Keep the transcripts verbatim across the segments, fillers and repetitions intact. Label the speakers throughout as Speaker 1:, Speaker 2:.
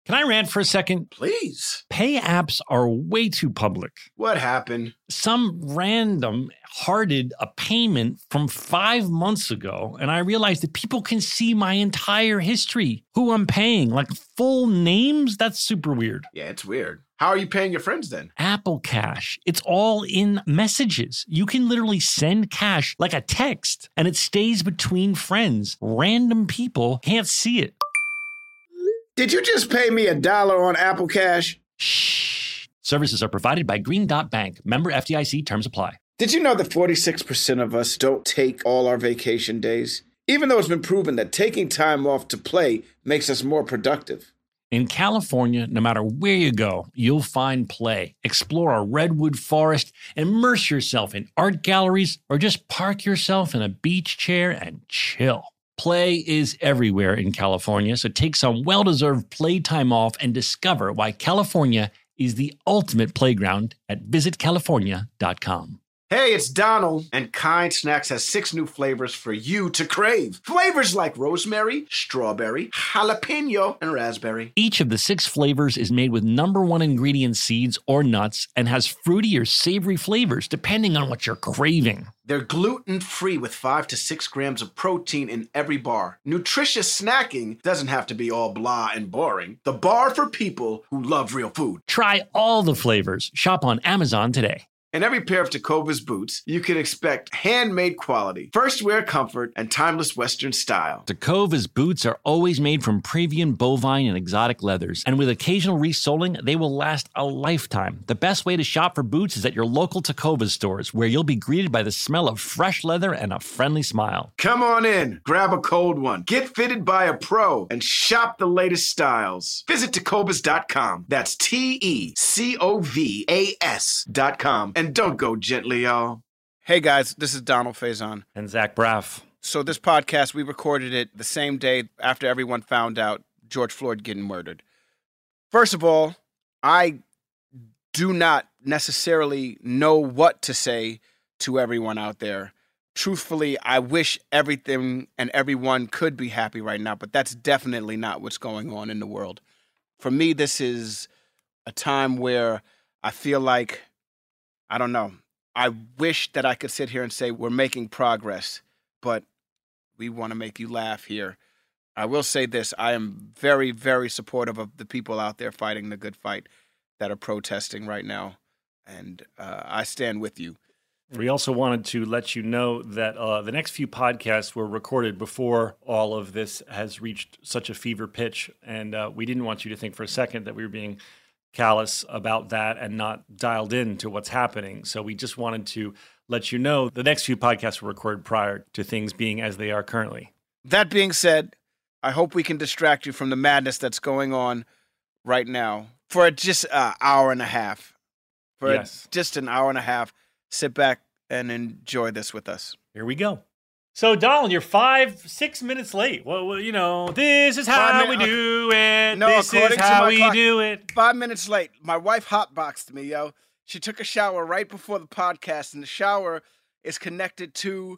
Speaker 1: Can I rant for a second?
Speaker 2: Please.
Speaker 1: Pay apps are way too public.
Speaker 2: What happened?
Speaker 1: Some random hearted a payment from five months ago, and I realized that people can see my entire history, who I'm paying, like full names. That's super weird.
Speaker 2: Yeah, it's weird. How are you paying your friends then?
Speaker 1: Apple Cash. It's all in messages. You can literally send cash like a text, and it stays between friends. Random people can't see it.
Speaker 2: Did you just pay me a dollar on Apple Cash?
Speaker 1: Shh. Services are provided by Green Dot Bank. Member F D I C. Terms apply.
Speaker 2: Did you know that forty-six percent of us don't take all our vacation days? Even though it's been proven that taking time off to play makes us more productive.
Speaker 1: In California, no matter where you go, you'll find play. Explore a redwood forest, immerse yourself in art galleries, or just park yourself in a beach chair and chill. Play is everywhere in California, so take some well-deserved playtime off and discover why California is the ultimate playground at visit california dot com.
Speaker 2: Hey, it's Donald, and Kind Snacks has six new flavors for you to crave. Flavors like rosemary, strawberry, jalapeno, and raspberry.
Speaker 1: Each of the six flavors is made with number one ingredient seeds or nuts and has fruity or savory flavors depending on what you're craving.
Speaker 2: They're gluten-free with five to six grams of protein in every bar. Nutritious snacking doesn't have to be all blah and boring. The bar for people who love real food.
Speaker 1: Try all the flavors. Shop on Amazon today.
Speaker 2: In every pair of Tecovas boots, you can expect handmade quality, first wear comfort, and timeless Western style.
Speaker 1: Tecovas boots are always made from premium bovine and exotic leathers, and with occasional resoling, they will last a lifetime. The best way to shop for boots is at your local Tecovas stores, where you'll be greeted by the smell of fresh leather and a friendly smile.
Speaker 2: Come on in, grab a cold one, get fitted by a pro, and shop the latest styles. Visit Tecovas dot com. That's T E C O V A S dot com. And don't go gently, y'all. Hey, guys, this is Donald Faison.
Speaker 1: And Zach Braff.
Speaker 2: So this podcast, we recorded it the same day after everyone found out George Floyd getting murdered. First of all, I do not necessarily know what to say to everyone out there. Truthfully, I wish everything and everyone could be happy right now, but that's definitely not what's going on in the world. For me, this is a time where I feel like, I don't know. I wish that I could sit here and say we're making progress, but we want to make you laugh here. I will say this. I am very, very supportive of the people out there fighting the good fight that are protesting right now, and uh, I stand with you.
Speaker 1: We also wanted to let you know that uh, the next few podcasts were recorded before all of this has reached such a fever pitch, and uh, we didn't want you to think for a second that we were being callous about that and not dialed in to what's happening. So we just wanted to let you know the next few podcasts were recorded prior to things being as they are currently.
Speaker 2: That being said, I hope we can distract you from the madness that's going on right now for just an hour and a half. For
Speaker 1: yes.
Speaker 2: just an hour and a half. Sit back and enjoy this with us.
Speaker 1: Here we go. So, Donald, you're five, six minutes late. Well, well you know, this is how we do it.
Speaker 2: No,
Speaker 1: this is how we clock, do it.
Speaker 2: Five minutes late. My wife hotboxed me, yo. She took a shower right before the podcast, and the shower is connected to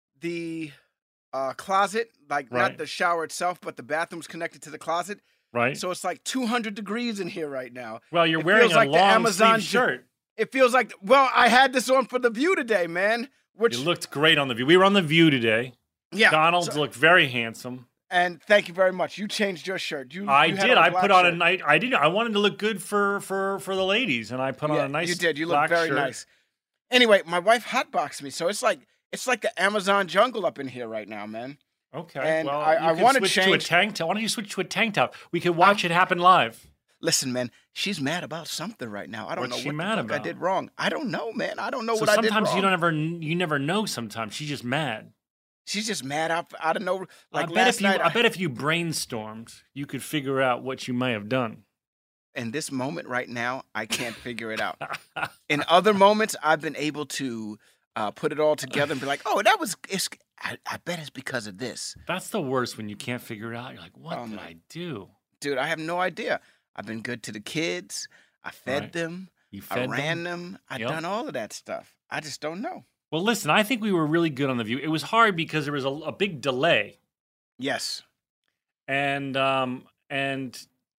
Speaker 2: the uh, closet. Like, right. Not the shower itself, but the bathroom's connected to the closet.
Speaker 1: Right.
Speaker 2: So it's like two hundred degrees in here right now.
Speaker 1: Well, you're
Speaker 2: it
Speaker 1: wearing a
Speaker 2: like
Speaker 1: long
Speaker 2: Amazon
Speaker 1: sleeve shirt.
Speaker 2: It feels like, well, I had this on for The View today, man. Which,
Speaker 1: you looked great on The View. We were on The View today.
Speaker 2: Yeah.
Speaker 1: Donald so, looked very handsome.
Speaker 2: And thank you very much. You changed your shirt. You,
Speaker 1: I
Speaker 2: you
Speaker 1: did. I put on
Speaker 2: shirt.
Speaker 1: a night. I did. I wanted to look good for, for, for the ladies, and I put
Speaker 2: yeah,
Speaker 1: on a nice.
Speaker 2: You did. You
Speaker 1: look
Speaker 2: very
Speaker 1: shirt.
Speaker 2: nice. Anyway, my wife hotboxed me, so it's like it's like the Amazon jungle up in here right now, man.
Speaker 1: Okay.
Speaker 2: And
Speaker 1: well,
Speaker 2: I, I want to
Speaker 1: switch
Speaker 2: change
Speaker 1: to a tank top. Why don't you switch to a tank top? We could watch I'm, it happen live.
Speaker 2: Listen, man, she's mad about something right now. I don't
Speaker 1: What's
Speaker 2: know
Speaker 1: she
Speaker 2: what
Speaker 1: mad
Speaker 2: the fuck
Speaker 1: about?
Speaker 2: I did wrong. I don't know, man. I don't know
Speaker 1: so
Speaker 2: what I did wrong.
Speaker 1: Sometimes you don't ever, you never know. Sometimes she's just mad.
Speaker 2: She's just mad out, out of no. Like
Speaker 1: I bet
Speaker 2: last
Speaker 1: if you,
Speaker 2: night,
Speaker 1: I, I bet if you brainstormed, you could figure out what you may have done.
Speaker 2: In this moment right now, I can't figure it out. In other moments, I've been able to uh, put it all together and be like, "Oh, that was." It's, I, I bet it's because of this.
Speaker 1: That's the worst when you can't figure it out. You're like, "What oh, did I do,
Speaker 2: dude? I have no idea." I've been good to the kids. I fed right. them.
Speaker 1: You fed
Speaker 2: I ran
Speaker 1: them.
Speaker 2: them. I've
Speaker 1: yep.
Speaker 2: done all of that stuff. I just don't know.
Speaker 1: Well, listen, I think we were really good on The View. It was hard because there was a, a big delay.
Speaker 2: Yes.
Speaker 1: And um and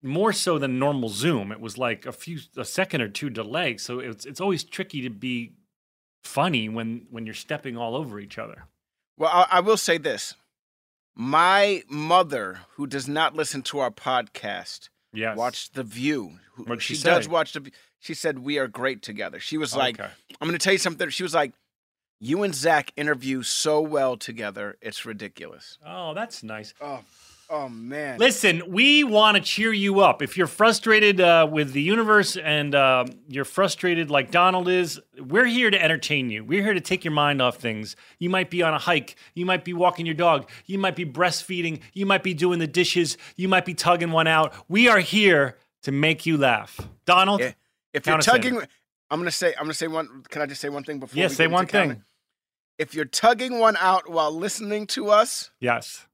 Speaker 1: more so than normal Zoom. It was like a few, a second or two delay. So it's it's always tricky to be funny when when you're stepping all over each other.
Speaker 2: Well, I, I will say this. My mother, who does not listen to our podcast,
Speaker 1: Yes.
Speaker 2: watched The View. Who-
Speaker 1: What'd she
Speaker 2: she does
Speaker 1: say?
Speaker 2: watch The View. She said, we are great together. She was like,
Speaker 1: Okay.
Speaker 2: I'm going to tell you something. She was like, you and Zach interview so well together. It's ridiculous.
Speaker 1: Oh, that's nice.
Speaker 2: Oh, oh man.
Speaker 1: Listen, we want to cheer you up. If you're frustrated uh, with the universe and uh, you're frustrated like Donald is, we're here to entertain you. We're here to take your mind off things. You might be on a hike. You might be walking your dog. You might be breastfeeding. You might be doing the dishes. You might be tugging one out. We are here to make you laugh. Donald,
Speaker 2: Yeah. If you're
Speaker 1: count us in.
Speaker 2: tugging, I'm gonna say, I'm gonna say one. Can I just say one thing before?
Speaker 1: Yeah,
Speaker 2: we
Speaker 1: say
Speaker 2: get into
Speaker 1: one thing.
Speaker 2: counting? If you're tugging one out while listening to us,
Speaker 1: Yes.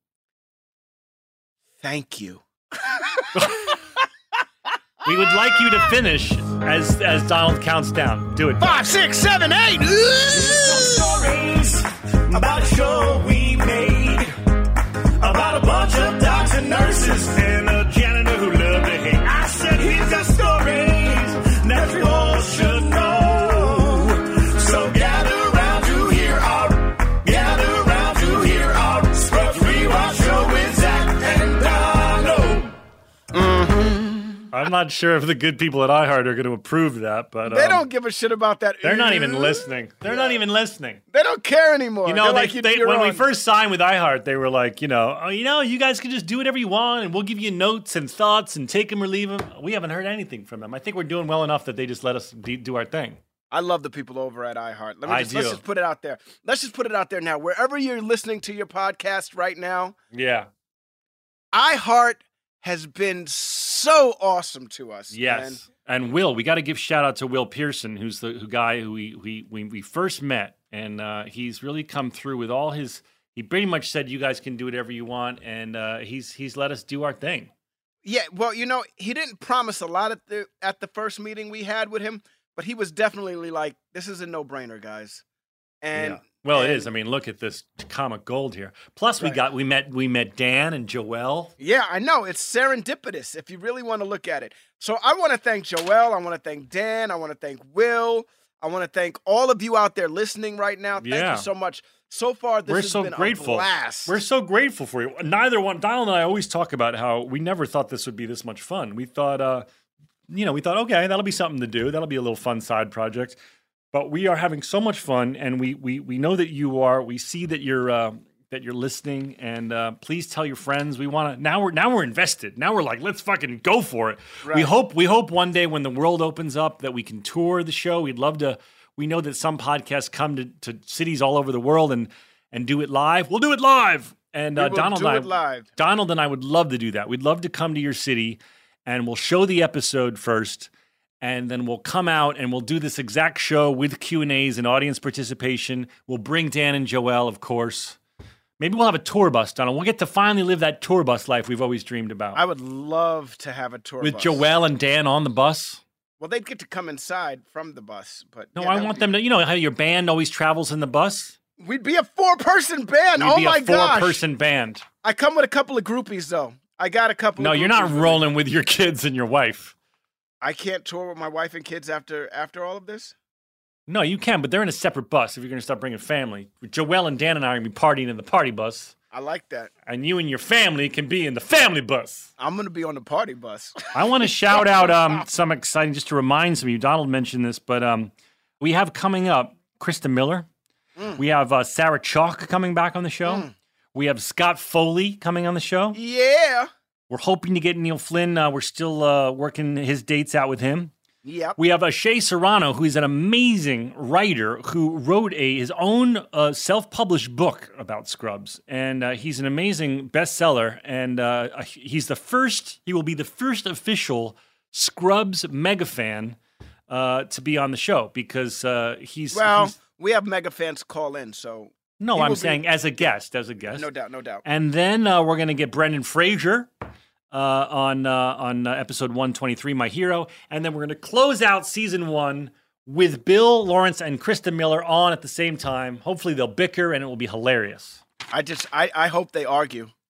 Speaker 2: thank you.
Speaker 1: We would like you to finish as as Donald counts down. Do it.
Speaker 2: Five, six, seven, eight.
Speaker 3: Stories about a show we made about a bunch of docs and nurses and a janitor who loved to hate. I said he's got stories that we all should know. So gather round to hear our, gather round to hear our Scrubs Rewatch show with Zach and Donald.
Speaker 1: I'm not sure if the good people at iHeart are going to approve that, but
Speaker 2: They
Speaker 1: um,
Speaker 2: don't give a shit about that.
Speaker 1: They're not even listening. They're not even listening.
Speaker 2: They don't care anymore.
Speaker 1: You know,
Speaker 2: They're
Speaker 1: they,
Speaker 2: like, you-
Speaker 1: they,
Speaker 2: you're
Speaker 1: when we
Speaker 2: on.
Speaker 1: first signed with iHeart, they were like, you know, oh, you know, you guys can just do whatever you want, and we'll give you notes and thoughts and take them or leave them. We haven't heard anything from them. I think we're doing well enough that they just let us de- do our thing.
Speaker 2: I love the people over at iHeart. Let me
Speaker 1: I
Speaker 2: just, let's
Speaker 1: do.
Speaker 2: just put it out there. Let's just put it out there now. Wherever you're listening to your podcast right now,
Speaker 1: Yeah.
Speaker 2: iHeart has been so awesome to us.
Speaker 1: Yes.
Speaker 2: man.
Speaker 1: And Will, we got to give shout out to Will Pearson, who's the who guy who we we we, we first met, and uh, he's really come through with all his. He pretty much said, "You guys can do whatever you want," and uh, he's he's let us do our thing.
Speaker 2: Yeah, well, you know, he didn't promise a lot at the at the first meeting we had with him, but he was definitely like, "This is a no-brainer, guys." And
Speaker 1: Yeah. Well, it
Speaker 2: and-
Speaker 1: is. I mean, look at this comic gold here. Plus, we
Speaker 2: Right.
Speaker 1: got we met we met Dan and Joelle.
Speaker 2: Yeah, I know. It's serendipitous if you really want to look at it. So I want to thank Joelle. I want to thank Dan. I want to thank Will. I want to thank all of you out there listening right now. Thank
Speaker 1: Yeah.
Speaker 2: you so much. So far, this
Speaker 1: We're
Speaker 2: has
Speaker 1: so
Speaker 2: been
Speaker 1: grateful.
Speaker 2: a blast.
Speaker 1: We're so grateful for you. Neither one, Donald and I always talk about how we never thought this would be this much fun. We thought, uh, you know, we thought, okay, that'll be something to do. That'll be a little fun side project. But we are having so much fun, and we we we know that you are. We see that you're uh, that you're listening, and uh, please tell your friends. We want to now. We're now we're invested. Now we're like, let's fucking go for it. We
Speaker 2: Right.
Speaker 1: hope we hope one day when the world opens up that we can tour the show. We'd love to. We know that some podcasts come to, to cities all over the world and and do it live. We'll do it live. And
Speaker 2: We
Speaker 1: uh,
Speaker 2: will
Speaker 1: Donald
Speaker 2: do
Speaker 1: and I,
Speaker 2: it live.
Speaker 1: Donald and I would love to do that. We'd love to come to your city, and we'll show the episode first. And then we'll come out and we'll do this exact show with Q and A's and audience participation. We'll bring Dan and Joelle, of course. Maybe we'll have a tour bus, Donald. We'll get to finally live that tour bus life we've always dreamed about.
Speaker 2: I would love to have a tour
Speaker 1: with
Speaker 2: bus.
Speaker 1: Joelle and Dan on the bus.
Speaker 2: Well, they'd get to come inside from the bus, but
Speaker 1: No,
Speaker 2: yeah,
Speaker 1: I
Speaker 2: that
Speaker 1: want
Speaker 2: would
Speaker 1: them to, you know how your band always travels in the bus?
Speaker 2: be- We'd be a four-person band.
Speaker 1: We'd
Speaker 2: oh
Speaker 1: be
Speaker 2: my
Speaker 1: a
Speaker 2: gosh!
Speaker 1: four-person band.
Speaker 2: I come with a couple of groupies though. I got a couple.
Speaker 1: No,
Speaker 2: of
Speaker 1: you're not
Speaker 2: groupies with me.
Speaker 1: rolling with your kids and your wife.
Speaker 2: I can't tour with my wife and kids after after all of this.
Speaker 1: No, you can, but they're in a separate bus if you're going to start bringing family. Joelle and Dan and I are going to be partying in the party bus,
Speaker 2: I like that.
Speaker 1: and you and your family can be in the family bus.
Speaker 2: I'm gonna be on the party bus.
Speaker 1: I want to shout out um, some exciting, just to remind some of you, Donald mentioned this, but um, we have coming up Krista Miller. We have uh, Sarah Chalk coming back on the show. We have Scott Foley coming on the show.
Speaker 2: Yeah.
Speaker 1: We're hoping to get Neil Flynn. Uh, we're still uh, working his dates out with him.
Speaker 2: Yep.
Speaker 1: We have uh, Shea Serrano, who is an amazing writer who wrote a his own uh, self-published book about Scrubs, and uh, he's an amazing bestseller. And uh, he's the first. He will be the first official Scrubs mega fan uh, to be on the show because uh, he's
Speaker 2: Well,
Speaker 1: he's-
Speaker 2: we have mega fans call in, so
Speaker 1: no.
Speaker 2: he
Speaker 1: I'm
Speaker 2: will be-
Speaker 1: saying as a guest, as a guest.
Speaker 2: no doubt, no doubt.
Speaker 1: And then uh, we're going to get Brendan Fraser uh, on uh, on uh, episode one twenty-three, My Hero. And then we're going to close out season one with Bill Lawrence and Krista Miller on at the same time. Hopefully they'll bicker and it will be hilarious.
Speaker 2: I just, I, I hope they argue.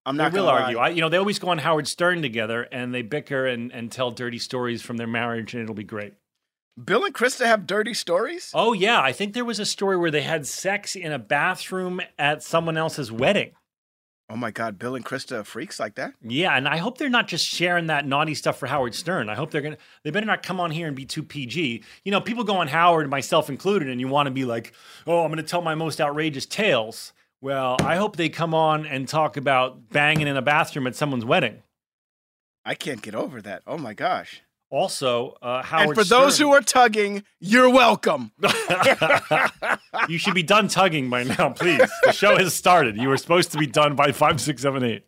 Speaker 2: I'm
Speaker 1: They
Speaker 2: not
Speaker 1: will
Speaker 2: gonna
Speaker 1: argue.
Speaker 2: lie.
Speaker 1: I, you know, they always go on Howard Stern together, and they bicker and, and tell dirty stories from their marriage, and it'll be great.
Speaker 2: Bill and Krista have dirty stories?
Speaker 1: Oh, yeah. I think there was a story where they had sex in a bathroom at someone else's wedding.
Speaker 2: Oh my God, Bill and Krista are freaks like that?
Speaker 1: Yeah, and I hope they're not just sharing that naughty stuff for Howard Stern. I hope they're going to, they better not come on here and be too P G. You know, people go on Howard, myself included, and you want to be like, oh, I'm going to tell my most outrageous tales. Well, I hope they come on and talk about banging in a bathroom at someone's wedding.
Speaker 2: I can't get over that. Oh my gosh.
Speaker 1: Also, uh, Howard
Speaker 2: And for those
Speaker 1: Stern-
Speaker 2: who are tugging, you're welcome.
Speaker 1: You should be done tugging by now, please. The show has started. You were supposed to be done by five, six, seven, eight.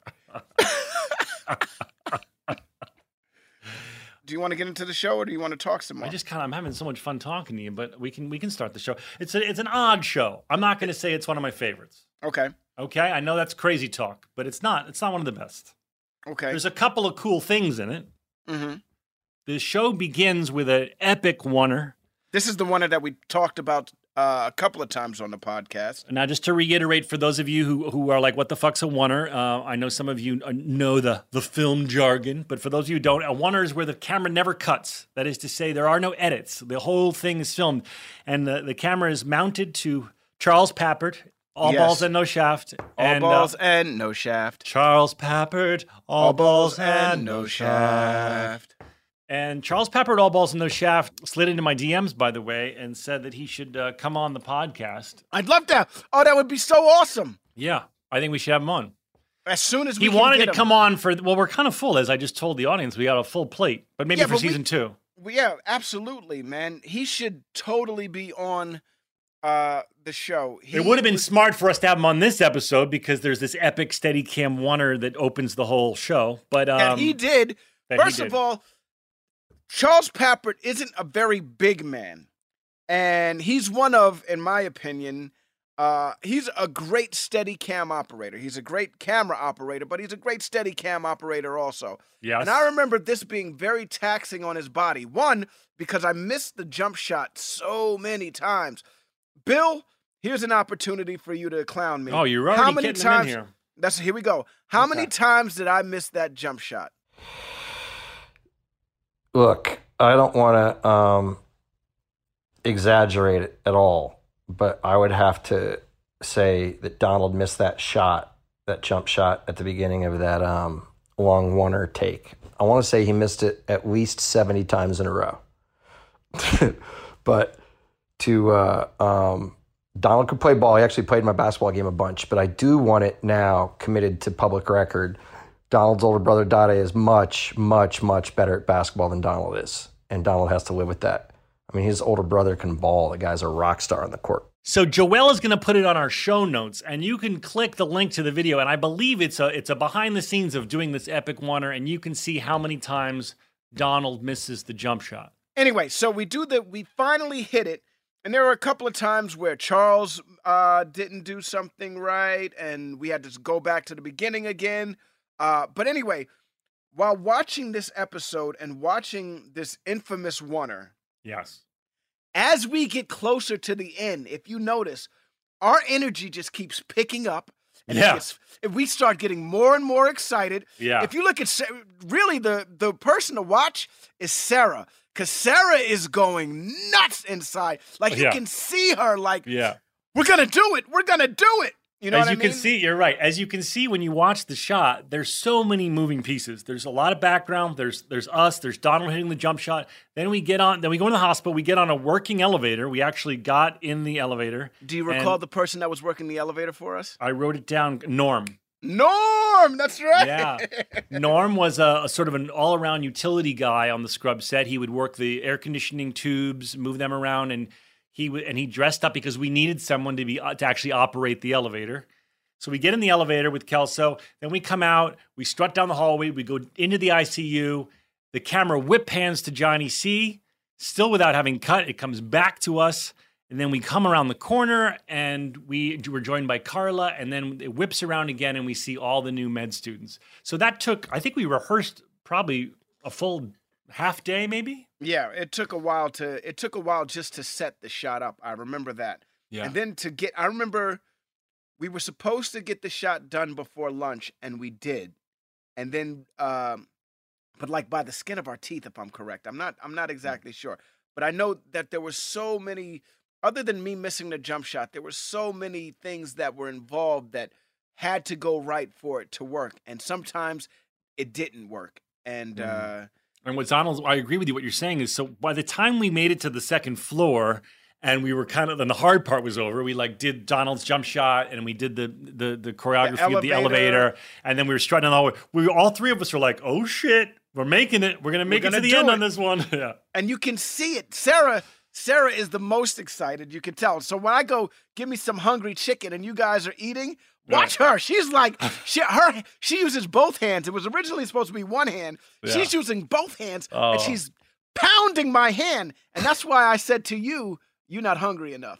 Speaker 2: Do you want to get into the show or do you want to talk some more?
Speaker 1: I just kind of I'm having so much fun talking to you, but we can we can start the show. It's a, it's an odd show. I'm not going to say it's one of my favorites.
Speaker 2: Okay.
Speaker 1: Okay, I know that's crazy talk, but it's not. It's not one of the best.
Speaker 2: Okay.
Speaker 1: There's a couple of cool things in it.
Speaker 2: Mm-hmm.
Speaker 1: The show begins with an epic oneer.
Speaker 2: This is the one that we talked about uh, a couple of times on the podcast.
Speaker 1: Now, just to reiterate, for those of you who, who are like, what the fuck's a oneer? Uh, I know some of you know the, the film jargon, but for those of you who don't, a oneer is where the camera never cuts. That is to say, there are no edits. The whole thing is filmed. And the, the camera is mounted to Charles Pappert, all
Speaker 2: Yes.
Speaker 1: balls and no shaft.
Speaker 2: All
Speaker 1: and,
Speaker 2: balls
Speaker 1: uh,
Speaker 2: and no shaft.
Speaker 1: Charles Pappert, all,
Speaker 2: All
Speaker 1: balls and no
Speaker 2: shaft.
Speaker 1: shaft. And Charles Pappert, all balls and no shaft, slid into my D Ms, by the way, and said that he should uh, come on the podcast.
Speaker 2: I'd love that. Oh, that would be so awesome.
Speaker 1: Yeah, I think we should have him on.
Speaker 2: As soon as we
Speaker 1: He
Speaker 2: can
Speaker 1: wanted
Speaker 2: get
Speaker 1: to
Speaker 2: him.
Speaker 1: come on for, well, we're kind of full, as I just told the audience. We got a full plate, but maybe
Speaker 2: Yeah,
Speaker 1: for
Speaker 2: but we-
Speaker 1: season two.
Speaker 2: Well, yeah, absolutely, man. He should totally be on uh, the show. He
Speaker 1: It would have been
Speaker 2: was-
Speaker 1: smart for us to have him on this episode because there's this epic Steadicam oneer that opens the whole show. But um,
Speaker 2: that he did.
Speaker 1: that he
Speaker 2: First
Speaker 1: did.
Speaker 2: of all, Charles Pappert isn't a very big man. And he's one of, in my opinion, uh, he's a great Steadicam operator. He's a great camera operator, but he's a great Steadicam operator also.
Speaker 1: yes.
Speaker 2: And I remember this being very taxing on his body. One, because I missed the jump shot so many times. Bill, here's an opportunity for you to clown me.
Speaker 1: Oh, you're already
Speaker 2: How many
Speaker 1: getting him in
Speaker 2: times?
Speaker 1: here.
Speaker 2: That's here we go. How many
Speaker 4: Okay.
Speaker 2: times did I miss that jump shot?
Speaker 4: Look, I don't want to um, exaggerate it at all, but I would have to say that Donald missed that shot, that jump shot at the beginning of that um, long oneer take. I want to say he missed it at least seventy times in a row. But to uh, um, Donald could play ball. He actually played my basketball game a bunch, but I do want it now committed to public record. Donald's older brother, Dade, is much, much, much better at basketball than Donald is. And Donald has to live with that. I mean, his older brother can ball. The guy's a rock star on the court.
Speaker 1: So Joelle is going to put it on our show notes, and you can click the link to the video. And I believe it's a it's a behind the scenes of doing this epic oneer, and you can see how many times Donald misses the jump shot.
Speaker 2: Anyway, so we do the we finally hit it, and there were a couple of times where Charles uh, didn't do something right, and we had to go back to the beginning again. Uh, but anyway, while watching this episode and watching this infamous oneer,
Speaker 1: Yes.
Speaker 2: as we get closer to the end, if you notice, our energy just keeps picking up. And it
Speaker 1: Yeah.
Speaker 2: gets, if we start getting more and more excited.
Speaker 1: Yeah.
Speaker 2: If you look at, Sa- really, the, the person to watch is Sarah. Because Sarah is going nuts inside. Like, you
Speaker 1: Yeah.
Speaker 2: can see her, like,
Speaker 1: Yeah.
Speaker 2: we're going to do it. We're going to do it. You know
Speaker 1: As
Speaker 2: what
Speaker 1: you
Speaker 2: I mean?
Speaker 1: can see, you're right. As you can see when you watch the shot, there's so many moving pieces. There's a lot of background. There's there's us. There's Donald hitting the jump shot. Then we get on. Then we go in the hospital. We get on a working elevator. We actually got in the elevator.
Speaker 2: Do you recall
Speaker 1: and
Speaker 2: the person that was working the elevator for us?
Speaker 1: I wrote it down. Norm.
Speaker 2: Norm! That's right.
Speaker 1: Yeah. Norm was a, a sort of an all-around utility guy on the Scrub set. He would work the air conditioning tubes, move them around, and he w- and he dressed up because we needed someone to be uh, to actually operate the elevator. So we get in the elevator with Kelso, then we come out, we strut down the hallway, we go into the I C U. The camera whip pans to Johnny C, still without having cut. It comes back to us. And then we come around the corner and we were joined by Carla, and then it whips around again and we see all the new med students. So that took, I think we rehearsed probably a full half day, maybe?
Speaker 2: Yeah, it took a while to it took a while just to set the shot up. I remember that.
Speaker 1: Yeah.
Speaker 2: And then to get I remember we were supposed to get the shot done before lunch, and we did. And then, um, but like by the skin of our teeth, if I'm correct. I'm not. I'm not exactly sure, but I know that there were so many. Other than me missing the jump shot, there were so many things that were involved that had to go right for it to work, and sometimes it didn't work. And
Speaker 5: Mm.
Speaker 2: uh,
Speaker 5: And what Donald, I agree with you. What you're saying is, so by the time we made it to the second floor, and we were kind of, then the hard part was over. We like did Donald's jump shot, and we did the the the choreography of the
Speaker 2: elevator.
Speaker 5: elevator, and then we were strutting on the. We were, all three of us were like, "Oh shit, we're making it. We're gonna make
Speaker 2: We're
Speaker 5: it to
Speaker 2: gonna
Speaker 5: the
Speaker 2: do
Speaker 5: end
Speaker 2: it."
Speaker 5: on this one." Yeah.
Speaker 2: and you can see it. Sarah, Sarah is the most excited. You can tell. So when I go, give me some hungry chicken, and you guys are eating, watch her. She's like, she her she uses both hands. It was originally supposed to be one hand.
Speaker 5: Yeah.
Speaker 2: She's using both hands,
Speaker 5: Oh.
Speaker 2: and she's pounding my hand. And that's why I said to you, you're not hungry enough.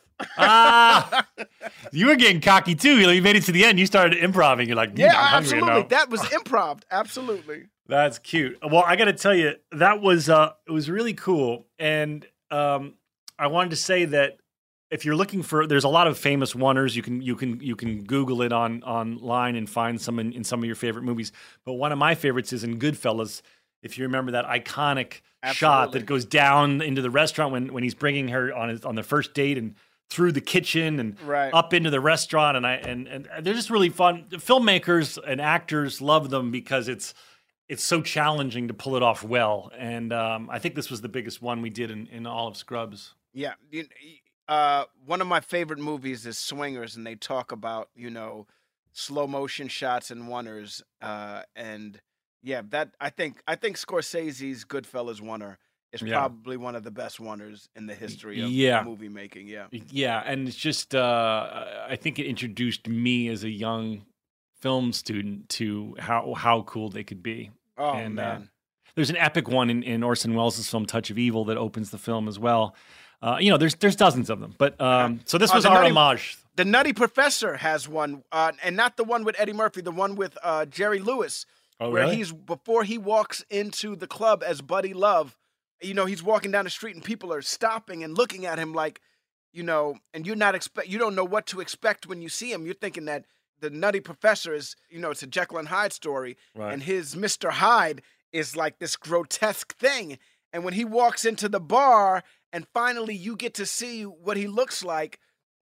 Speaker 5: Ah, you were getting cocky too. You made it to the end. You started improving. You're like, "You're
Speaker 2: Yeah,
Speaker 5: not hungry
Speaker 2: absolutely.
Speaker 5: enough."
Speaker 2: That was improv. Absolutely.
Speaker 5: That's cute. Well, I got to tell you, that was uh, it was really cool, and um, I wanted to say that if you're looking for, there's a lot of famous oneers. You can you can you can Google it on online and find some in, in some of your favorite movies. But one of my favorites is in Goodfellas. If you remember that iconic shot
Speaker 2: Absolutely.
Speaker 5: that goes down into the restaurant when when he's bringing her on his, on the first date and through the kitchen and
Speaker 2: Right.
Speaker 5: up into the restaurant, and I and and they're just really fun. Filmmakers and actors love them because it's. It's so challenging to pull it off well, and um, I think this was the biggest one we did in, in all of Scrubs.
Speaker 2: Yeah. You- Uh, one of my favorite movies is Swingers, and they talk about, you know, slow motion shots and oneers. Uh, and yeah, that I think I think Scorsese's Goodfellas oneer is
Speaker 5: Yeah.
Speaker 2: probably one of the best oneers in the history of
Speaker 5: Yeah.
Speaker 2: movie making. Yeah.
Speaker 5: Yeah, and it's just uh, I think it introduced me as a young film student to how how cool they could be.
Speaker 2: Oh
Speaker 5: And, uh,
Speaker 2: man.
Speaker 5: There's an epic one in, in Orson Welles' film Touch of Evil that opens the film as well. Uh, you know, there's there's dozens of them, but um, so this
Speaker 2: Uh,
Speaker 5: was
Speaker 2: the
Speaker 5: our
Speaker 2: Nutty-
Speaker 5: homage.
Speaker 2: The Nutty Professor has one, uh, and not the one with Eddie Murphy, the one with uh, Jerry Lewis,
Speaker 5: Oh,
Speaker 2: where
Speaker 5: really?
Speaker 2: he's before he walks into the club as Buddy Love. You know, he's walking down the street and people are stopping and looking at him like, you know, and you're not expect, you don't know what to expect when you see him. You're thinking that the Nutty Professor is, you know, it's a Jekyll and Hyde story,
Speaker 5: Right.
Speaker 2: and his Mister Hyde is like this grotesque thing. And when he walks into the bar and finally you get to see what he looks like,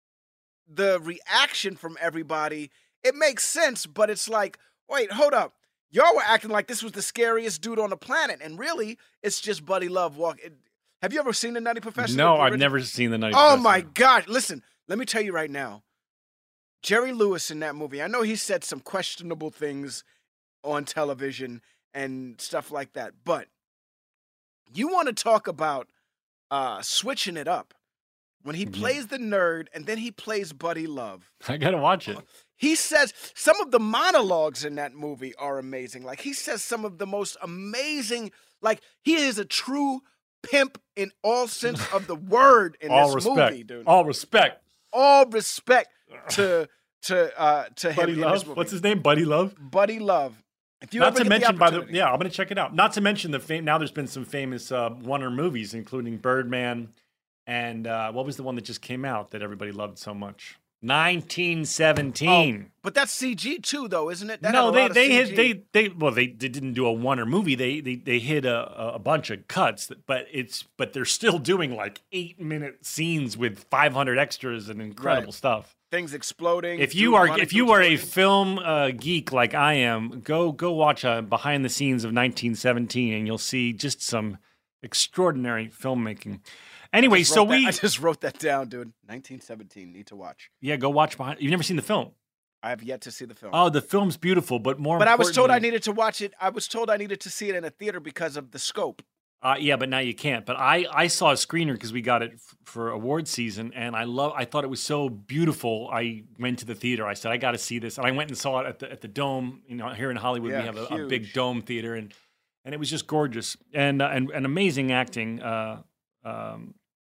Speaker 2: the reaction from everybody, it makes sense, but it's like, wait, hold up. Y'all were acting like this was the scariest dude on the planet, and really, it's just Buddy Love walking. Have you ever seen the Nutty Professor?
Speaker 5: No,
Speaker 2: The
Speaker 5: I've
Speaker 2: original-
Speaker 5: never seen the Nutty
Speaker 2: Oh
Speaker 5: Professor.
Speaker 2: my God! Listen, let me tell you right now. Jerry Lewis in that movie. I know he said some questionable things on television and stuff like that, but you want to talk about uh, switching it up when he
Speaker 5: Mhm.
Speaker 2: plays the nerd and then he plays Buddy Love.
Speaker 5: I gotta watch it.
Speaker 2: He says some of the monologues in that movie are amazing. Like he says some of the most amazing, like he is a true pimp in all sense of the word in
Speaker 5: All
Speaker 2: this
Speaker 5: respect,
Speaker 2: movie, dude.
Speaker 5: all respect.
Speaker 2: All respect to to uh to him
Speaker 5: Buddy
Speaker 2: in this
Speaker 5: Love.
Speaker 2: movie.
Speaker 5: What's his name? Buddy Love.
Speaker 2: Buddy Love. If you
Speaker 5: Not
Speaker 2: ever
Speaker 5: to
Speaker 2: get
Speaker 5: mention,
Speaker 2: the
Speaker 5: by the
Speaker 2: opportunity.
Speaker 5: yeah, I'm gonna check it out. Not to mention the fame. Now there's been some famous uh, Warner movies, including Birdman, and uh, what was the one that just came out that everybody loved so much? nineteen seventeen.
Speaker 2: But that's C G too, though, isn't it? That had
Speaker 5: No,
Speaker 2: a
Speaker 5: they
Speaker 2: lot of
Speaker 5: they
Speaker 2: C G.
Speaker 5: hit they they well they, they didn't do a Warner movie. They they they hit a, a bunch of cuts, but it's but they're still doing like eight minute scenes with five hundred extras and incredible
Speaker 2: Right.
Speaker 5: stuff.
Speaker 2: Things exploding.
Speaker 5: If you
Speaker 2: dude
Speaker 5: are
Speaker 2: running
Speaker 5: if you
Speaker 2: through
Speaker 5: are a
Speaker 2: explosions.
Speaker 5: film uh, geek like I am, go go watch a behind the scenes of nineteen seventeen, and you'll see just some extraordinary filmmaking. Anyway,
Speaker 2: Just
Speaker 5: so
Speaker 2: wrote that-
Speaker 5: we
Speaker 2: I just wrote that down, dude. nineteen seventeen. Need to watch.
Speaker 5: yeah go watch behind. You've never seen the film?
Speaker 2: I have yet to see the film.
Speaker 5: Oh, the film's beautiful, but more.
Speaker 2: but I was told I
Speaker 5: importantly-
Speaker 2: needed to watch it. I was told I needed to see it in a theater because of the scope.
Speaker 5: Uh, yeah, but now you can't. But I, I saw a screener because we got it f- for award season, and I love. I thought it was so beautiful. I went to the theater. I said I got to see this, and I went and saw it at the at the Dome. You know, here in Hollywood,
Speaker 2: Yeah,
Speaker 5: we have a, a big
Speaker 2: huge.
Speaker 5: dome theater, and and it was just gorgeous and uh, and and amazing acting uh, um,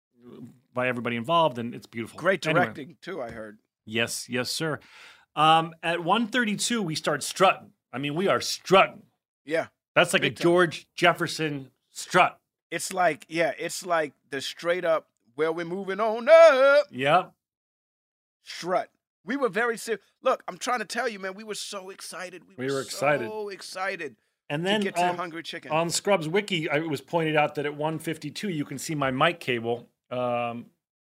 Speaker 5: by everybody involved, and it's beautiful.
Speaker 2: Great
Speaker 5: Anyway,
Speaker 2: directing too. I heard.
Speaker 5: yes, yes, sir. Um, at one thirty-two, we start strutting. I mean, we are strutting.
Speaker 2: Yeah,
Speaker 5: That's like
Speaker 2: Big
Speaker 5: a
Speaker 2: time.
Speaker 5: George Jefferson strut.
Speaker 2: it's like yeah, it's like the straight up. Well, we're moving on up.
Speaker 5: Yep.
Speaker 2: Strut. We were very serious. Look, I'm trying to tell you, man, we were so excited. We,
Speaker 5: We
Speaker 2: were,
Speaker 5: were excited.
Speaker 2: so excited
Speaker 5: And then
Speaker 2: to get to
Speaker 5: um,
Speaker 2: Hungry Chicken.
Speaker 5: on Scrubs Wiki, I- it was pointed out that at one fifty-two, you can see my mic cable. Um,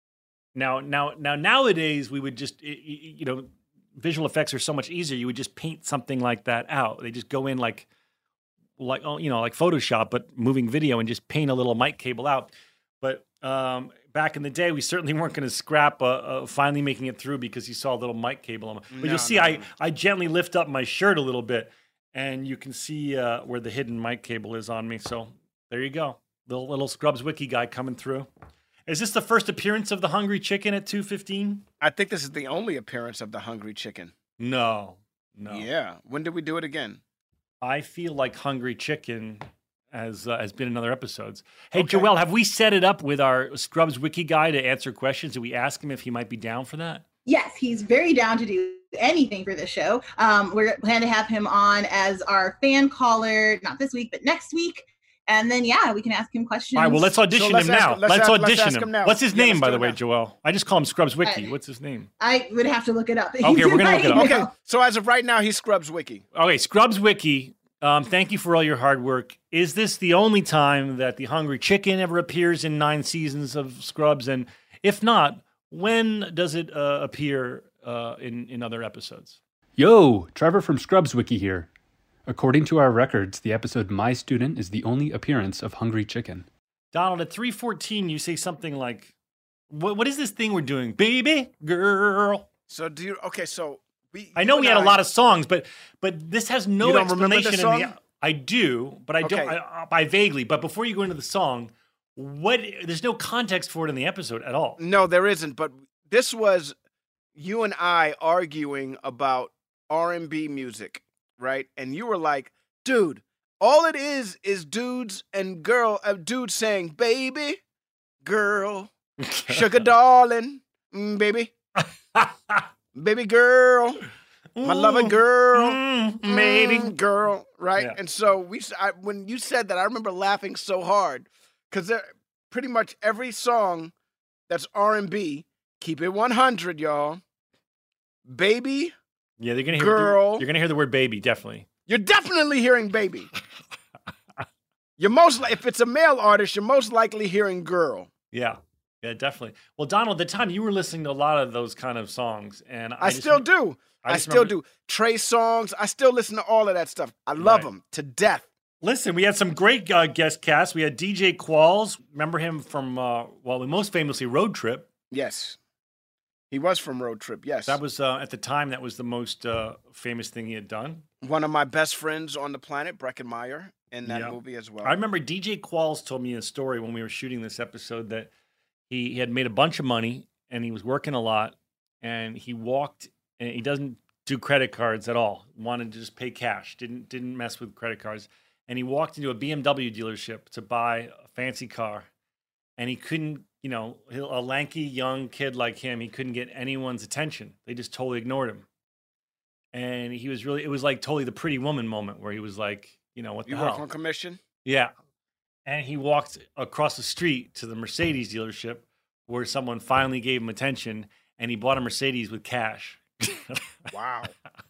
Speaker 5: now, now, now, nowadays, we would just, y- y- you know, visual effects are so much easier. You would just paint something like that out. They just go in like, like oh, you know, like Photoshop, but moving video, and just paint a little mic cable out. But um, back in the day, we certainly weren't going to scrap uh, uh, finally making it through because you saw a little mic cable on. But
Speaker 2: No,
Speaker 5: you'll see,
Speaker 2: no,
Speaker 5: I
Speaker 2: no.
Speaker 5: I gently lift up my shirt a little bit, and you can see uh, where the hidden mic cable is on me. So there you go, little little Scrubs Wiki guy coming through. Is this the first appearance of the Hungry Chicken at two fifteen?
Speaker 2: I think this is the only appearance of the Hungry Chicken.
Speaker 5: No, no.
Speaker 2: Yeah. When did we do it again?
Speaker 5: I feel like Hungry Chicken has uh, has been in other episodes. Hey,
Speaker 2: Okay.
Speaker 5: Joel, have we set it up with our Scrubs Wiki guy to answer questions? Did we ask him if he might be down for that?
Speaker 6: Yes, he's very down to do anything for the show. Um, we're planning to have him on as our fan caller, not this week, but next week. And then, yeah, we can ask him questions.
Speaker 5: All right, well, let's audition
Speaker 2: let's
Speaker 5: him
Speaker 2: ask
Speaker 5: now.
Speaker 2: him-
Speaker 5: Let's,
Speaker 2: let's ask- let's
Speaker 5: audition
Speaker 2: ask
Speaker 5: him.
Speaker 2: him now.
Speaker 5: What's his
Speaker 2: Yeah,
Speaker 5: name,
Speaker 2: let's
Speaker 5: by
Speaker 2: do
Speaker 5: the
Speaker 2: it
Speaker 5: way,
Speaker 2: now.
Speaker 5: Joel? I just call him Scrubs Wiki.
Speaker 6: Uh,
Speaker 5: What's his name?
Speaker 6: I would have to look it up.
Speaker 5: Okay, we're gonna look it up.
Speaker 2: Okay. So as of right now, he's Scrubs Wiki.
Speaker 5: Okay, Scrubs Wiki. Um, thank you for all your hard work. Is this the only time that the Hungry Chicken ever appears in nine seasons of Scrubs? And if not, when does it uh, appear uh, in in other episodes?
Speaker 7: Yo, Trevor from Scrubs Wiki here. According to our records, the episode My Student is the only appearance of Hungry Chicken.
Speaker 5: Donald, at three fourteen, you say something like, "What what is this thing we're doing, baby girl?"
Speaker 2: So do you? Okay, so we.
Speaker 5: I know
Speaker 2: you
Speaker 5: we
Speaker 2: and
Speaker 5: had a
Speaker 2: I-
Speaker 5: lot of songs, but but this has no
Speaker 2: You don't remember the
Speaker 5: explanation in
Speaker 2: song?
Speaker 5: the. I do, but I don't.
Speaker 2: Okay.
Speaker 5: I, I vaguely. But before you go into the song, what? There's no context for it in the episode at all.
Speaker 2: No, there isn't. But this was you and I arguing about R and B music, right? And you were like, "Dude, all it is is dudes and girl, uh, dudes saying, baby, girl, sugar darling, mm, baby, baby girl, my loving girl."
Speaker 5: Mm, maybe.
Speaker 2: Mm, girl, right?
Speaker 5: Yeah.
Speaker 2: And so we, s- I, when you said that, I remember laughing so hard because pretty much every song that's R and B, keep it one hundred, y'all. Baby,
Speaker 5: Yeah, they're gonna hear.
Speaker 2: Girl.
Speaker 5: You're, you're gonna hear the word "baby," definitely.
Speaker 2: you're definitely hearing baby. You're most li- if it's a male artist, you're most likely hearing girl.
Speaker 5: Yeah, yeah, definitely. Well, Donald, at the time you were listening to a lot of those kind of songs, and I,
Speaker 2: I,
Speaker 5: just
Speaker 2: still
Speaker 5: rem-
Speaker 2: do.
Speaker 5: I
Speaker 2: I,
Speaker 5: just
Speaker 2: still
Speaker 5: remember-
Speaker 2: do. Trey songs. I still listen to all of that stuff. I love
Speaker 5: Right.
Speaker 2: them to death.
Speaker 5: Listen, we had some great uh, guest casts. We had D J Qualls. Remember him from, uh, well, most famously, Road Trip.
Speaker 2: Yes. He was from Road Trip. Yes.
Speaker 5: That was, uh, at the time, that was the most uh, famous thing he had done.
Speaker 2: one of my best friends on the planet, Breckenmeyer, in that
Speaker 5: Yeah.
Speaker 2: movie as well.
Speaker 5: I remember D J Qualls told me a story when we were shooting this episode that he, he had made a bunch of money and he was working a lot, and he walked, and he doesn't do credit cards at all. Wanted to just pay cash. Didn't didn't mess with credit cards. And he walked into a B M W dealership to buy a fancy car, and he couldn't, you know, a lanky young kid like him, he couldn't get anyone's attention. They just totally ignored him. And he was really, it was like totally the Pretty Woman moment where he was like, you know, what
Speaker 2: you
Speaker 5: the
Speaker 2: work
Speaker 5: hell?
Speaker 2: on commission?
Speaker 5: Yeah. And he walked across the street to the Mercedes dealership where someone finally gave him attention, and he bought a Mercedes with cash.
Speaker 2: Wow.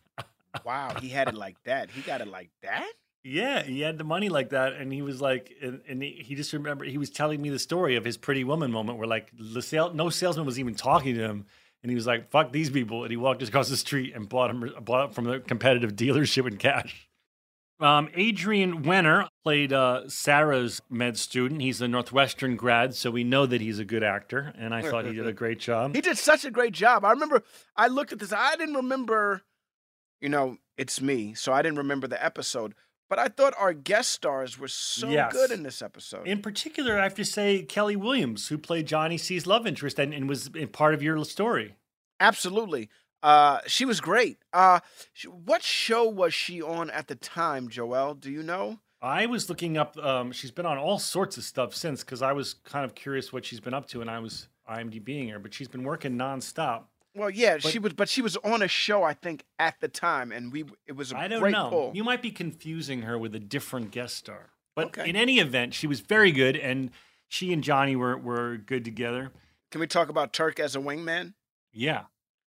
Speaker 2: Wow. He had it like that. He got it like that?
Speaker 5: Yeah, he had the money like that, and he was like, and, and he, he just remembered, he was telling me the story of his Pretty Woman moment where like the sale, no salesman was even talking to him, and he was like, fuck these people, and he walked across the street and bought him bought it from the competitive dealership in cash. Um, Adrian Wenner played uh, Sarah's med student. He's a Northwestern grad, so we know that he's a good actor, and I thought he did a great job.
Speaker 2: He did such a great job. I remember I looked at this. I didn't remember, you know, it's me, so I didn't remember the episode. But I thought our guest stars were so
Speaker 5: Yes.
Speaker 2: good in this episode.
Speaker 5: In particular, I have to say Kelly Williams, who played Johnny C's love interest and, and was a part of your story.
Speaker 2: Absolutely. Uh, she was great. Uh, sh- what show was she on at the time, Joel? Do you know?
Speaker 5: I was looking up, um, she's been on all sorts of stuff since, because I was kind of curious what she's been up to, and I was IMDbing her, but she's been working nonstop.
Speaker 2: Well, yeah,
Speaker 5: But-
Speaker 2: she was, but she was on a show, I think, at the time, and we it was a
Speaker 5: I don't
Speaker 2: great
Speaker 5: know.
Speaker 2: pull.
Speaker 5: You might be confusing her with a different guest star. But
Speaker 2: Okay.
Speaker 5: in any event, she was very good, and she and Johnny were, were good together.
Speaker 2: Can we talk about Turk as a wingman?
Speaker 5: Yeah.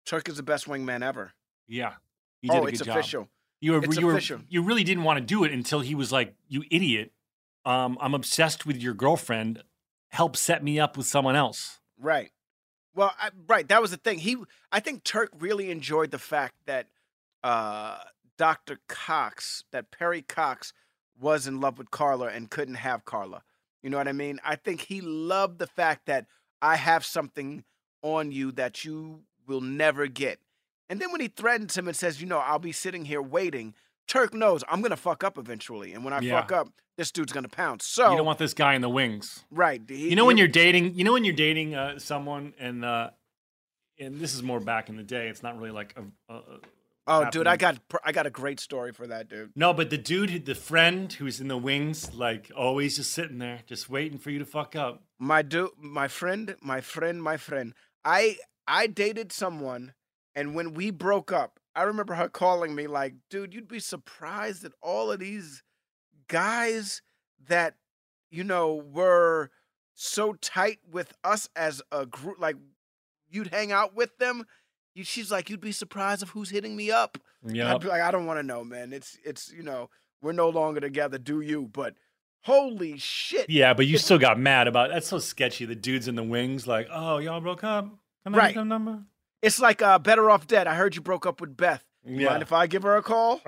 Speaker 2: Turk is the best wingman ever.
Speaker 1: Yeah. He did
Speaker 2: Oh,
Speaker 1: a good
Speaker 2: it's
Speaker 1: job.
Speaker 2: official.
Speaker 1: You were,
Speaker 2: It's
Speaker 1: you were,
Speaker 2: official.
Speaker 1: you really didn't want to do it until he was like, "You idiot! Um, I'm obsessed with your girlfriend. Help set me up with someone else."
Speaker 2: Right. Well, I, right. That was the thing. He, I think Turk really enjoyed the fact that uh, Doctor Cox, that Perry Cox, was in love with Carla and couldn't have Carla. You know what I mean? I think he loved the fact that I have something on you that you will never get. And then when he threatens him and says, you know, I'll be sitting here waiting, Turk knows I'm going to fuck up eventually. And when I
Speaker 1: Yeah.
Speaker 2: fuck up, this dude's going to pounce. So,
Speaker 1: You don't want this guy in the wings.
Speaker 2: right. he-
Speaker 1: You know when
Speaker 2: he-
Speaker 1: you're dating, you know when you're dating uh, someone, and uh, and this is more back in the day. It's not really like a. a, a
Speaker 2: Oh, dude, I
Speaker 1: happening.
Speaker 2: got I got a great story for that, dude.
Speaker 1: No, but the dude, who- the friend who's in the wings, like always just sitting there, just waiting for you to fuck up.
Speaker 2: My dude, my friend, my friend, my friend. I I dated someone, and when we broke up, I remember her calling me like, "Dude, you'd be surprised at all of these guys that you know were so tight with us as a group. Like, you'd hang out with them." You, she's like, "You'd be surprised of who's hitting me up."
Speaker 1: Yeah.
Speaker 2: I'd be like, "I don't want to know, man. It's it's you know we're no longer together. Do you?" But holy shit,
Speaker 1: Yeah, but you still got mad about that's so sketchy. The dude's in the wings, like, oh, y'all broke up. Can I
Speaker 2: Right.
Speaker 1: get the number?
Speaker 2: it's like uh, Better Off Dead. I heard you broke up with Beth. You
Speaker 1: Yeah.
Speaker 2: Mind if I give her a call?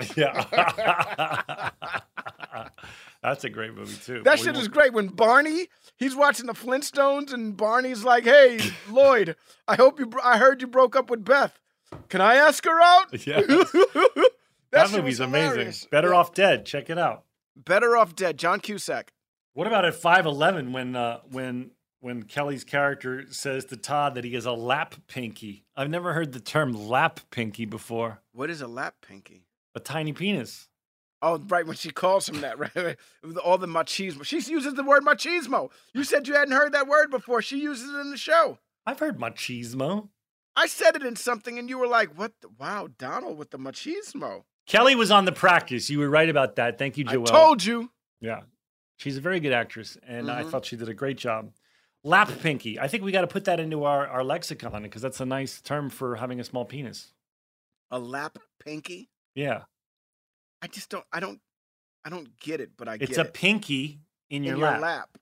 Speaker 1: Yeah. That's a great movie too.
Speaker 2: That
Speaker 1: We
Speaker 2: shit
Speaker 1: won't-
Speaker 2: is great. When Barney, he's watching the Flintstones, and Barney's like, "Hey, Lloyd, I hope you. Bro- I heard you broke up with Beth. Can I ask her out?"
Speaker 1: Yeah.
Speaker 2: that
Speaker 1: That
Speaker 2: shit
Speaker 1: movie's
Speaker 2: was
Speaker 1: amazing.
Speaker 2: hilarious.
Speaker 1: Better
Speaker 2: Yeah.
Speaker 1: Off Dead. Check it out.
Speaker 2: Better Off Dead. John Cusack.
Speaker 1: What about at five eleven when uh, when when Kelly's character says to Todd that he has a lap pinky? I've never heard the term lap pinky before.
Speaker 2: What is a lap pinky?
Speaker 1: A tiny penis.
Speaker 2: Oh, right, when she calls him that, right? With all the machismo. She uses the word machismo. You said you hadn't heard that word before. She uses it in the show.
Speaker 1: I've heard machismo.
Speaker 2: I said it in something, and you were like, "What? The, wow, Donald with the machismo."
Speaker 1: Kelly was on The Practice. You were right about that. Thank you, Joelle.
Speaker 2: I told you.
Speaker 1: Yeah. She's a very good actress, and I
Speaker 2: Mhm.
Speaker 1: thought she did a great job. Lap pinky. I think we got to put that into our, our lexicon because that's a nice term for having a small penis.
Speaker 2: A lap pinky?
Speaker 1: Yeah.
Speaker 2: I just don't. I don't. I don't get it, but I
Speaker 1: It's
Speaker 2: get
Speaker 1: a
Speaker 2: it.
Speaker 1: pinky in your
Speaker 2: in
Speaker 1: lap.
Speaker 2: your lap.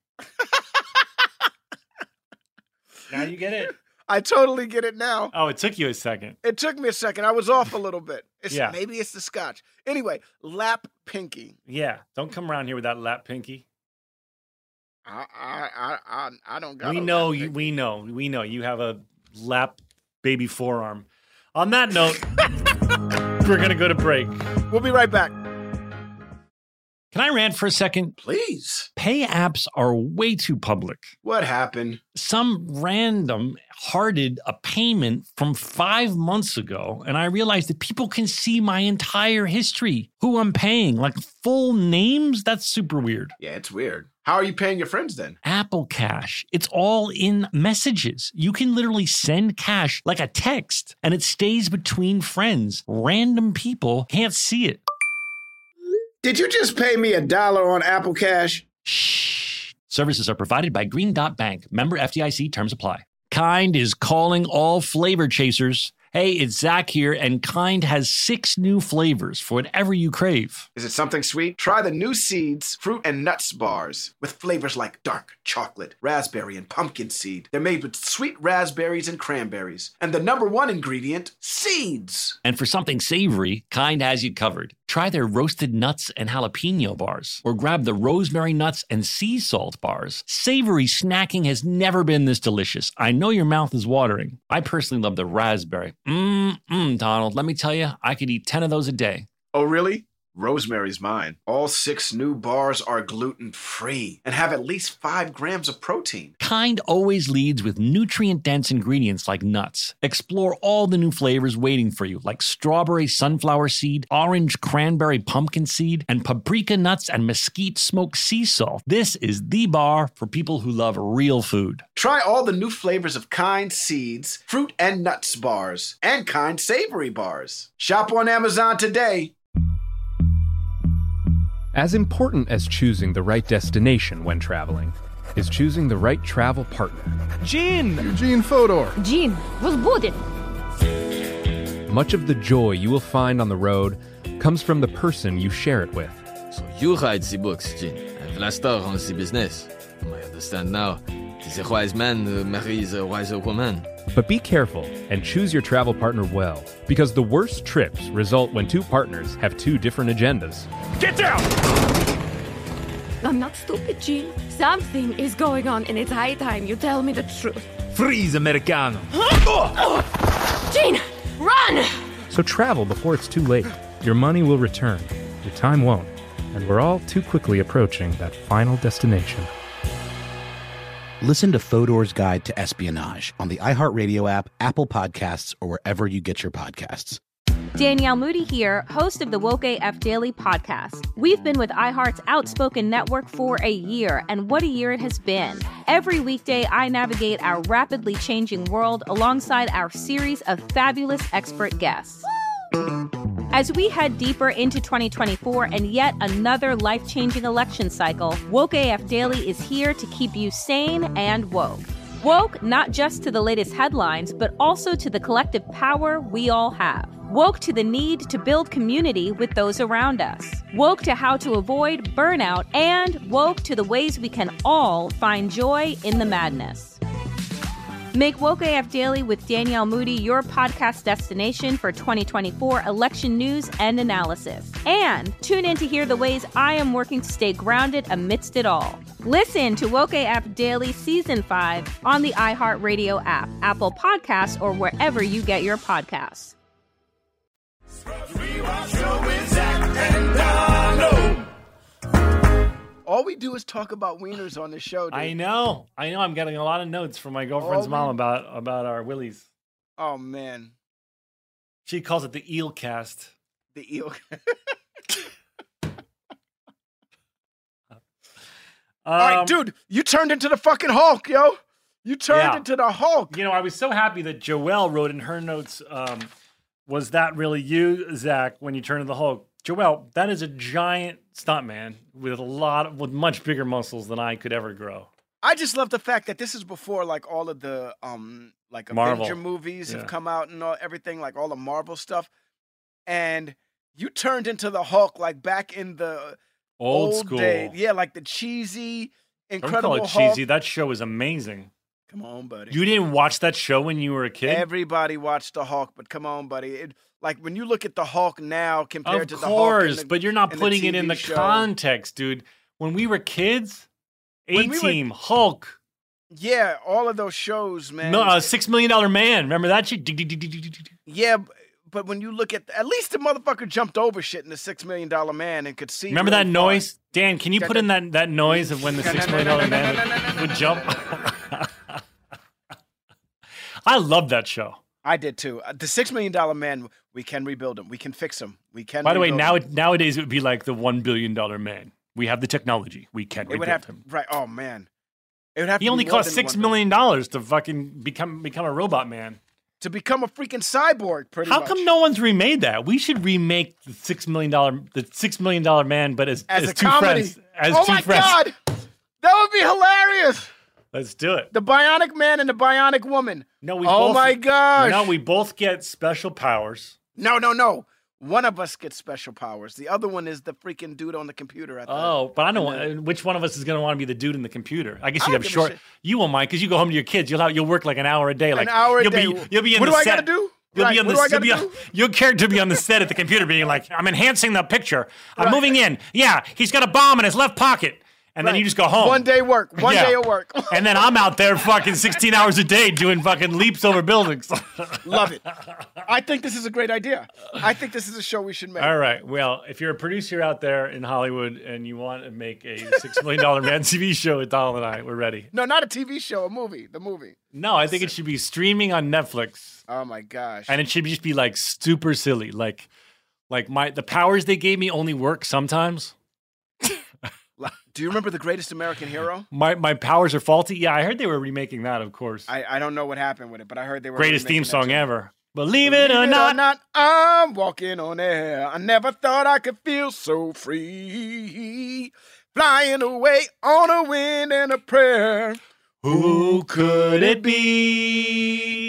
Speaker 1: Now you get it.
Speaker 2: I totally get it now.
Speaker 1: Oh, it took you a second.
Speaker 2: It took me a second. I was off a little bit. It's,
Speaker 1: Yeah.
Speaker 2: Maybe it's the scotch. Anyway, lap pinky.
Speaker 1: Yeah. Don't come around here with that lap pinky.
Speaker 2: I I I I, I don't got.
Speaker 1: We
Speaker 2: a
Speaker 1: know
Speaker 2: lap
Speaker 1: you.
Speaker 2: pinky.
Speaker 1: We know. We know you have a lap baby forearm. On that note, we're gonna go to break.
Speaker 2: We'll be right back.
Speaker 1: Can I rant for a second?
Speaker 2: Please.
Speaker 1: Pay apps are way too public.
Speaker 2: What happened?
Speaker 1: Some random hearted a payment from five months ago, and I realized that people can see my entire history, who I'm paying, like full names. That's super weird.
Speaker 2: Yeah, it's weird. How are you paying your friends then?
Speaker 1: Apple Cash. It's all in messages. You can literally send cash like a text, and it stays between friends. Random people can't see it.
Speaker 2: Did you just pay me a dollar on Apple Cash?
Speaker 1: Shh. Services are provided by Green Dot Bank. Member F D I C. Terms apply. Kind is calling all flavor chasers. Hey, it's Zach here, and Kind has six new flavors for whatever you crave.
Speaker 2: Is it something sweet? Try the new Seeds fruit and nuts bars with flavors like dark chocolate, raspberry, and pumpkin seed. They're made with sweet raspberries and cranberries. And the number one ingredient, seeds.
Speaker 1: And for something savory, Kind has you covered. Try their roasted nuts and jalapeno bars, or grab the rosemary nuts and sea salt bars. Savory snacking has never been this delicious. I know your mouth is watering. I personally love the raspberry. Mmm, Donald, let me tell you, I could eat ten of those a day.
Speaker 2: Oh, really? Rosemary's mine. All six new bars are gluten-free and have at least five grams of protein.
Speaker 1: Kind always leads with nutrient-dense ingredients like nuts. Explore all the new flavors waiting for you, like strawberry sunflower seed, orange cranberry pumpkin seed, and paprika nuts and mesquite smoked sea salt. This is the bar for people who love real food.
Speaker 2: Try all the new flavors of Kind Seeds, fruit and nuts bars, and Kind Savory bars. Shop on Amazon today.
Speaker 8: As important as choosing the right destination when traveling is choosing the right travel partner.
Speaker 9: Gene!
Speaker 10: Eugene Fodor.
Speaker 11: Gene, was booted.
Speaker 8: much of the joy you will find on the road comes from the person you share it with.
Speaker 9: So you write the books, Gene, and Vlastar runs the business. I understand now. Tis a wise man who marries a wiser woman.
Speaker 8: But be careful and choose your travel partner well, because the worst trips result when two partners have two different agendas.
Speaker 3: Get down!
Speaker 10: I'm not stupid, Gene. Something is going on, and it's high time you tell me the truth.
Speaker 3: Freeze, Americano!
Speaker 10: Gene, run!
Speaker 8: So travel before it's too late. Your money will return, your time won't, and we're all too quickly approaching that final destination.
Speaker 11: Listen to Fodor's Guide to Espionage on the iHeartRadio app, Apple Podcasts, or wherever you get your podcasts.
Speaker 12: Danielle Moody here, host of the Woke A F Daily podcast. We've been with iHeart's Outspoken Network for a year, and what a year it has been. Every weekday, I navigate our rapidly changing world alongside our series of fabulous expert guests. As we head deeper into twenty twenty-four and yet another life-changing election cycle, Woke A F Daily is here to keep you sane and woke. Woke not just to the latest headlines, but also to the collective power we all have. Woke to the need to build community with those around us. Woke to how to avoid burnout, and woke to the ways we can all find joy in the madness. Make Woke A F Daily with Danielle Moody your podcast destination for twenty twenty-four election news and analysis. And tune in to hear the ways I am working to stay grounded amidst it all. Listen to Woke A F Daily Season five on the iHeartRadio app, Apple Podcasts, or wherever you get your podcasts.
Speaker 2: All we do is talk about wieners on the show, dude.
Speaker 5: I know. I know. I'm getting a lot of notes from my girlfriend's
Speaker 2: Oh,
Speaker 5: mom
Speaker 2: man.
Speaker 5: about, about our willies.
Speaker 2: Oh, man.
Speaker 5: She calls it the eel cast.
Speaker 2: The eel. All right,
Speaker 5: Um,
Speaker 2: dude, you turned into the fucking Hulk, yo. You turned
Speaker 5: Yeah.
Speaker 2: into the Hulk.
Speaker 5: You know, I was so happy that Joelle wrote in her notes, um, was that really you, Zach, when you turned into the Hulk? Joelle, that is a giant stuntman with a lot of, with much bigger muscles than I could ever grow.
Speaker 2: I just love the fact that this is before like all of the um like
Speaker 5: Marvel.
Speaker 2: Avenger movies
Speaker 5: Yeah.
Speaker 2: have come out and all, everything, like all the Marvel stuff. And you turned into the Hulk like back in the
Speaker 5: Old,
Speaker 2: old
Speaker 5: school.
Speaker 2: days. Yeah, like the cheesy,
Speaker 5: Don't
Speaker 2: incredible
Speaker 5: call it
Speaker 2: Hulk.
Speaker 5: cheesy. That show is amazing.
Speaker 2: Come on, buddy.
Speaker 5: You didn't watch that show when you were a kid?
Speaker 2: Everybody watched the Hulk, but come on, buddy. It, like when you look at the Hulk now compared
Speaker 5: Of
Speaker 2: to the Hulk, in
Speaker 5: course,
Speaker 2: the,
Speaker 5: but you're not
Speaker 2: in the
Speaker 5: putting it
Speaker 2: T V
Speaker 5: in the
Speaker 2: show.
Speaker 5: context, dude. When we were kids,
Speaker 2: When we were-
Speaker 5: A-Team, Hulk,
Speaker 2: Yeah, all of those shows, man.
Speaker 5: no, uh, Six Million Dollar Man. Remember that shit?
Speaker 2: Yeah, b- but when you look at at least the motherfucker jumped over shit in the Six Million Dollar Man and could see.
Speaker 5: Remember that
Speaker 2: really far.
Speaker 5: noise? Dan, can you put in that, that noise of when the Six Million Dollar Man would, would jump? I love that show.
Speaker 2: I did too. Uh, The Six Million Dollar Man, we can rebuild him. We can fix him. We can.
Speaker 5: By the way,
Speaker 2: rebuild
Speaker 5: now
Speaker 2: him.
Speaker 5: it, nowadays it would be like the One Billion Dollar Man. We have the technology. We can
Speaker 2: it
Speaker 5: rebuild
Speaker 2: would have
Speaker 5: him.
Speaker 2: right. Oh man, it would have.
Speaker 5: He
Speaker 2: to
Speaker 5: only
Speaker 2: be more
Speaker 5: cost
Speaker 2: than
Speaker 5: six
Speaker 2: one
Speaker 5: million dollars to fucking become become a robot man.
Speaker 2: to become a freaking cyborg. Pretty
Speaker 5: How
Speaker 2: much.
Speaker 5: come no one's remade that? We should remake the six million dollar the six million dollar man, but as
Speaker 2: as,
Speaker 5: as
Speaker 2: a
Speaker 5: two
Speaker 2: comedy?
Speaker 5: friends. As
Speaker 2: oh
Speaker 5: two
Speaker 2: my
Speaker 5: friends.
Speaker 2: god, that would be hilarious.
Speaker 5: Let's do it.
Speaker 2: The Bionic Man and the Bionic Woman.
Speaker 5: No, we
Speaker 2: oh
Speaker 5: both,
Speaker 2: my gosh.
Speaker 5: No, we both get special powers.
Speaker 2: No, no, no. One of us gets special powers. The other one is the freaking dude on the computer. At the,
Speaker 5: Oh, but I don't
Speaker 2: and
Speaker 5: want. Which one of us is going to want to be the dude in the computer? I guess
Speaker 2: I
Speaker 5: you
Speaker 2: don't
Speaker 5: have
Speaker 2: give a
Speaker 5: short.
Speaker 2: shit.
Speaker 5: You won't mind because you go home to your kids. You'll have you'll work like an hour a day. Like
Speaker 2: An hour a
Speaker 5: you'll
Speaker 2: day.
Speaker 5: Be, you'll be in
Speaker 2: what
Speaker 5: the
Speaker 2: do I
Speaker 5: set.
Speaker 2: gotta do?
Speaker 5: You'll
Speaker 2: Right,
Speaker 5: be on
Speaker 2: what
Speaker 5: the.
Speaker 2: do I
Speaker 5: You'll,
Speaker 2: gotta
Speaker 5: be
Speaker 2: do?
Speaker 5: on, your character be on the set at the computer, being like, "I'm enhancing the picture. I'm
Speaker 2: Right.
Speaker 5: moving in. Yeah, he's got a bomb in his left pocket." And then
Speaker 2: Right.
Speaker 5: you just go home.
Speaker 2: One day work. One
Speaker 5: Yeah.
Speaker 2: day of work.
Speaker 5: And then I'm out there fucking sixteen hours a day doing fucking leaps over buildings.
Speaker 2: Love it. I think this is a great idea. I think this is a show we should make.
Speaker 5: All right. Well, if you're a producer out there in Hollywood and you want to make a six million dollar man T V show with Donald and I, we're ready.
Speaker 2: No, not a T V show, a movie. The movie.
Speaker 5: No, I think it should be streaming on Netflix.
Speaker 2: Oh my gosh.
Speaker 5: And it should just be like super silly. Like like my the powers they gave me only work sometimes.
Speaker 2: Do you remember The Greatest American Hero?
Speaker 5: My my powers are faulty. Yeah, I heard they were remaking that, of course.
Speaker 2: I, I don't know what happened with it, but I heard they were
Speaker 5: Greatest
Speaker 2: remaking
Speaker 5: theme
Speaker 2: that
Speaker 5: song
Speaker 2: too.
Speaker 5: ever. Believe it or not.
Speaker 2: I'm walking on air. I never thought I could feel so free. Flying away on a wind and a prayer.
Speaker 5: Who could it be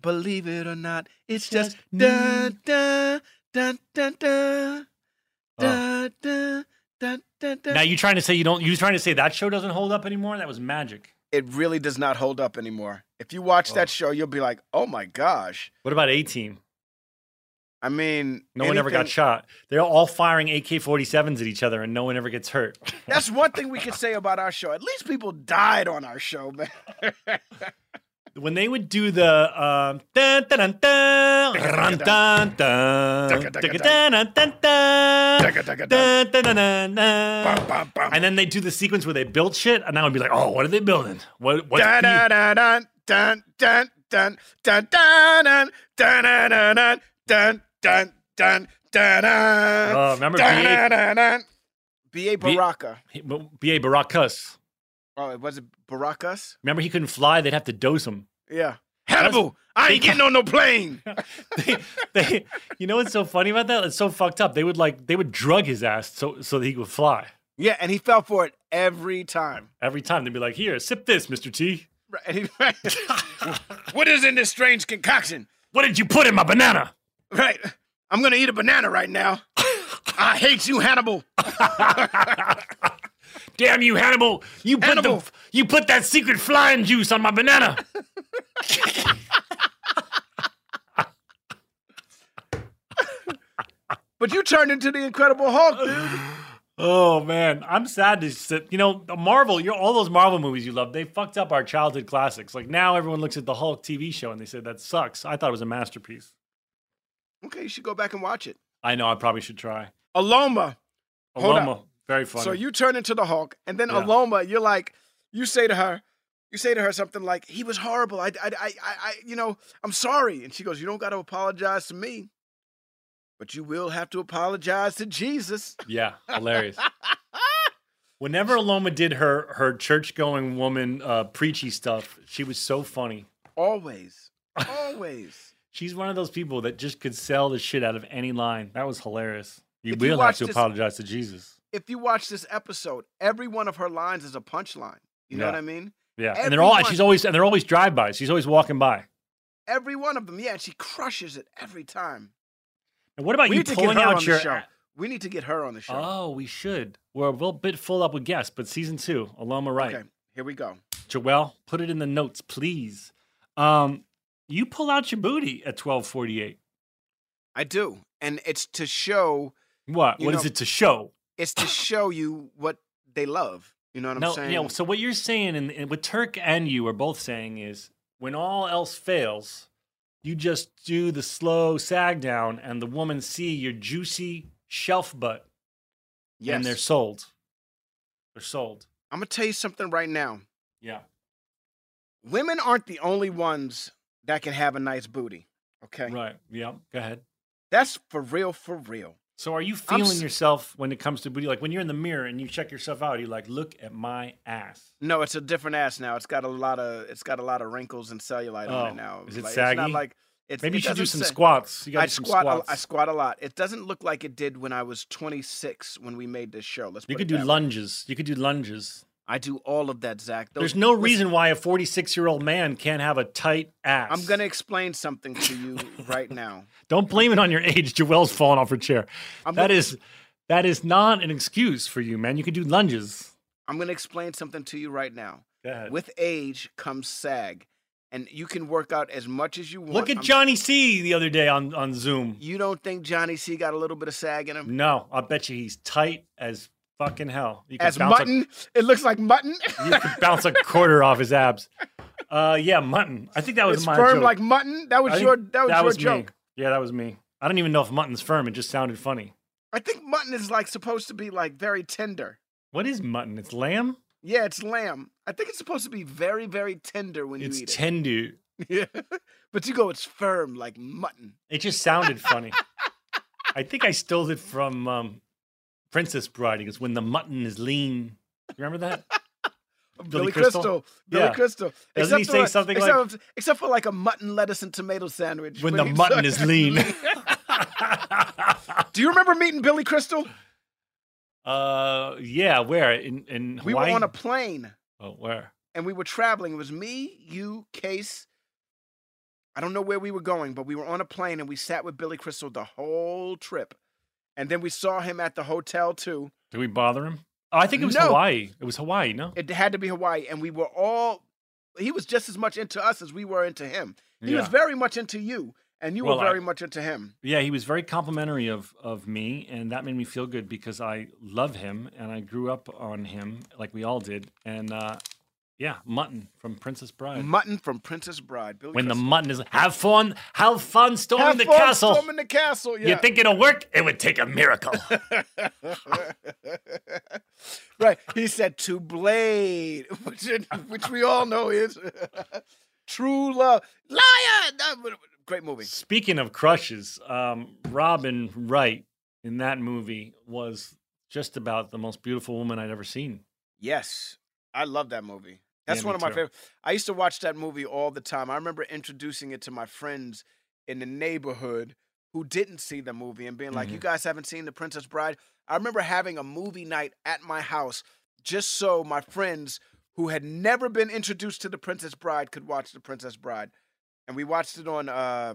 Speaker 2: Believe it or not, it's just dun dun dun dun dun dun dun dun dun dun.
Speaker 5: Now you trying to say you don't? You trying to say that show doesn't hold up anymore? That was magic.
Speaker 2: It really does not hold up anymore. If you watch
Speaker 5: Oh.
Speaker 2: that show, you'll be like, "Oh my gosh!"
Speaker 5: What about A-Team?
Speaker 2: I mean,
Speaker 5: No one ever got
Speaker 2: anything-
Speaker 5: shot. They're all firing A K forty-sevens at each other, and no one ever gets hurt.
Speaker 2: That's one thing we could say about our show. At least people died on our show, man.
Speaker 5: When they would do the um, dun, dun, dun, dun, run, dun, dun, dun, dun, dun, dun, dun, dun, dun, dun, dun, and then they do the sequence where they build shit, and I would be like, "Oh, what are they building? What? What's
Speaker 2: Dun dun dun dun dun dun dun dun dun dun dun dun dun dun dun.
Speaker 5: Oh, remember B A
Speaker 2: B A Baraka.
Speaker 5: B A Baracus.
Speaker 2: Oh, was it Baracus?
Speaker 5: Remember he couldn't fly; they'd have to dose him.
Speaker 2: Yeah. Hannibal, I ain't getting on no plane.
Speaker 5: they, they, you know what's so funny about that? It's so fucked up. They would like they would drug his ass so so that he could fly.
Speaker 2: Yeah, and he fell for it every time.
Speaker 5: Every time they'd be like, "Here, sip this, Mister T."
Speaker 2: Right, and he- what is in this strange concoction?
Speaker 5: What did you put in my banana?
Speaker 2: Right. I'm gonna eat a banana right now. I hate you, Hannibal.
Speaker 5: Damn you, Hannibal! You put
Speaker 2: Hannibal.
Speaker 5: the you put that secret flying juice on my banana.
Speaker 2: But you turned into the Incredible Hulk, dude.
Speaker 5: Oh man, I'm sad to sit. You know, Marvel. You're all those Marvel movies you love. They fucked up our childhood classics. Like now, everyone looks at the Hulk T V show and they say that sucks. I thought it was a masterpiece.
Speaker 2: Okay, you should go back and watch it.
Speaker 5: I know. I probably should try.
Speaker 2: Aloma. Hold
Speaker 5: Aloma,
Speaker 2: up.
Speaker 5: very funny.
Speaker 2: So you turn into the Hulk, and then
Speaker 5: Yeah.
Speaker 2: Aloma, you're like, you say to her, you say to her something like, "He was horrible. I, I, I, I, I you know, I'm sorry." And she goes, "You don't got to apologize to me, but you will have to apologize to Jesus."
Speaker 5: Yeah, hilarious. Whenever Aloma did her her church going woman uh, preachy stuff, she was so funny.
Speaker 2: Always, always.
Speaker 5: She's one of those people that just could sell the shit out of any line. That was hilarious. You
Speaker 2: If you
Speaker 5: will have
Speaker 2: watch
Speaker 5: to
Speaker 2: this-
Speaker 5: apologize to Jesus.
Speaker 2: If you watch this episode, every one of her lines is a punchline. You know
Speaker 5: Yeah.
Speaker 2: what I mean?
Speaker 5: Yeah, and they're all.
Speaker 2: Everyone-
Speaker 5: She's always and they're always drive-bys. She's always walking by.
Speaker 2: Every one of them, yeah, and she crushes it every time.
Speaker 5: And what about
Speaker 2: we
Speaker 5: you
Speaker 2: need to get
Speaker 5: pulling
Speaker 2: her
Speaker 5: out
Speaker 2: on
Speaker 5: your?
Speaker 2: the show. We need to get her on the show.
Speaker 5: Oh, we should. We're a little bit full up with guests, but season two, Aloma Wright.
Speaker 2: Okay, here we go.
Speaker 5: Joelle, put it in the notes, please. Um, you pull out your booty at twelve forty-eight.
Speaker 2: I do, and it's to show.
Speaker 5: What?
Speaker 2: You
Speaker 5: What is
Speaker 2: know-
Speaker 5: it to show?
Speaker 2: It's to show you what they love. You know what I'm
Speaker 5: No,
Speaker 2: saying?
Speaker 5: you know, so what you're saying, and, and what Turk and you are both saying is, when all else fails, you just do the slow sag down, and the woman see your juicy shelf butt,
Speaker 2: Yes.
Speaker 5: and they're sold. They're sold.
Speaker 2: I'm gonna tell you something right now.
Speaker 5: Yeah.
Speaker 2: Women aren't the only ones that can have a nice booty. Okay.
Speaker 5: Right. Yeah. Go ahead.
Speaker 2: That's for real, for real.
Speaker 5: So are you
Speaker 2: I'm
Speaker 5: feeling
Speaker 2: s-
Speaker 5: yourself when it comes to booty? Like when you're in the mirror and you check yourself out, you're like, look at my ass.
Speaker 2: No, it's a different ass now. It's got a lot of it's got a lot of wrinkles and cellulite on
Speaker 5: Oh,
Speaker 2: it now.
Speaker 5: is it
Speaker 2: Like,
Speaker 5: saggy?
Speaker 2: It's not like it's,
Speaker 5: Maybe
Speaker 2: it
Speaker 5: you should do
Speaker 2: doesn't
Speaker 5: some
Speaker 2: say-
Speaker 5: squats. You got
Speaker 2: I
Speaker 5: to do some
Speaker 2: squat.
Speaker 5: squats.
Speaker 2: A, I squat a lot. It doesn't look like it did when I was twenty-six when we made this show. Let's
Speaker 5: you
Speaker 2: put
Speaker 5: could
Speaker 2: it
Speaker 5: do
Speaker 2: that way.
Speaker 5: lunges. You could do lunges.
Speaker 2: I do all of that, Zach. Those-
Speaker 5: There's no
Speaker 2: listen,
Speaker 5: reason why a forty-six-year-old man can't have a tight ass.
Speaker 2: I'm gonna explain something to you right now.
Speaker 5: Don't blame it on your age. Joelle's falling off her chair.
Speaker 2: I'm
Speaker 5: That
Speaker 2: gonna-
Speaker 5: is, that is not an excuse for you, man. You can do lunges.
Speaker 2: I'm gonna explain something to you right now.
Speaker 5: Go ahead.
Speaker 2: With age comes sag, and you can work out as much as you want.
Speaker 5: Look at
Speaker 2: I'm-
Speaker 5: Johnny C the other day on, on Zoom.
Speaker 2: You don't think Johnny C got a little bit of sag in him?
Speaker 5: No, I bet you he's tight as fucking hell. You could
Speaker 2: As
Speaker 5: bounce a-
Speaker 2: mutton, it looks like mutton.
Speaker 5: You could bounce a quarter off his abs. Uh, yeah, mutton. I think that was
Speaker 2: It's
Speaker 5: my
Speaker 2: firm
Speaker 5: joke.
Speaker 2: like mutton. That was
Speaker 5: I think
Speaker 2: your that was your
Speaker 5: me.
Speaker 2: joke.
Speaker 5: Yeah, that was me. I don't even know if mutton's firm. It just sounded funny.
Speaker 2: I think mutton is like supposed to be like very tender.
Speaker 5: What is mutton? It's lamb.
Speaker 2: Yeah, it's lamb. I think it's supposed to be very, very tender when
Speaker 5: It's
Speaker 2: you eat
Speaker 5: tender.
Speaker 2: it. Yeah, but you go, it's firm like mutton.
Speaker 5: It just sounded funny. I think I stole it from um, Princess Bride. He goes, "When the mutton is lean." You remember that?
Speaker 2: Billy, Crystal. Billy
Speaker 5: Yeah.
Speaker 2: Crystal.
Speaker 5: Doesn't he
Speaker 2: Except
Speaker 5: say
Speaker 2: for-
Speaker 5: something
Speaker 2: except,
Speaker 5: like,
Speaker 2: except for like a mutton, lettuce, and tomato sandwich?
Speaker 5: "When the
Speaker 2: he-
Speaker 5: mutton is lean"?
Speaker 2: Do you remember meeting Billy Crystal?
Speaker 5: uh, yeah. Where in in
Speaker 2: We
Speaker 5: Hawaii?
Speaker 2: were on a plane
Speaker 5: Oh, where?
Speaker 2: and we were traveling. It was me, you, Case, I don't know where we were going, but we were on a plane and we sat with Billy Crystal the whole trip. And then we saw him at the hotel too.
Speaker 5: Did we bother him? Oh, I think it was
Speaker 2: No.
Speaker 5: Hawaii. It was Hawaii, no?
Speaker 2: It had to be Hawaii. And we were all, he was just as much into us as we were into him. He was
Speaker 5: Yeah.
Speaker 2: very much into you, and you
Speaker 5: Well,
Speaker 2: were very
Speaker 5: I-
Speaker 2: much into him.
Speaker 5: Yeah, he was very complimentary of of me, and that made me feel good because I love him and I grew up on him like we all did. And uh, yeah, Mutton from Princess Bride.
Speaker 2: Mutton from Princess Bride. Billy
Speaker 5: when the
Speaker 2: Crystal.
Speaker 5: mutton is have fun, have fun storming
Speaker 2: Have
Speaker 5: the
Speaker 2: fun
Speaker 5: castle.
Speaker 2: storming the castle, yeah.
Speaker 5: You think it'll work? It would take a miracle.
Speaker 2: Right. He said to Blade, which, which we all know is true love. Liar! That- Great movie.
Speaker 5: Speaking of crushes, um, Robin Wright in that movie was just about the most beautiful woman I'd ever seen.
Speaker 2: Yes. I love that movie. That's
Speaker 5: Yeah,
Speaker 2: one
Speaker 5: me
Speaker 2: of my
Speaker 5: too.
Speaker 2: favorite. I used to watch that movie all the time. I remember introducing it to my friends in the neighborhood who didn't see the movie and being like,
Speaker 5: Mhm.
Speaker 2: you guys haven't seen The Princess Bride? I remember having a movie night at my house just so my friends who had never been introduced to The Princess Bride could watch The Princess Bride. And we watched it on uh,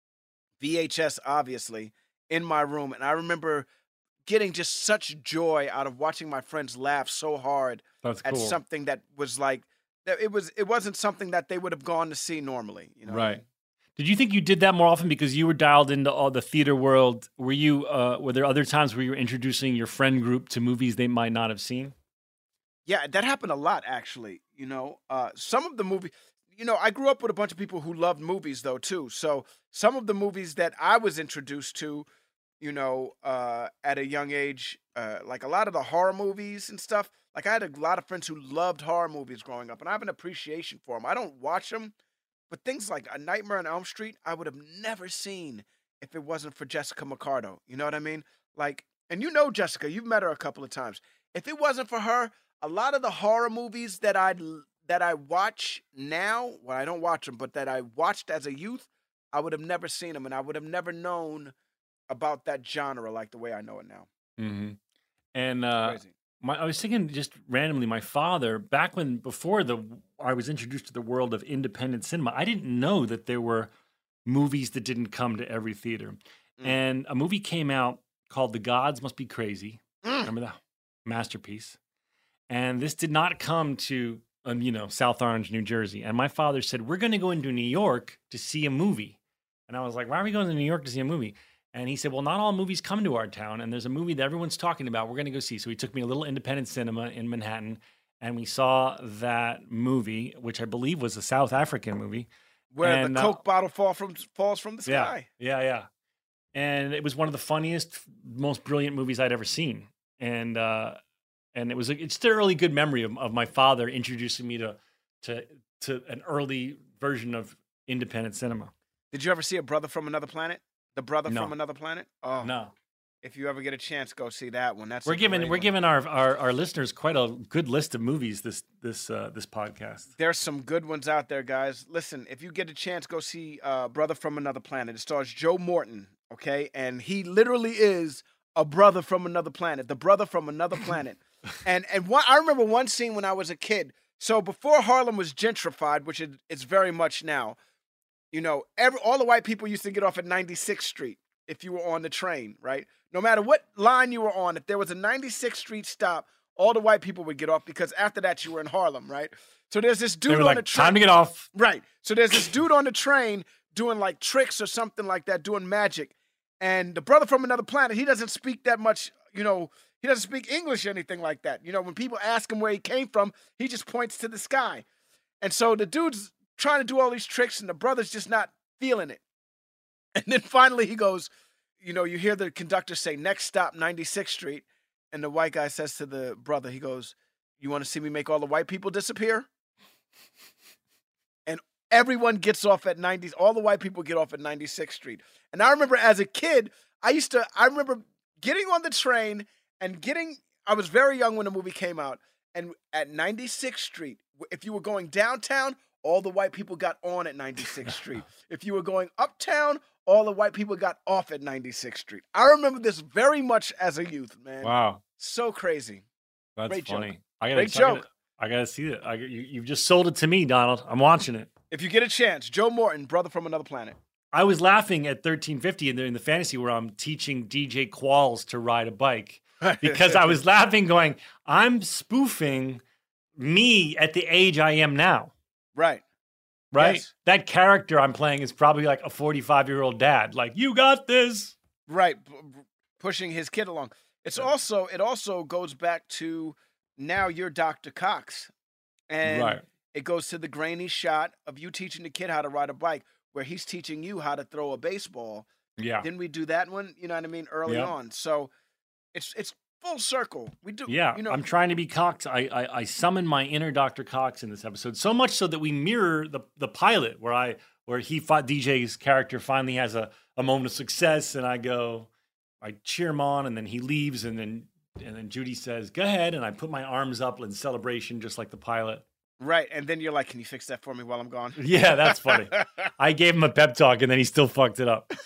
Speaker 2: V H S, obviously, in my room. And I remember getting just such joy out of watching my friends laugh so hard
Speaker 5: That's
Speaker 2: at
Speaker 5: cool.
Speaker 2: something that was like that it was it wasn't something that they would have gone to see normally, you know. what I
Speaker 5: Right.
Speaker 2: mean?
Speaker 5: Did you think you did that more often because you were dialed into all the theater world? Were you? Uh, were there other times where you were introducing your friend group to movies they might not have seen?
Speaker 2: Yeah, that happened a lot actually. You know, uh, some of the movie. You know, I grew up with a bunch of people who loved movies though too. So some of the movies that I was introduced to, you know, uh, at a young age, uh, like a lot of the horror movies and stuff. Like I had a lot of friends who loved horror movies growing up, and I have an appreciation for them. I don't watch them, but things like A Nightmare on Elm Street, I would have never seen if it wasn't for Jessica McCardo. You know what I mean? Like, and you know Jessica, you've met her a couple of times. If it wasn't for her, a lot of the horror movies that I'd that I watch now, well, I don't watch them, but that I watched as a youth, I would have never seen them, and I would have never known about that genre like the way I know it now.
Speaker 5: Mm-hmm. And uh,
Speaker 2: Crazy.
Speaker 5: my, I was thinking just randomly, my father, back when before the I was introduced to the world of independent cinema, I didn't know that there were movies that didn't come to every theater.
Speaker 2: Mm.
Speaker 5: And a movie came out called The Gods Must Be Crazy.
Speaker 2: Mm.
Speaker 5: Remember that? Masterpiece. And this did not come to, um, you know, South Orange, New Jersey. And my father said, we're going to go into New York to see a movie. And I was like, why are we going to New York to see a movie? And he said, well, not all movies come to our town. And there's a movie that everyone's talking about. We're going to go see. So he took me a little independent cinema in Manhattan. And we saw that movie, which I believe was a South African movie.
Speaker 2: Where
Speaker 5: And,
Speaker 2: the
Speaker 5: uh,
Speaker 2: Coke bottle fall from falls from the
Speaker 5: Yeah,
Speaker 2: sky.
Speaker 5: yeah, yeah. And it was one of the funniest, most brilliant movies I'd ever seen. And uh, and it was a, it's still a really good memory of, of my father introducing me to to to an early version of independent cinema.
Speaker 2: Did you ever see A Brother from Another Planet? The Brother
Speaker 5: No.
Speaker 2: from Another Planet? Oh,
Speaker 5: No,
Speaker 2: if you ever get a chance, go see that one. That's
Speaker 5: we're
Speaker 2: a
Speaker 5: giving
Speaker 2: great
Speaker 5: we're
Speaker 2: one.
Speaker 5: giving our, our our listeners quite a good list of movies this this uh, this podcast.
Speaker 2: There's some good ones out there, guys. Listen, if you get a chance, go see uh, Brother from Another Planet. It stars Joe Morton, okay? And he literally is a brother from another planet, the brother from another planet. and and one, I remember one scene when I was a kid. So before Harlem was gentrified, which it, it's very much now, you know, every, all the white people used to get off at ninety-sixth Street if you were on the train, right? No matter what line you were on, if there was a ninety-sixth Street stop, all the white people would get off because after that you were in Harlem, right? So there's this dude
Speaker 5: They were
Speaker 2: on
Speaker 5: like,
Speaker 2: the train.
Speaker 5: time to get off.
Speaker 2: Right. So there's this dude on the train doing like tricks or something like that, doing magic. And the brother from another planet, he doesn't speak that much, you know, he doesn't speak English or anything like that. You know, when people ask him where he came from, he just points to the sky. And so the dude's trying to do all these tricks and the brother's just not feeling it. And then finally he goes, you know, you hear the conductor say, next stop, ninety-sixth Street. And the white guy says to the brother, he goes, you want to see me make all the white people disappear? And everyone gets off at ninety, all the white people get off at ninety-sixth Street. And I remember as a kid, I used to, I remember getting on the train and getting, I was very young when the movie came out. And at ninety-sixth Street, if you were going downtown, all the white people got on at ninety-sixth Street. If you were going uptown, all the white people got off at ninety-sixth Street. I remember this very much as a youth, man.
Speaker 5: Wow,
Speaker 2: So crazy.
Speaker 5: that's
Speaker 2: Great
Speaker 5: funny.
Speaker 2: joke.
Speaker 5: I gotta,
Speaker 2: Great
Speaker 5: I gotta-
Speaker 2: joke.
Speaker 5: I gotta see it. I, you, you've just sold it to me, Donald. I'm watching it.
Speaker 2: If you get a chance, Joe Morton, Brother from Another Planet.
Speaker 5: I was laughing at thirteen fifty in the, in the fantasy where I'm teaching D J Qualls to ride a bike because I was laughing going, I'm spoofing me at the age I am now.
Speaker 2: Right.
Speaker 5: Right?
Speaker 2: Yes.
Speaker 5: That character I'm playing is probably like a forty-five-year-old dad. Like, you got this.
Speaker 2: Right. P- pushing his kid along. It's also, it also goes back to now you're Doctor Cox. And
Speaker 5: Right.
Speaker 2: it goes to the grainy shot of you teaching the kid how to ride a bike where he's teaching you how to throw a baseball.
Speaker 5: Yeah.
Speaker 2: Didn't we do that one? You know what I mean? Early
Speaker 5: Yeah.
Speaker 2: on. So it's it's full circle. We do.
Speaker 5: Yeah,
Speaker 2: You know,
Speaker 5: I'm trying to be Cox. I, I I summon my inner Doctor Cox in this episode, so much so that we mirror the the pilot where I where he fought D J's character finally has a, a moment of success, and I go, I cheer him on, and then he leaves, and then and then Judy says, "Go ahead," and I put my arms up in celebration, just like the pilot.
Speaker 2: right. And then you're like, can you fix that for me while I'm gone?
Speaker 5: Yeah, that's funny. I gave him a pep talk, and then he still fucked it up.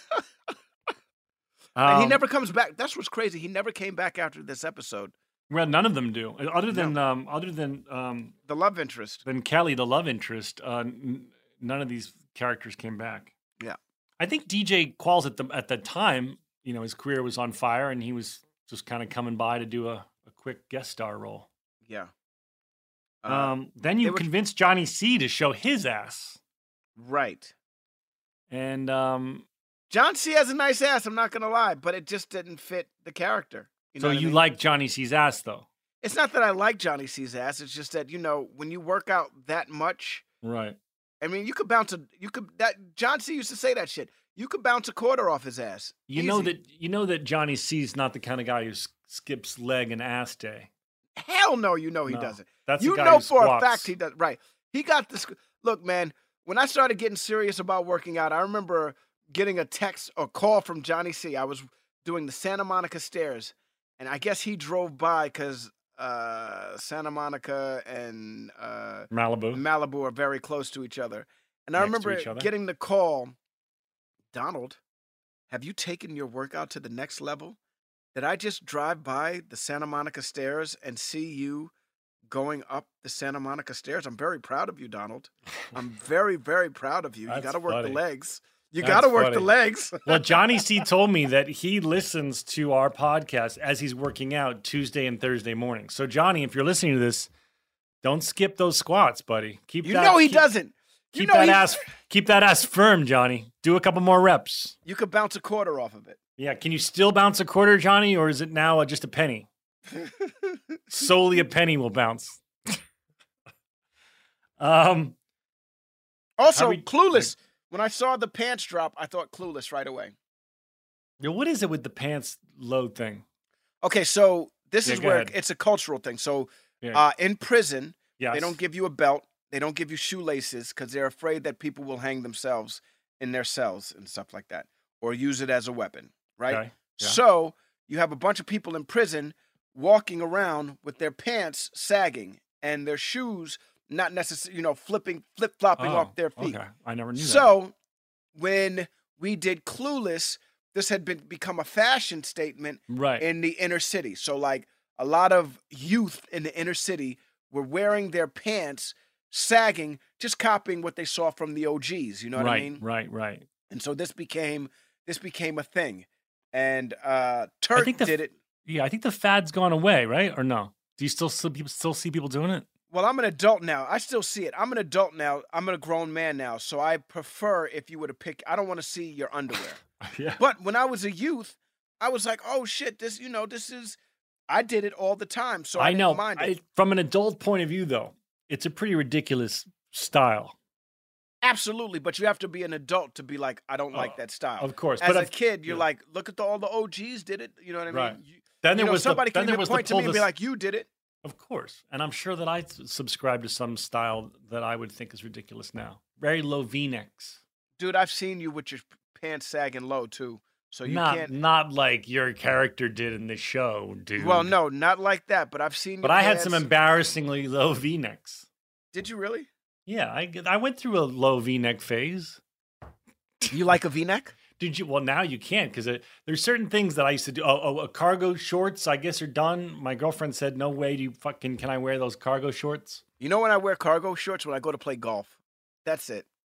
Speaker 2: And he
Speaker 5: Um,
Speaker 2: never comes back. That's what's crazy. He never came back after this episode.
Speaker 5: Well, none of them do, other than um, other than um,
Speaker 2: The love interest.
Speaker 5: than Kelly, the love interest. Uh, n- none of these characters came back.
Speaker 2: Yeah.
Speaker 5: I think D J Qualls at the at the time, you know, his career was on fire, and he was just kind of coming by to do a, a quick guest star role.
Speaker 2: Yeah. Uh,
Speaker 5: Um, then you
Speaker 2: they were-
Speaker 5: convinced Johnny C to show his ass,
Speaker 2: right.
Speaker 5: and um,
Speaker 2: John C has a nice ass, I'm not going to lie, but it just didn't fit the character. You know
Speaker 5: so
Speaker 2: what I
Speaker 5: you
Speaker 2: mean?
Speaker 5: like Johnny C's ass though,
Speaker 2: It's not that I like Johnny C's ass. It's just that, you know, when you work out that much,
Speaker 5: right?
Speaker 2: I mean, you could bounce a, you could, that, John C used to say that shit. You could bounce a quarter off his ass.
Speaker 5: You know
Speaker 2: Easy.
Speaker 5: that you know that Johnny C's not the kind of guy who s- skips leg and ass day.
Speaker 2: Hell no, you know he
Speaker 5: No,
Speaker 2: doesn't.
Speaker 5: that's
Speaker 2: you
Speaker 5: the guy
Speaker 2: know
Speaker 5: who
Speaker 2: for
Speaker 5: squats.
Speaker 2: a fact he does. Right. He got this. Look, man, when I started getting serious about working out, I remember getting a text or call from Johnny C. I was doing the Santa Monica stairs, and I guess he drove by because uh, Santa Monica and uh,
Speaker 5: Malibu.
Speaker 2: Malibu are very close to each other. And I
Speaker 5: Next to
Speaker 2: remember
Speaker 5: each other.
Speaker 2: getting the call, Donald, have you taken your workout to the next level? Did I just drive by the Santa Monica stairs and see you going up the Santa Monica stairs? I'm very proud of you, Donald. I'm very, very proud of you. You
Speaker 5: That's
Speaker 2: got to work
Speaker 5: funny.
Speaker 2: the legs. You
Speaker 5: That's
Speaker 2: got to work the
Speaker 5: funny.
Speaker 2: legs.
Speaker 5: Well, Johnny C told me that he listens to our podcast as he's working out Tuesday and Thursday mornings. So, Johnny, if you're listening to this, don't skip those squats, buddy. Keep
Speaker 2: You
Speaker 5: that,
Speaker 2: know he
Speaker 5: keep,
Speaker 2: doesn't. You
Speaker 5: Keep
Speaker 2: know
Speaker 5: that
Speaker 2: he-
Speaker 5: ass. Keep that ass firm, Johnny. Do a couple more reps.
Speaker 2: You could bounce a quarter off of it.
Speaker 5: Yeah. Can you still bounce a quarter, Johnny, or is it now just a penny? Solely a penny will bounce. um.
Speaker 2: Also,
Speaker 5: we-
Speaker 2: Clueless. When I saw the pants drop, I thought Clueless right away.
Speaker 5: Yeah, what is it with the pants load thing?
Speaker 2: Okay, so this
Speaker 5: Yeah,
Speaker 2: is
Speaker 5: go
Speaker 2: where
Speaker 5: ahead.
Speaker 2: it's a cultural thing. So
Speaker 5: Yeah.
Speaker 2: uh, in prison,
Speaker 5: Yes.
Speaker 2: they don't give you a belt. They don't give you shoelaces because they're afraid that people will hang themselves in their cells and stuff like that, or use it as a weapon, right?
Speaker 5: Okay, yeah.
Speaker 2: So you have a bunch of people in prison walking around with their pants sagging and their shoes not necessarily, you know, flipping, flip flopping
Speaker 5: Oh,
Speaker 2: off their feet.
Speaker 5: okay. I never knew that.
Speaker 2: So when we did Clueless, this had been become a fashion statement
Speaker 5: Right.
Speaker 2: in the inner city. So like a lot of youth in the inner city were wearing their pants sagging, just copying what they saw from the O Gs. You know what
Speaker 5: right,
Speaker 2: I mean?
Speaker 5: right, right.
Speaker 2: And so this became this became a thing. And uh Turk
Speaker 5: think the-
Speaker 2: did it.
Speaker 5: Yeah, I think the fad's gone away, right? Or no? Do you still see people still see people doing it?
Speaker 2: Well, I'm an adult now. I still see it. I'm an adult now. I'm a grown man now. So I prefer if you were to pick, I don't want to see your underwear.
Speaker 5: Yeah.
Speaker 2: But when I was a youth, I was like, oh shit, this, you know, this is, I did it all the time. So I,
Speaker 5: I know.
Speaker 2: didn't mind it.
Speaker 5: I, from an adult point of view, though, it's a pretty ridiculous style.
Speaker 2: Absolutely. But you have to be an adult to be like, I don't like
Speaker 5: Oh,
Speaker 2: that style.
Speaker 5: of course,
Speaker 2: As
Speaker 5: but
Speaker 2: a
Speaker 5: I've-
Speaker 2: kid, you're
Speaker 5: yeah.
Speaker 2: like, look at the, all the O Gs did it. You know what I mean?
Speaker 5: Right.
Speaker 2: You,
Speaker 5: Then
Speaker 2: you
Speaker 5: there
Speaker 2: know,
Speaker 5: was the-
Speaker 2: somebody
Speaker 5: then
Speaker 2: can
Speaker 5: there
Speaker 2: even
Speaker 5: was the
Speaker 2: point to
Speaker 5: pull
Speaker 2: me and be
Speaker 5: this-
Speaker 2: like, you did it.
Speaker 5: Of course. And I'm sure that I s- subscribe to some style that I would think is ridiculous now. Very low V-necks.
Speaker 2: Dude, I've seen you with your pants sagging low too. So you
Speaker 5: not,
Speaker 2: can't.
Speaker 5: not like your character did in the show, dude.
Speaker 2: Well, no, not like that. But I've seen.
Speaker 5: But
Speaker 2: your
Speaker 5: I had some
Speaker 2: pants-
Speaker 5: embarrassingly low V-necks.
Speaker 2: Did you really?
Speaker 5: Yeah, I, I went through a low V-neck phase.
Speaker 2: You like a V-neck?
Speaker 5: Did you? Well, now you can't because there's certain things that I used to do. Oh, oh, uh, cargo shorts, I guess, are done. My girlfriend said, "No way, do you fucking can I wear those cargo shorts?"
Speaker 2: You know when I wear cargo shorts when I go to play golf. That's it.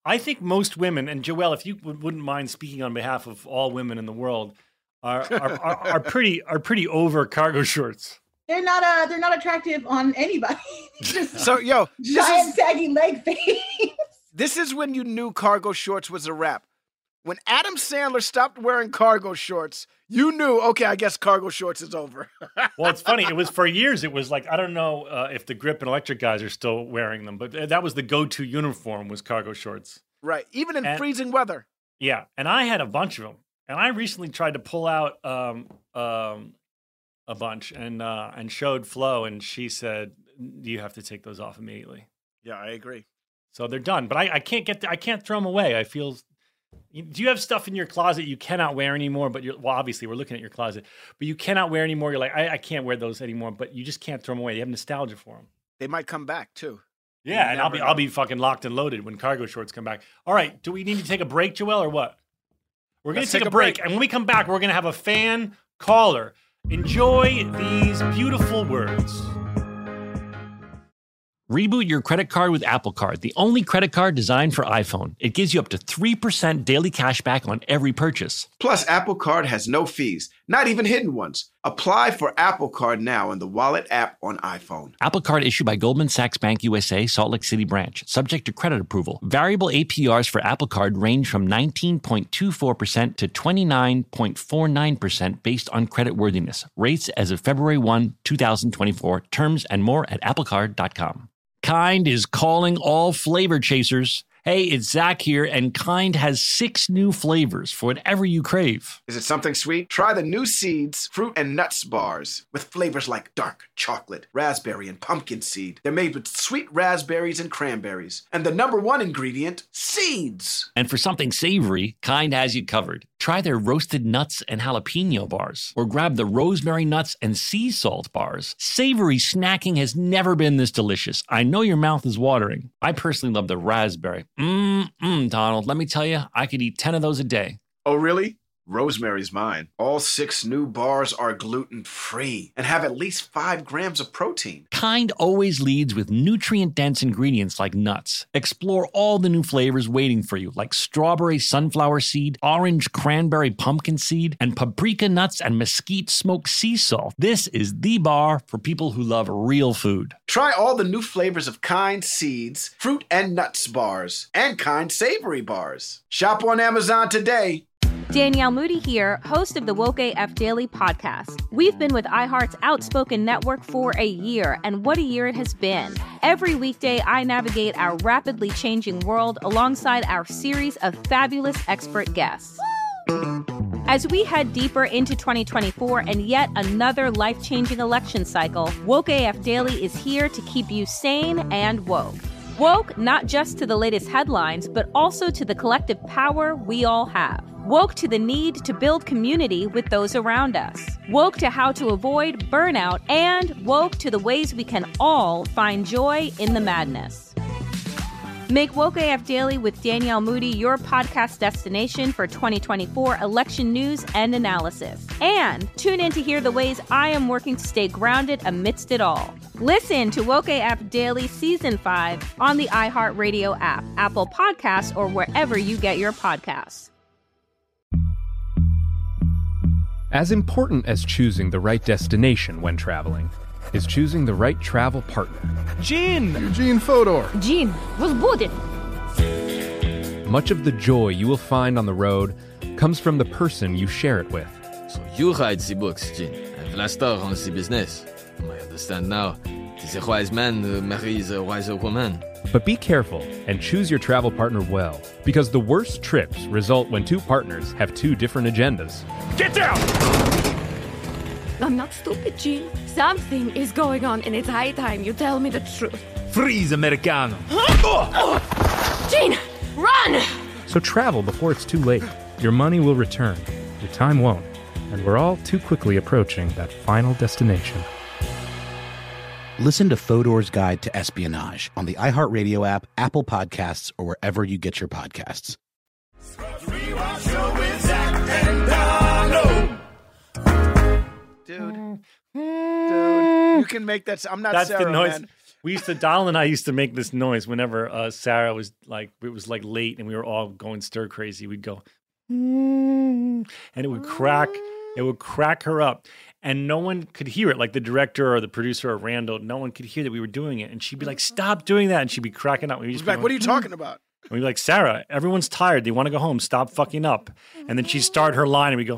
Speaker 5: I think most women, and Joelle, if you w- wouldn't mind speaking on behalf of all women in the world, are are, are, are pretty are pretty over cargo shorts.
Speaker 6: They're not uh they're not attractive on anybody. Just
Speaker 2: So, yo, this
Speaker 6: giant
Speaker 2: is,
Speaker 6: saggy leg face.
Speaker 2: this is when you knew cargo shorts was a wrap. When Adam Sandler stopped wearing cargo shorts, you knew, okay, I guess cargo shorts is over.
Speaker 5: Well, it's funny. It was for years. It was like, I don't know uh, if the Grip and Electric guys are still wearing them, but that was the go-to uniform was cargo shorts.
Speaker 2: Right, even in
Speaker 5: And-
Speaker 2: freezing weather.
Speaker 5: Yeah, and I had a bunch of them. And I recently tried to pull out um, um, a bunch and uh, and showed Flo, and she said, you have to take those off immediately.
Speaker 2: Yeah, I agree.
Speaker 5: So they're done. But I, I can't get, I can't throw them away. I feel... Do you have stuff in your closet you cannot wear anymore? But you're well, obviously we're looking at your closet, but you cannot wear anymore. You're like, I, I can't wear those anymore. But you just can't throw them away. You have nostalgia for them.
Speaker 2: They might come back too.
Speaker 5: Yeah,
Speaker 2: You
Speaker 5: and I'll
Speaker 2: never
Speaker 5: be
Speaker 2: know.
Speaker 5: I'll be fucking locked and loaded when cargo shorts come back. All right, do we need to take a break, Joelle, or what? We're gonna
Speaker 2: Let's
Speaker 5: take,
Speaker 2: take
Speaker 5: a
Speaker 2: a
Speaker 5: break,
Speaker 2: break.
Speaker 5: and when we come back, we're gonna have a fan caller. Enjoy these beautiful words.
Speaker 1: Reboot your credit card with Apple Card, the only credit card designed for iPhone. It gives you up to three percent daily cash back on every purchase.
Speaker 13: Plus, Apple Card has no fees, not even hidden ones. Apply for Apple Card now in the Wallet app on iPhone.
Speaker 1: Apple Card issued by Goldman Sachs Bank U S A, Salt Lake City branch, subject to credit approval. Variable A P Rs for Apple Card range from nineteen point two four percent to twenty-nine point four nine percent based on creditworthiness. Rates as of February first, twenty twenty-four. Terms and more at apple card dot com. Kind is calling all flavor chasers. Hey, it's Zach here, and Kind has six new flavors for whatever you crave.
Speaker 13: Is it something sweet? Try the new Seeds fruit and nuts bars with flavors like dark chocolate, raspberry, and pumpkin seed. They're made with sweet raspberries and cranberries. And the number one ingredient, seeds.
Speaker 1: And for something savory, Kind has you covered. Try their roasted nuts and jalapeno bars, or grab the rosemary nuts and sea salt bars. Savory snacking has never been this delicious. I know your mouth is watering. I personally love the raspberry. Mmm, Donald, let me tell you, I could eat ten of those a day.
Speaker 13: Oh, really? Rosemary's mine. All six new bars are gluten-free and have at least five grams of protein.
Speaker 1: Kind always leads with nutrient-dense ingredients like nuts. Explore all the new flavors waiting for you, like strawberry sunflower seed, orange cranberry pumpkin seed, and paprika nuts and mesquite smoked sea salt. This is the bar for people who love real food.
Speaker 13: Try all the new flavors of Kind Seeds, fruit and nuts bars, and Kind Savory bars. Shop on Amazon today.
Speaker 12: Danielle Moody here, host of the Woke A F Daily podcast. We've been with iHeart's Outspoken Network for a year, and what a year it has been. Every weekday, I navigate our rapidly changing world alongside our series of fabulous expert guests. As we head deeper into twenty twenty-four and yet another life-changing election cycle, Woke A F Daily is here to keep you sane and woke. Woke not just to the latest headlines, but also to the collective power we all have. Woke to the need to build community with those around us. Woke to how to avoid burnout, and woke to the ways we can all find joy in the madness. Make Woke A F Daily with Danielle Moody your podcast destination for twenty twenty-four election news and analysis. And tune in to hear the ways I am working to stay grounded amidst it all. Listen to Woke A F Daily Season five on the iHeartRadio app, Apple Podcasts, or wherever you get your podcasts.
Speaker 8: As important as choosing the right destination when traveling is choosing the right travel partner.
Speaker 14: Gene! Eugene Fodor.
Speaker 10: Gene, возбудит.
Speaker 8: Much of the joy you will find on the road comes from the person you share it with.
Speaker 9: So you write the books, Gene, and Vlastar runs the business. I understand now. It is a wise man who marries a wiser woman.
Speaker 8: But be careful and choose your travel partner well, because the worst trips result when two partners have two different agendas.
Speaker 14: Get down!
Speaker 10: I'm not stupid, Gene. Something is going on, and it's high time you tell me the truth.
Speaker 14: Freeze, Americano.
Speaker 10: Gene, run!
Speaker 8: So travel before it's too late. Your money will return, your time won't, and we're all too quickly approaching that final destination.
Speaker 11: Listen to Fodor's Guide to Espionage on the iHeartRadio app, Apple Podcasts, or wherever you get your podcasts.
Speaker 2: Dude, dude, you can make that. I'm not
Speaker 5: That's
Speaker 2: Sarah,
Speaker 5: the noise.
Speaker 2: man.
Speaker 5: We used to, Donald and I used to make this noise whenever uh, Sarah was like, it was like late and we were all going stir crazy. We'd go, mm, and it would crack, it would crack her up. And no one could hear it, like the director or the producer or Randall, no one could hear that we were doing it. And she'd be like, stop doing that. And she'd be cracking up. We'd
Speaker 2: She's like, what are you talking about?
Speaker 5: And we'd be like, Sarah, everyone's tired. They want to go home. Stop fucking up. And then she'd start her line and we'd go,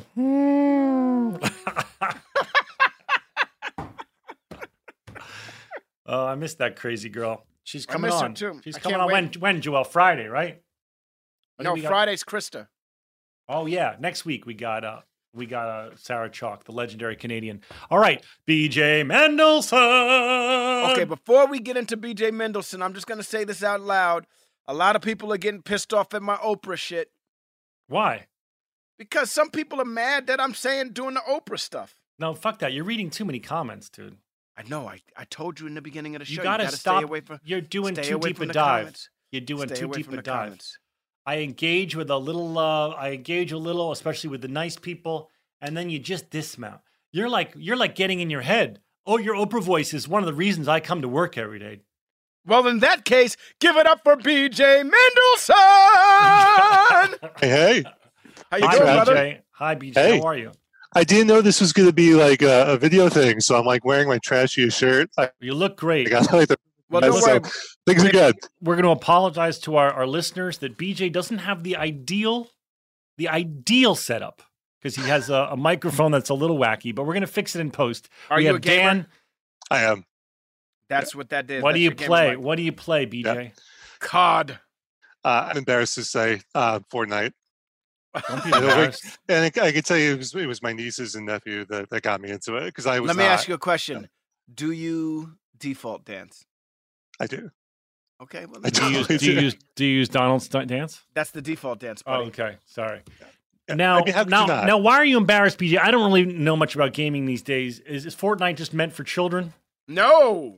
Speaker 5: oh, I missed that crazy girl. She's
Speaker 2: I
Speaker 5: coming
Speaker 2: miss her
Speaker 5: on.
Speaker 2: too.
Speaker 5: She's
Speaker 2: I
Speaker 5: coming
Speaker 2: can't
Speaker 5: on. When, when, Joel? Friday, right? When do
Speaker 2: No,
Speaker 5: we got-
Speaker 2: Friday's Krista.
Speaker 5: Oh, yeah. Next week we got uh, we got uh, Sarah Chalk, the legendary Canadian. All right, B J Mendelson.
Speaker 2: Okay, before we get into B J Mendelson, I'm just going to say this out loud. A lot of people are getting pissed off at my Oprah shit.
Speaker 5: Why?
Speaker 2: Because some people are mad that I'm saying doing the Oprah stuff.
Speaker 5: No, fuck that. You're reading too many comments, dude.
Speaker 2: I know. I, I told you in the beginning of the show.
Speaker 5: You gotta,
Speaker 2: gotta
Speaker 5: stop.
Speaker 2: Stay away from,
Speaker 5: You're doing
Speaker 2: stay
Speaker 5: too
Speaker 2: away
Speaker 5: deep
Speaker 2: from
Speaker 5: a
Speaker 2: the
Speaker 5: dive.
Speaker 2: comments.
Speaker 5: You're doing
Speaker 2: Stay
Speaker 5: too
Speaker 2: away
Speaker 5: deep
Speaker 2: from
Speaker 5: a
Speaker 2: the
Speaker 5: dive.
Speaker 2: comments.
Speaker 5: I engage with a little. Uh, I engage a little, especially with the nice people, and then you just dismount. You're like you're like getting in your head. Oh, your Oprah voice is one of the reasons I come to work every day.
Speaker 2: Well, in that case, give it up for B J Mendelson.
Speaker 15: Hey, hey.
Speaker 2: How you
Speaker 5: Hi,
Speaker 2: doing,
Speaker 5: B J.
Speaker 2: brother?
Speaker 5: Hi, B J.
Speaker 15: Hey.
Speaker 5: How are you?
Speaker 15: I didn't know this was going to be like a, a video thing, so I'm like wearing my trashiest shirt. I,
Speaker 5: You look great.
Speaker 15: I got like the,
Speaker 2: Well, don't
Speaker 15: so
Speaker 2: worry.
Speaker 15: things are good.
Speaker 5: We're going to apologize to our, our listeners that B J doesn't have the ideal, the ideal setup because he has a, a microphone that's a little wacky. But we're going to fix it in post.
Speaker 2: Are
Speaker 5: we
Speaker 2: you
Speaker 5: have
Speaker 2: a gamer?
Speaker 5: Dan.
Speaker 15: I am.
Speaker 2: That's what that is.
Speaker 5: What
Speaker 2: That's
Speaker 5: do you
Speaker 2: your gamer
Speaker 5: play?
Speaker 2: mic.
Speaker 5: What do you play, B J?
Speaker 15: Yeah.
Speaker 2: C O D.
Speaker 15: Uh, I'm embarrassed to say uh, Fortnite.
Speaker 5: Don't be
Speaker 15: I don't think-
Speaker 5: embarrassed.
Speaker 15: and I, I can tell you it was, it was my nieces and nephew that, that got me into it because I was
Speaker 2: Let me
Speaker 15: not.
Speaker 2: ask you a question. Do you default dance?
Speaker 15: I do.
Speaker 2: Okay. Well,
Speaker 15: I
Speaker 5: Do you, use,
Speaker 15: totally
Speaker 5: do, you
Speaker 15: do.
Speaker 5: use, do you use Donald's st- dance?
Speaker 2: that's the default dance,
Speaker 5: Oh,
Speaker 2: buddy.
Speaker 5: okay. Sorry.
Speaker 15: Yeah,
Speaker 5: Now,
Speaker 15: I'd be happy to
Speaker 5: now,
Speaker 15: not.
Speaker 5: now, why are you embarrassed, B J? I don't really know much about gaming these days. Is, is Fortnite just meant for children?
Speaker 2: No,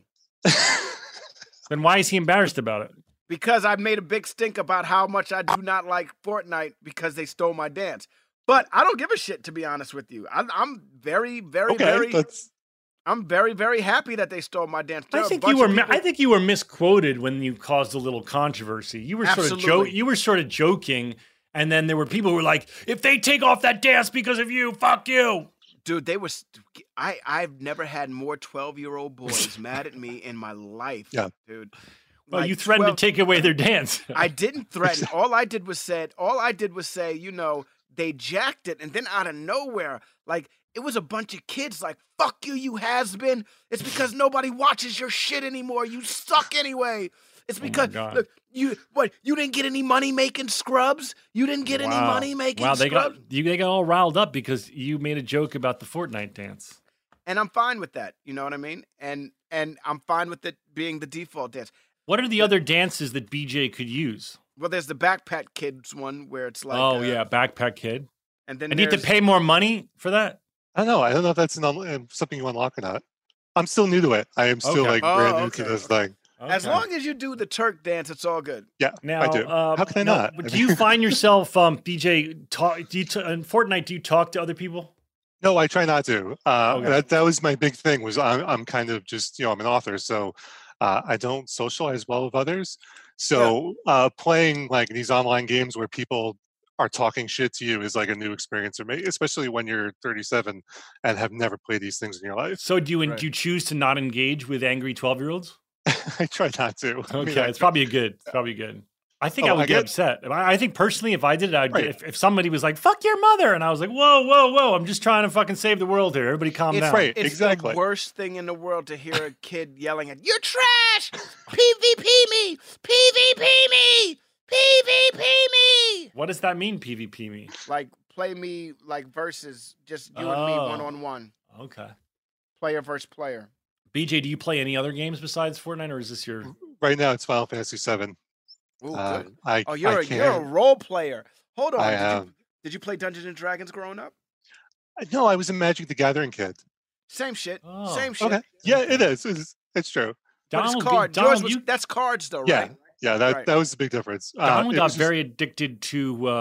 Speaker 5: Then why is he embarrassed about it?
Speaker 2: because I made a big stink about how much I do not like Fortnite because they stole my dance. But I don't give a shit, to be honest with you. I, I'm very, very,
Speaker 15: Okay,
Speaker 2: very.
Speaker 15: that's
Speaker 2: I'm very, very happy that they stole my dance. There
Speaker 5: I
Speaker 2: are a
Speaker 5: think
Speaker 2: bunch
Speaker 5: you were.
Speaker 2: of
Speaker 5: mi-
Speaker 2: people-
Speaker 5: I think you were misquoted when you caused a little controversy. You were sort of
Speaker 2: Absolutely.
Speaker 5: joke. You were sort of joking, and then there were people who were like, "If they take off that dance because of you, fuck you."
Speaker 2: Dude, they were. st- I I've never had more twelve year old boys mad at me in my life.
Speaker 15: Yeah.
Speaker 2: dude.
Speaker 5: Well,
Speaker 2: Like
Speaker 5: you threatened
Speaker 2: twelve
Speaker 5: to take away their dance.
Speaker 2: I didn't threaten. All I did was said. All I did was say, you know, they jacked it, and then out of nowhere, like it was a bunch of kids, like "fuck you, you has been." It's because nobody watches your shit anymore. You suck anyway. It's
Speaker 5: Oh my
Speaker 2: because
Speaker 5: God.
Speaker 2: look, you what? You didn't get any money making Scrubs. You didn't get any
Speaker 5: Wow.
Speaker 2: money making
Speaker 5: Wow, they
Speaker 2: Scrubs.
Speaker 5: got you. They got all riled up because you made a joke about the Fortnite dance.
Speaker 2: And I'm fine with that. You know what I mean? And and I'm fine with it being the default dance.
Speaker 5: What are the other dances that B J could use?
Speaker 2: Well, there's the Backpack Kids one where it's like,
Speaker 5: oh
Speaker 2: uh,
Speaker 5: yeah, Backpack Kid.
Speaker 2: and then
Speaker 5: And you have to
Speaker 2: there's-
Speaker 5: pay more money for that.
Speaker 15: I don't know. I don't know if that's an, un- uh, something you unlock or not. I'm still new to it. I am still
Speaker 5: Okay.
Speaker 15: like
Speaker 2: Oh,
Speaker 15: brand new
Speaker 2: okay.
Speaker 15: to this thing.
Speaker 2: As
Speaker 5: Okay.
Speaker 2: long as you do the Turk dance, it's all good.
Speaker 15: Yeah,
Speaker 5: Now,
Speaker 15: I do.
Speaker 5: uh,
Speaker 15: How can I
Speaker 5: now,
Speaker 15: not?
Speaker 5: but
Speaker 15: I
Speaker 5: do you
Speaker 15: mean-
Speaker 5: find yourself, um, B J, talk? Do you t- in Fortnite? Do you talk to other people?
Speaker 15: No, I try not to. Uh,
Speaker 5: Okay.
Speaker 15: that that was my big thing. Was I'm I'm kind of just you know I'm an author, so uh, I don't socialize well with others. So uh, playing like these online games where people are talking shit to you is like a new experience for me, especially when you're thirty-seven and have never played these things in your life.
Speaker 5: So do you
Speaker 2: Right.
Speaker 5: do you choose to not engage with angry twelve year olds?
Speaker 15: I try not to. I mean,
Speaker 5: Okay,
Speaker 15: I-
Speaker 5: it's probably a good. It's probably good. I think
Speaker 15: Oh,
Speaker 5: I would
Speaker 15: I
Speaker 5: get,
Speaker 15: get-
Speaker 5: upset. I, I think personally, if I did it, I'd,
Speaker 15: Right.
Speaker 5: if, if somebody was like "fuck your mother," and I was like, "Whoa, whoa, whoa! I'm just trying to fucking save the world here. Everybody, calm
Speaker 2: It's,
Speaker 5: down."
Speaker 15: right.
Speaker 2: it's
Speaker 15: exactly.
Speaker 2: the worst thing in the world to hear a kid yelling at "You're trash! P V P me! P V P me! P V P me!"
Speaker 5: What does that mean? P V P me.
Speaker 2: Like play me like versus just you and me
Speaker 5: Oh.
Speaker 2: one on one,
Speaker 5: Okay.
Speaker 2: player versus player.
Speaker 5: B J, do you play any other games besides Fortnite, or is this your?
Speaker 15: Right now, it's Final Fantasy seven.
Speaker 2: Ooh,
Speaker 15: Uh,
Speaker 2: good.
Speaker 15: I
Speaker 2: Oh, you're
Speaker 15: I
Speaker 2: a you're a
Speaker 15: can't-
Speaker 2: role player. Hold on.
Speaker 15: I
Speaker 2: did,
Speaker 15: am.
Speaker 2: you, did you play Dungeons and Dragons growing up?
Speaker 15: No, I was a Magic the Gathering kid.
Speaker 2: Same shit.
Speaker 5: Oh.
Speaker 2: Same shit.
Speaker 15: Okay. Yeah, it is. It's, it's true.
Speaker 2: But it's
Speaker 5: Donald,
Speaker 2: card.
Speaker 5: Donald,
Speaker 2: Yours was,
Speaker 5: you,
Speaker 2: that's cards though,
Speaker 15: Yeah.
Speaker 2: right?
Speaker 15: Yeah, that
Speaker 2: Right.
Speaker 15: that was the big difference. Uh,
Speaker 5: Donald
Speaker 15: it
Speaker 5: got
Speaker 15: was just-
Speaker 5: very addicted to uh,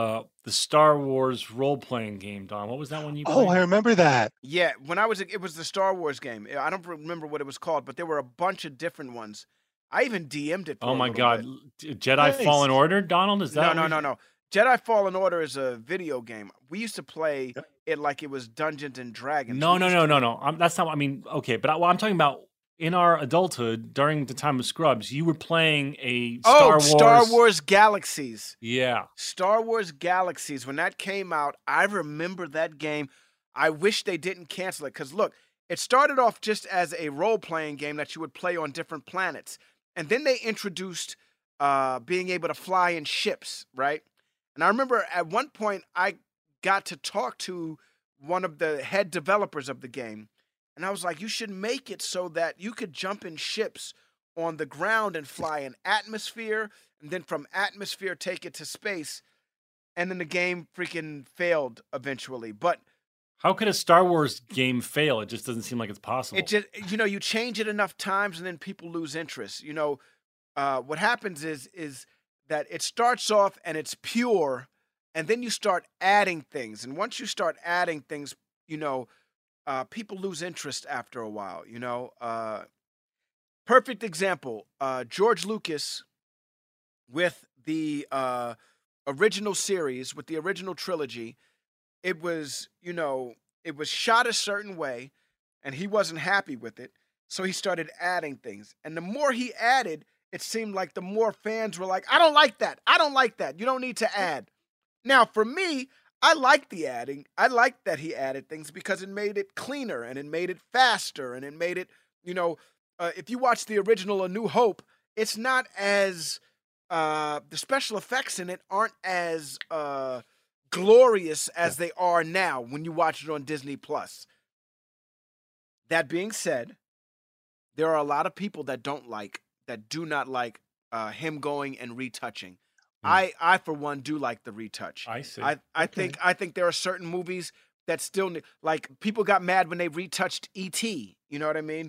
Speaker 5: the Star Wars role playing game. Don, what was that one you played?
Speaker 15: Oh, I remember that.
Speaker 2: Yeah, when I was, it was the Star Wars game. I don't remember what it was called, but there were a bunch of different ones. I even D M'd it. For
Speaker 5: oh
Speaker 2: a
Speaker 5: my
Speaker 2: little
Speaker 5: God,
Speaker 2: bit.
Speaker 5: Jedi
Speaker 2: Nice.
Speaker 5: Fallen Order, Donald? Is that
Speaker 2: no, no, no, no? Jedi Fallen Order is a video game. We used to play it like it was Dungeons and Dragons.
Speaker 5: No,
Speaker 2: We
Speaker 5: no,
Speaker 2: used
Speaker 5: no,
Speaker 2: to-
Speaker 5: no, no. I'm, that's not. I mean, okay, but I, well, I'm talking about in our adulthood during the time of Scrubs. You were playing a Star
Speaker 2: Oh,
Speaker 5: Wars.
Speaker 2: Star Wars Galaxies.
Speaker 5: Yeah.
Speaker 2: Star Wars Galaxies. When that came out, I remember that game. I wish they didn't cancel it because look, it started off just as a role-playing game that you would play on different planets, and then they introduced uh, being able to fly in ships, right? And I remember at one point I got to talk to one of the head developers of the game, and I was like, "You should make it so that you could jump in ships on the ground and fly in atmosphere, and then from atmosphere take it to space." And then the game freaking failed eventually. But
Speaker 5: How could a Star Wars game fail? It just doesn't seem like it's possible.
Speaker 2: it just, you know, you change it enough times and then people lose interest. You know, uh, what happens is is that it starts off and it's pure, and then you start adding things. And once you start adding things, you know, uh, people lose interest after a while. You know, uh, perfect example: uh, George Lucas with the uh, original series, with the original trilogy. It was, you know, it was shot a certain way, and he wasn't happy with it. So he started adding things. And the more he added, it seemed like the more fans were like, I don't like that. I don't like that. You don't need to add. Now, for me, I like the adding. I like that he added things because it made it cleaner and it made it faster and it made it, you know, uh, if you watch the original A New Hope, it's not as, uh, the special effects in it aren't as uh, glorious as they are now when you watch it on Disney Plus. That being said, there are a lot of people that don't like, that do not like uh, him going and retouching. I, I for one do like the retouch.
Speaker 5: I see.
Speaker 2: I, I think I think there are certain movies that still ne- like people got mad when they retouched E T. You know what I mean?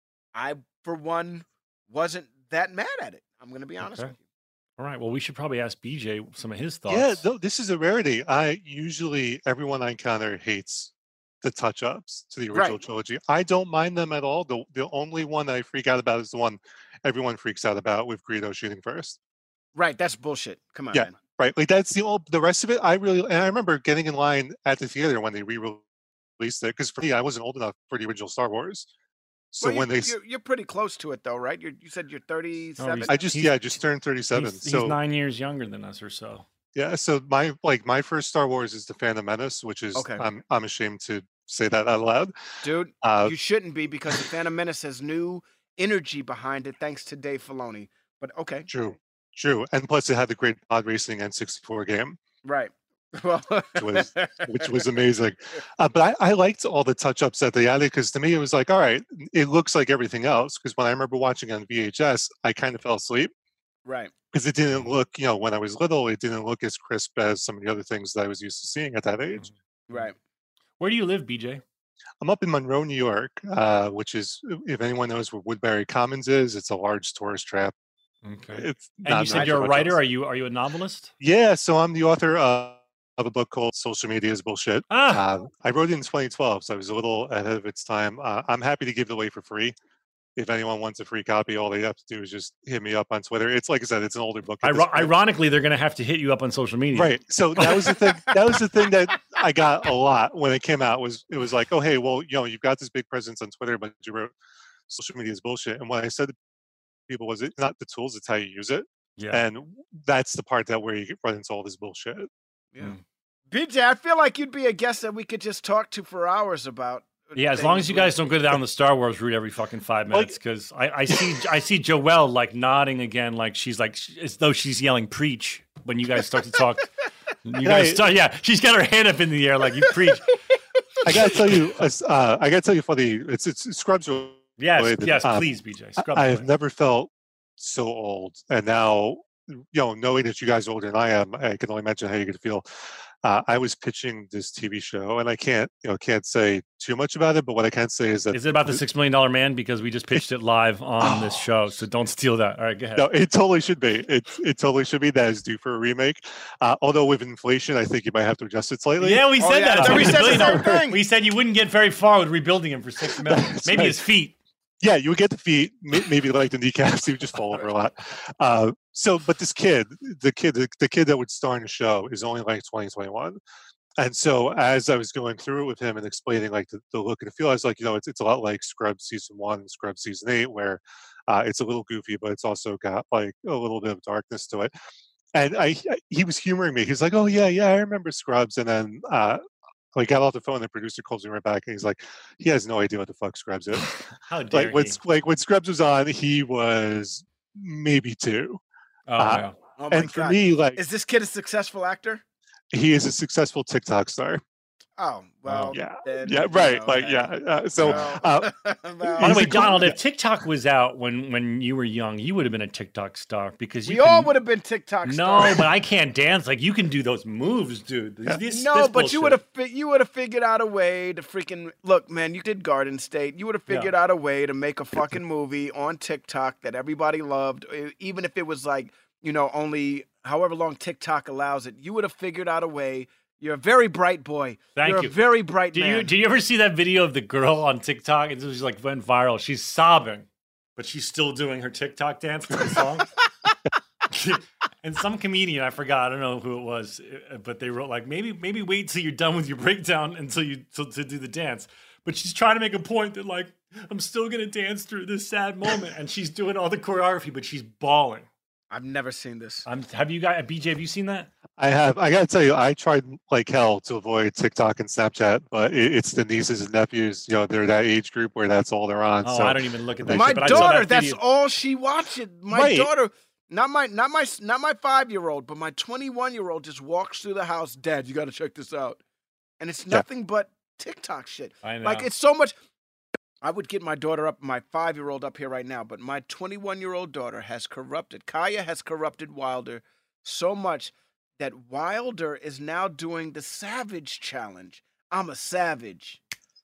Speaker 2: I for one wasn't that mad at it. I'm going to be honest
Speaker 5: Okay.
Speaker 2: with you.
Speaker 5: All right. Well, we should probably ask B J some of his thoughts.
Speaker 15: Yeah, no, this is a rarity. I usually everyone I encounter hates the touch-ups to the original
Speaker 2: Right.
Speaker 15: trilogy. I don't mind them at all. The the only one that I freak out about is the one everyone freaks out about with Greedo shooting first.
Speaker 2: Right, that's bullshit. Come on,
Speaker 15: Yeah,
Speaker 2: man.
Speaker 15: right. Like that's the old. The rest of it, I really. And I remember getting in line at the theater when they re-released it because for me, I wasn't old enough for the original Star Wars. So
Speaker 2: Well, you-
Speaker 15: when they, s-
Speaker 2: you're, you're pretty close to it though, right? You're, you said you're thirty-seven.
Speaker 15: I just yeah, I just turned thirty-seven.
Speaker 5: He's,
Speaker 15: so
Speaker 5: he's nine years younger than us or so.
Speaker 15: yeah, so my like my first Star Wars is the Phantom Menace, which is
Speaker 2: Okay.
Speaker 15: I'm I'm ashamed to say that out loud.
Speaker 2: Dude,
Speaker 15: Uh,
Speaker 2: you shouldn't be because the Phantom Menace has new energy behind it thanks to Dave Filoni. But okay,
Speaker 15: True, true, and plus it had the great pod racing N sixty-four game,
Speaker 2: right. Well,
Speaker 15: which was which was amazing. Uh, but I, I liked all the touch ups that they added because to me it was like, all right, it looks like everything else. Because when I remember watching on V H S, I kind of fell asleep
Speaker 2: right.
Speaker 15: because it didn't look, you know, when I was little, it didn't look as crisp as some of the other things that I was used to seeing at that age.
Speaker 2: Right.
Speaker 5: Where do you live, B J?
Speaker 15: I'm up in Monroe, New York, uh, which is, if anyone knows where Woodbury Commons is, it's a large tourist trap.
Speaker 5: Okay.
Speaker 15: It's
Speaker 5: And
Speaker 15: not
Speaker 5: you said
Speaker 15: much
Speaker 5: you're a
Speaker 15: of
Speaker 5: writer.
Speaker 15: else.
Speaker 5: Are you are you a novelist?
Speaker 15: Yeah, so I'm the author of, of a book called Social Media is Bullshit.
Speaker 5: Ah.
Speaker 15: Uh, I wrote it in twenty twelve, so I was a little ahead of its time. Uh, I'm happy to give it away for free. If anyone wants a free copy, all they have to do is just hit me up on Twitter. It's like I said, it's an older book. at this
Speaker 5: Iro-
Speaker 15: point.
Speaker 5: ironically, they're going to have to hit you up on social media.
Speaker 15: Right. So that was the thing. That was the thing that I got a lot when it came out. Was it was like, oh hey, well, you know, you've got this big presence on Twitter, but you wrote social media is bullshit. And what I said to people was, it's not the tools, it's how you use it.
Speaker 5: Yeah.
Speaker 15: And that's the part that where you get run into all this bullshit.
Speaker 2: Yeah. B J, I feel like you'd be a guest that we could just talk to for hours about.
Speaker 5: Yeah, as long
Speaker 2: things
Speaker 5: as you
Speaker 2: we-
Speaker 5: guys don't go down the Star Wars route every fucking five minutes, because I, I see I see Joelle like nodding again, like she's like as though she's yelling "preach" when you guys start to talk. You guys
Speaker 15: Right.
Speaker 5: start, yeah, she's got her hand up in the air like you preach.
Speaker 15: I gotta tell you, uh, I gotta tell you for the it's it's Scrubs.
Speaker 5: Yes,
Speaker 15: related.
Speaker 5: yes,
Speaker 15: Um,
Speaker 5: please, B J.
Speaker 15: I-
Speaker 5: Scrubs
Speaker 15: I have
Speaker 5: related.
Speaker 15: never felt so old, and now, you know, knowing that you guys are older than I am, I can only imagine how you could feel. uh, I was pitching this T V show, and I can't, you know, can't say too much about it. But what I can say is that
Speaker 5: is it about the Six Million Dollar Man? Because we just pitched it live on this show, so don't steal that. All right, go ahead.
Speaker 15: No, it totally should be. It it totally should be. That is due for a remake. Uh, although with inflation, I think you might have to adjust it slightly.
Speaker 5: Yeah, we said
Speaker 2: Oh, yeah,
Speaker 5: that.
Speaker 2: we
Speaker 5: It's
Speaker 2: said
Speaker 5: a
Speaker 2: the
Speaker 5: billion
Speaker 2: same
Speaker 5: dollar-
Speaker 2: thing.
Speaker 5: We said you wouldn't get very far with rebuilding him for six million. Maybe
Speaker 15: right.
Speaker 5: his feet.
Speaker 15: Yeah, you would get the feet, may- maybe like the kneecaps. He would just fall over a lot. Uh, so, but this kid, the kid, the, the kid that would star in the show is only like twenty, twenty-one. And so as I was going through it with him and explaining like the, the look and the feel, I was like, you know, it's it's a lot like Scrubs season one and Scrubs season eight, where uh, it's a little goofy, but it's also got like a little bit of darkness to it. And I, I he was humoring me. He's like, oh yeah, yeah, I remember Scrubs. And then uh, I got off the phone, the producer calls me right back, and he's like, he has no idea what the fuck Scrubs is.
Speaker 5: How dare
Speaker 15: like when
Speaker 5: he?
Speaker 15: like when Scrubs was on, he was maybe two.
Speaker 5: Oh,
Speaker 15: Uh,
Speaker 5: yeah.
Speaker 2: Oh my
Speaker 15: and for
Speaker 2: God.
Speaker 15: me, like
Speaker 2: Is this kid a successful actor?
Speaker 15: he is a successful TikTok star.
Speaker 2: Oh well,
Speaker 15: Yeah,
Speaker 2: then,
Speaker 15: yeah,
Speaker 2: you
Speaker 15: right.
Speaker 2: know,
Speaker 15: like
Speaker 2: hey.
Speaker 15: yeah. Uh, so
Speaker 2: Well,
Speaker 15: uh,
Speaker 2: well,
Speaker 5: By the
Speaker 15: he's
Speaker 5: way,
Speaker 15: a cool-
Speaker 5: Donald, if TikTok was out when when you were young, you would have been a TikTok star because you
Speaker 2: we all
Speaker 5: can-
Speaker 2: would have been TikTok
Speaker 5: No,
Speaker 2: stars.
Speaker 5: but I can't dance. Like you can do those moves, dude. This- this-
Speaker 2: no,
Speaker 5: this
Speaker 2: but you
Speaker 5: bullshit.
Speaker 2: would have fi- you would have figured out a way to freaking look, man. You did Garden State. You would have
Speaker 5: Yeah.
Speaker 2: figured out a way to make a fucking movie on TikTok that everybody loved, e- even if it was like you know only however long TikTok allows it. You would have figured out a way. You're a very bright boy.
Speaker 5: Thank
Speaker 2: You're
Speaker 5: you.
Speaker 2: a very bright
Speaker 5: Did
Speaker 2: man.
Speaker 5: you did you ever see that video of the girl on TikTok? It was like went viral. She's sobbing, but she's still doing her TikTok dance to the song. And some comedian, I forgot, I don't know who it was, uh, but they wrote like maybe maybe wait till you're done with your breakdown until you to, to do the dance. But she's trying to make a point that like I'm still gonna dance through this sad moment, and she's doing all the choreography, but she's bawling.
Speaker 2: I've never seen this.
Speaker 5: I'm, have you guys, B J? Have you seen that?
Speaker 15: I have. I gotta tell you, I tried like hell to avoid TikTok and Snapchat, but it, it's the nieces and nephews. You know, they're that age group where that's all they're on.
Speaker 5: Oh,
Speaker 15: so
Speaker 5: I don't even look at that.
Speaker 2: My
Speaker 5: shit, but I saw
Speaker 2: daughter,
Speaker 5: that
Speaker 2: that's
Speaker 5: video.
Speaker 2: all she watches. My
Speaker 15: Right.
Speaker 2: daughter, not my, not my, not my five-year-old, but my twenty-one-year-old just walks through the house. Dad, you got to check this out, and it's
Speaker 15: Yeah.
Speaker 2: nothing but TikTok shit.
Speaker 5: I know.
Speaker 2: Like it's so much. I would get my daughter up, my five-year-old up here right now, but my twenty-one-year-old daughter has corrupted. Kaya has corrupted Wilder so much that Wilder is now doing the Savage Challenge. I'm a savage,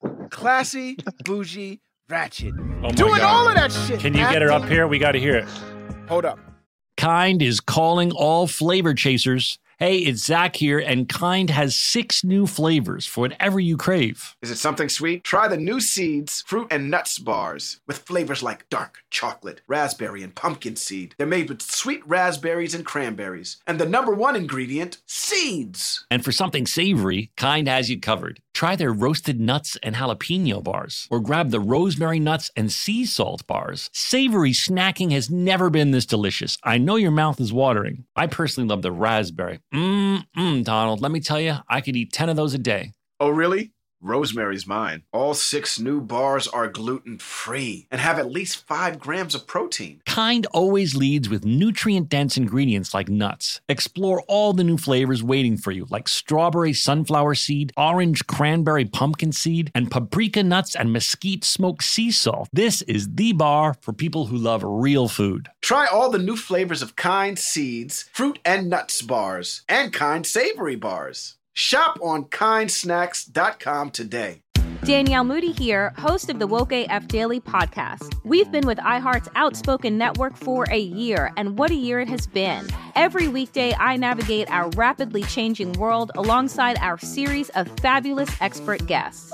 Speaker 2: classy, bougie, ratchet,
Speaker 5: Oh my
Speaker 2: doing
Speaker 5: God.
Speaker 2: all of that shit.
Speaker 5: Can you get her up
Speaker 2: acting-
Speaker 5: here? We got to hear it.
Speaker 2: Hold up.
Speaker 1: Kind is calling all flavor chasers. Hey, it's Zach here, and Kind has six new flavors for whatever you crave.
Speaker 13: Is it something sweet? Try the new Seeds fruit and nuts bars with flavors like dark chocolate, raspberry, and pumpkin seed. They're made with sweet raspberries and cranberries. And the number one ingredient, seeds.
Speaker 1: And for something savory, Kind has you covered. Try their roasted nuts and jalapeno bars, or grab the rosemary nuts and sea salt bars. Savory snacking has never been this delicious. I know your mouth is watering. I personally love the raspberry. Mmm, Donald, let me tell you, I could eat ten of those a day.
Speaker 13: Oh, really? Rosemary's mine. All six new bars are gluten-free and have at least five grams of protein.
Speaker 1: Kind always leads with nutrient-dense ingredients like nuts. Explore all the new flavors waiting for you, like strawberry sunflower seed, orange cranberry pumpkin seed, and paprika nuts and mesquite smoked sea salt. This is the bar for people who love real food.
Speaker 13: Try all the new flavors of Kind Seeds, fruit and nuts bars, and Kind Savory bars. Shop on kind snacks dot com today.
Speaker 12: Danielle Moody here, host of the Woke A F Daily podcast. We've been with iHeart's Outspoken Network for a year, and what a year it has been. Every weekday, I navigate our rapidly changing world alongside our series of fabulous expert guests.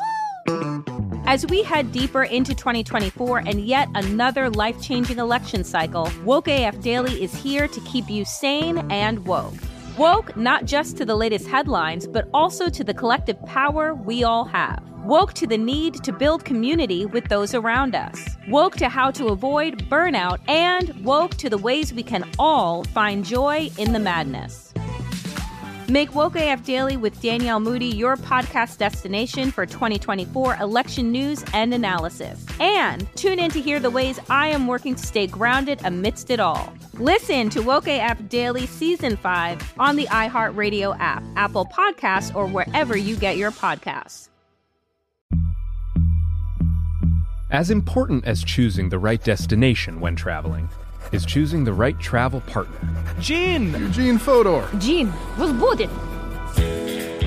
Speaker 12: As we head deeper into twenty twenty-four and yet another life-changing election cycle, Woke A F Daily is here to keep you sane and woke. Woke not just to the latest headlines, but also to the collective power we all have. Woke to the need to build community with those around us. Woke to how to avoid burnout, and woke to the ways we can all find joy in the madness. Make Woke A F Daily with Danielle Moody your podcast destination for twenty twenty-four election news and analysis. And tune in to hear the ways I am working to stay grounded amidst it all. Listen to Woke A F Daily Season five on the iHeartRadio app, Apple Podcasts, or wherever you get your podcasts.
Speaker 8: As important as choosing the right destination when traveling is choosing the right travel partner.
Speaker 14: Gene! Eugene Fodor.
Speaker 10: Gene, was будет.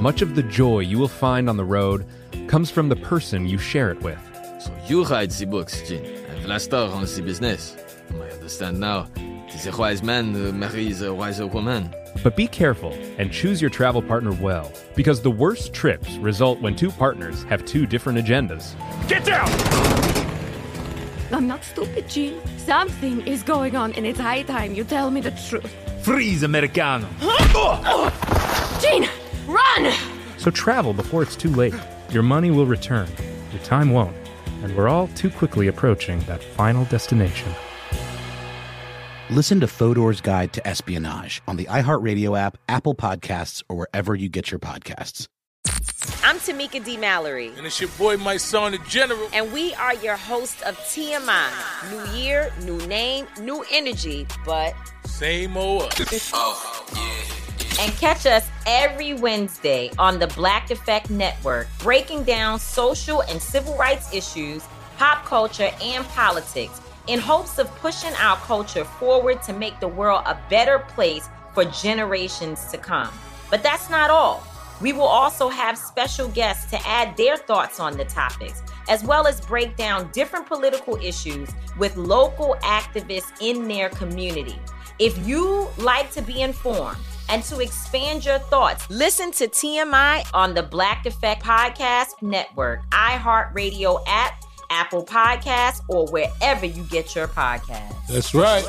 Speaker 8: Much of the joy you will find on the road comes from the person you share it with.
Speaker 9: So you hide the books, Jin, and Vlastar runs the business. I understand now. Tis a wise man uh, marries a wiser woman.
Speaker 8: But be careful and choose your travel partner well, because the worst trips result when two partners have two different agendas.
Speaker 14: Get down!
Speaker 10: I'm not stupid, Jean. Something is going on, and it's high time you tell me the truth.
Speaker 14: Freeze, Americano.
Speaker 10: Jean, run!
Speaker 8: So travel before it's too late. Your money will return, your time won't, and we're all too quickly approaching that final destination.
Speaker 11: Listen to Fodor's Guide to Espionage on the iHeartRadio app, Apple Podcasts, or wherever you get your podcasts.
Speaker 16: I'm Tamika D. Mallory.
Speaker 17: And it's your boy, my son, the General.
Speaker 16: And we are your hosts of T M I. New year, new name, new energy, but
Speaker 17: same old us.
Speaker 16: Oh, yeah. And catch us every Wednesday on the Black Effect Network, breaking down social and civil rights issues, pop culture, and politics, in hopes of pushing our culture forward to make the world a better place for generations to come. But that's not all. We will also have special guests to add their thoughts on the topics, as well as break down different political issues with local activists in their community. If you like to be informed and to expand your thoughts, listen to T M I on the Black Effect Podcast Network, iHeartRadio app, Apple Podcasts, or wherever you get your podcasts.
Speaker 17: That's right.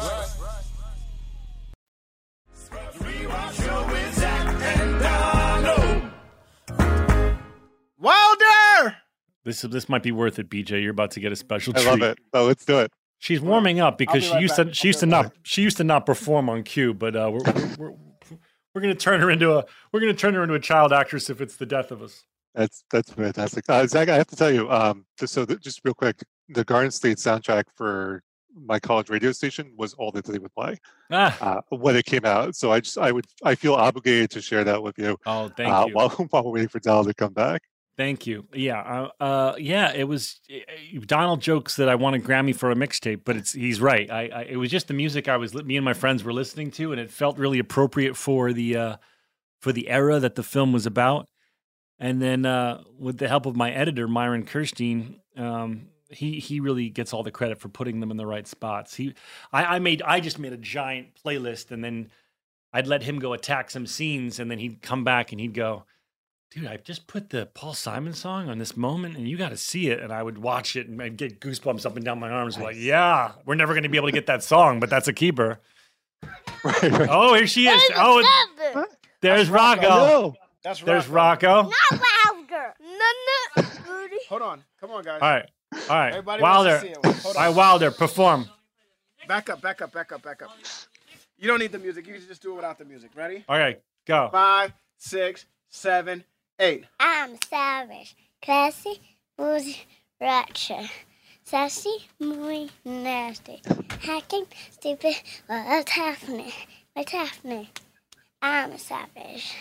Speaker 2: Wilder!
Speaker 5: This this might be worth it, B J. You're about to get a special
Speaker 15: I
Speaker 5: treat.
Speaker 15: love it. Oh, let's do it.
Speaker 5: She's warming up because
Speaker 2: be
Speaker 5: she
Speaker 2: right
Speaker 5: used
Speaker 2: back.
Speaker 5: to she used to not she used to not perform on cue, but uh, we're we're, we're, we're gonna turn her into a we're gonna turn her into a child actress if it's the death of us.
Speaker 15: That's that's fantastic. Uh, Zach, I have to tell you, um, just so that, just real quick, the Garden State soundtrack for my college radio station was all that they would play
Speaker 5: Ah.
Speaker 15: uh, when it came out. So I just I would I feel obligated to share that with you.
Speaker 5: Oh, thank
Speaker 15: uh,
Speaker 5: you.
Speaker 15: While while we're waiting for Dal to come back.
Speaker 5: Thank you. Yeah, uh, uh, yeah. It was uh, Donald jokes that I won a Grammy for a mixtape, but it's he's right. I, I it was just the music I was me and my friends were listening to, and it felt really appropriate for the uh, for the era that the film was about. And then uh, with the help of my editor Myron Kirstein, um, he he really gets all the credit for putting them in the right spots. He I, I made I just made a giant playlist, and then I'd let him go attack some scenes, and then he'd come back and he'd go, dude, I just put the Paul Simon song on this moment, and you got to see it. And I would watch it, and I'd get goosebumps up and down my arms. Nice. Like, yeah, we're never going to be able to get that song, but that's a keeper.
Speaker 15: Right, right.
Speaker 5: Oh, here she is.
Speaker 18: There's
Speaker 5: Oh,
Speaker 18: seven.
Speaker 5: there's Rocco.
Speaker 15: No.
Speaker 2: That's
Speaker 5: There's
Speaker 2: Rocco.
Speaker 5: Rocco.
Speaker 18: Not louder. No, no, Rudy.
Speaker 2: Hold on. Come on, guys.
Speaker 5: All right, all right.
Speaker 2: Everybody wants
Speaker 5: Wilder.
Speaker 2: to see it. Hold
Speaker 5: All
Speaker 2: on.
Speaker 5: right, Wilder, perform.
Speaker 2: Back up, back up, back up, back up. You don't need the music. You can just do it without the music. Ready?
Speaker 5: All right, go.
Speaker 2: Five, six, seven, eight.
Speaker 18: I'm savage, classy, bougie, ratchet, sassy, muy nasty, hacking, stupid. What's happening? What's happening? I'm a savage.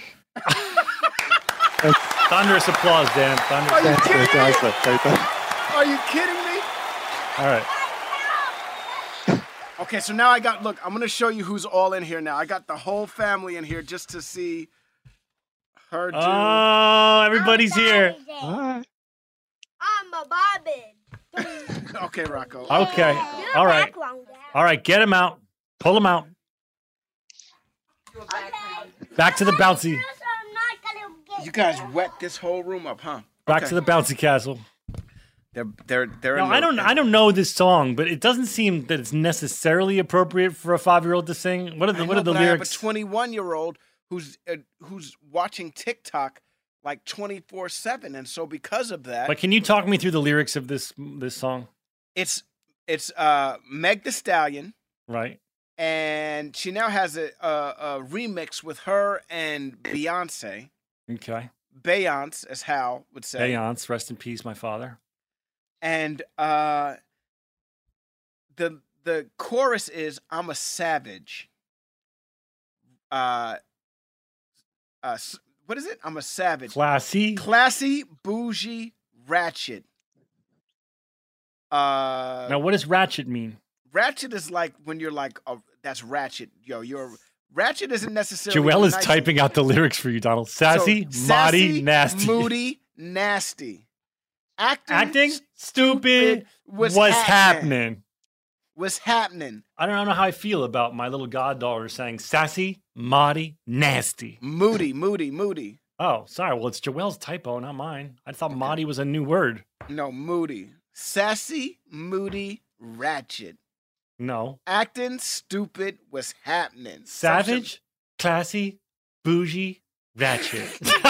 Speaker 5: Thunderous applause, Dan. Thunderous.
Speaker 2: Are you
Speaker 15: That's
Speaker 2: kidding me?
Speaker 15: fantastic. Right there.
Speaker 2: Are you kidding me?
Speaker 5: All right.
Speaker 2: Okay, so now I got, look, I'm going to show you who's all in here now. I got the whole family in here just to see her do.
Speaker 5: Oh, everybody's here.
Speaker 18: I'm a Barbie.
Speaker 2: Okay, Rocco.
Speaker 5: Okay. All right. All right, get him out. Pull him out. Back to the bouncy.
Speaker 2: You guys wet this whole room up, huh?
Speaker 5: Back
Speaker 2: Okay.
Speaker 5: to the bouncy castle.
Speaker 2: They're they're they're.
Speaker 5: No,
Speaker 2: in
Speaker 5: I
Speaker 2: the-
Speaker 5: don't. I don't know this song, but it doesn't seem that it's necessarily appropriate for a five-year-old to sing. What are the
Speaker 2: I
Speaker 5: What
Speaker 2: know,
Speaker 5: are the
Speaker 2: but I have
Speaker 5: lyrics?
Speaker 2: a twenty-one-year-old who's uh, who's watching TikTok like twenty-four seven, and so because of that,
Speaker 5: But can you talk me through the lyrics of this this song?
Speaker 2: it's it's uh Meg The Stallion,
Speaker 5: Right.
Speaker 2: and she now has a a, a remix with her and Beyonce.
Speaker 5: Okay.
Speaker 2: Beyonce, as Hal would say.
Speaker 5: Beyonce, rest in peace, my father.
Speaker 2: And uh, the the chorus is "I'm a savage." Uh, uh, s- what is it? I'm a savage.
Speaker 5: Classy.
Speaker 2: Classy, bougie, ratchet. Uh,
Speaker 5: Now, what does ratchet mean?
Speaker 2: ratchet is like when you're like, oh, that's ratchet, yo. You're Ratchet isn't necessarily.
Speaker 5: Joelle is
Speaker 2: nice-
Speaker 5: typing out the lyrics for you, Donald. Sassy,
Speaker 2: So,
Speaker 5: Maudie,
Speaker 2: sassy,
Speaker 5: nasty.
Speaker 2: moody, nasty. Acting,
Speaker 5: Acting stupid
Speaker 2: was,
Speaker 5: was
Speaker 2: happening.
Speaker 5: happening.
Speaker 2: Was happening.
Speaker 5: I don't know how I feel about my little goddaughter saying sassy, Maudie, nasty.
Speaker 2: Moody, moody, moody.
Speaker 5: Oh, sorry. Well, it's Joelle's typo, not mine. I thought Maudie was a new word.
Speaker 2: No, moody. Sassy, moody, ratchet.
Speaker 5: No.
Speaker 2: Acting stupid was happening.
Speaker 5: Savage, classy, bougie, ratchet.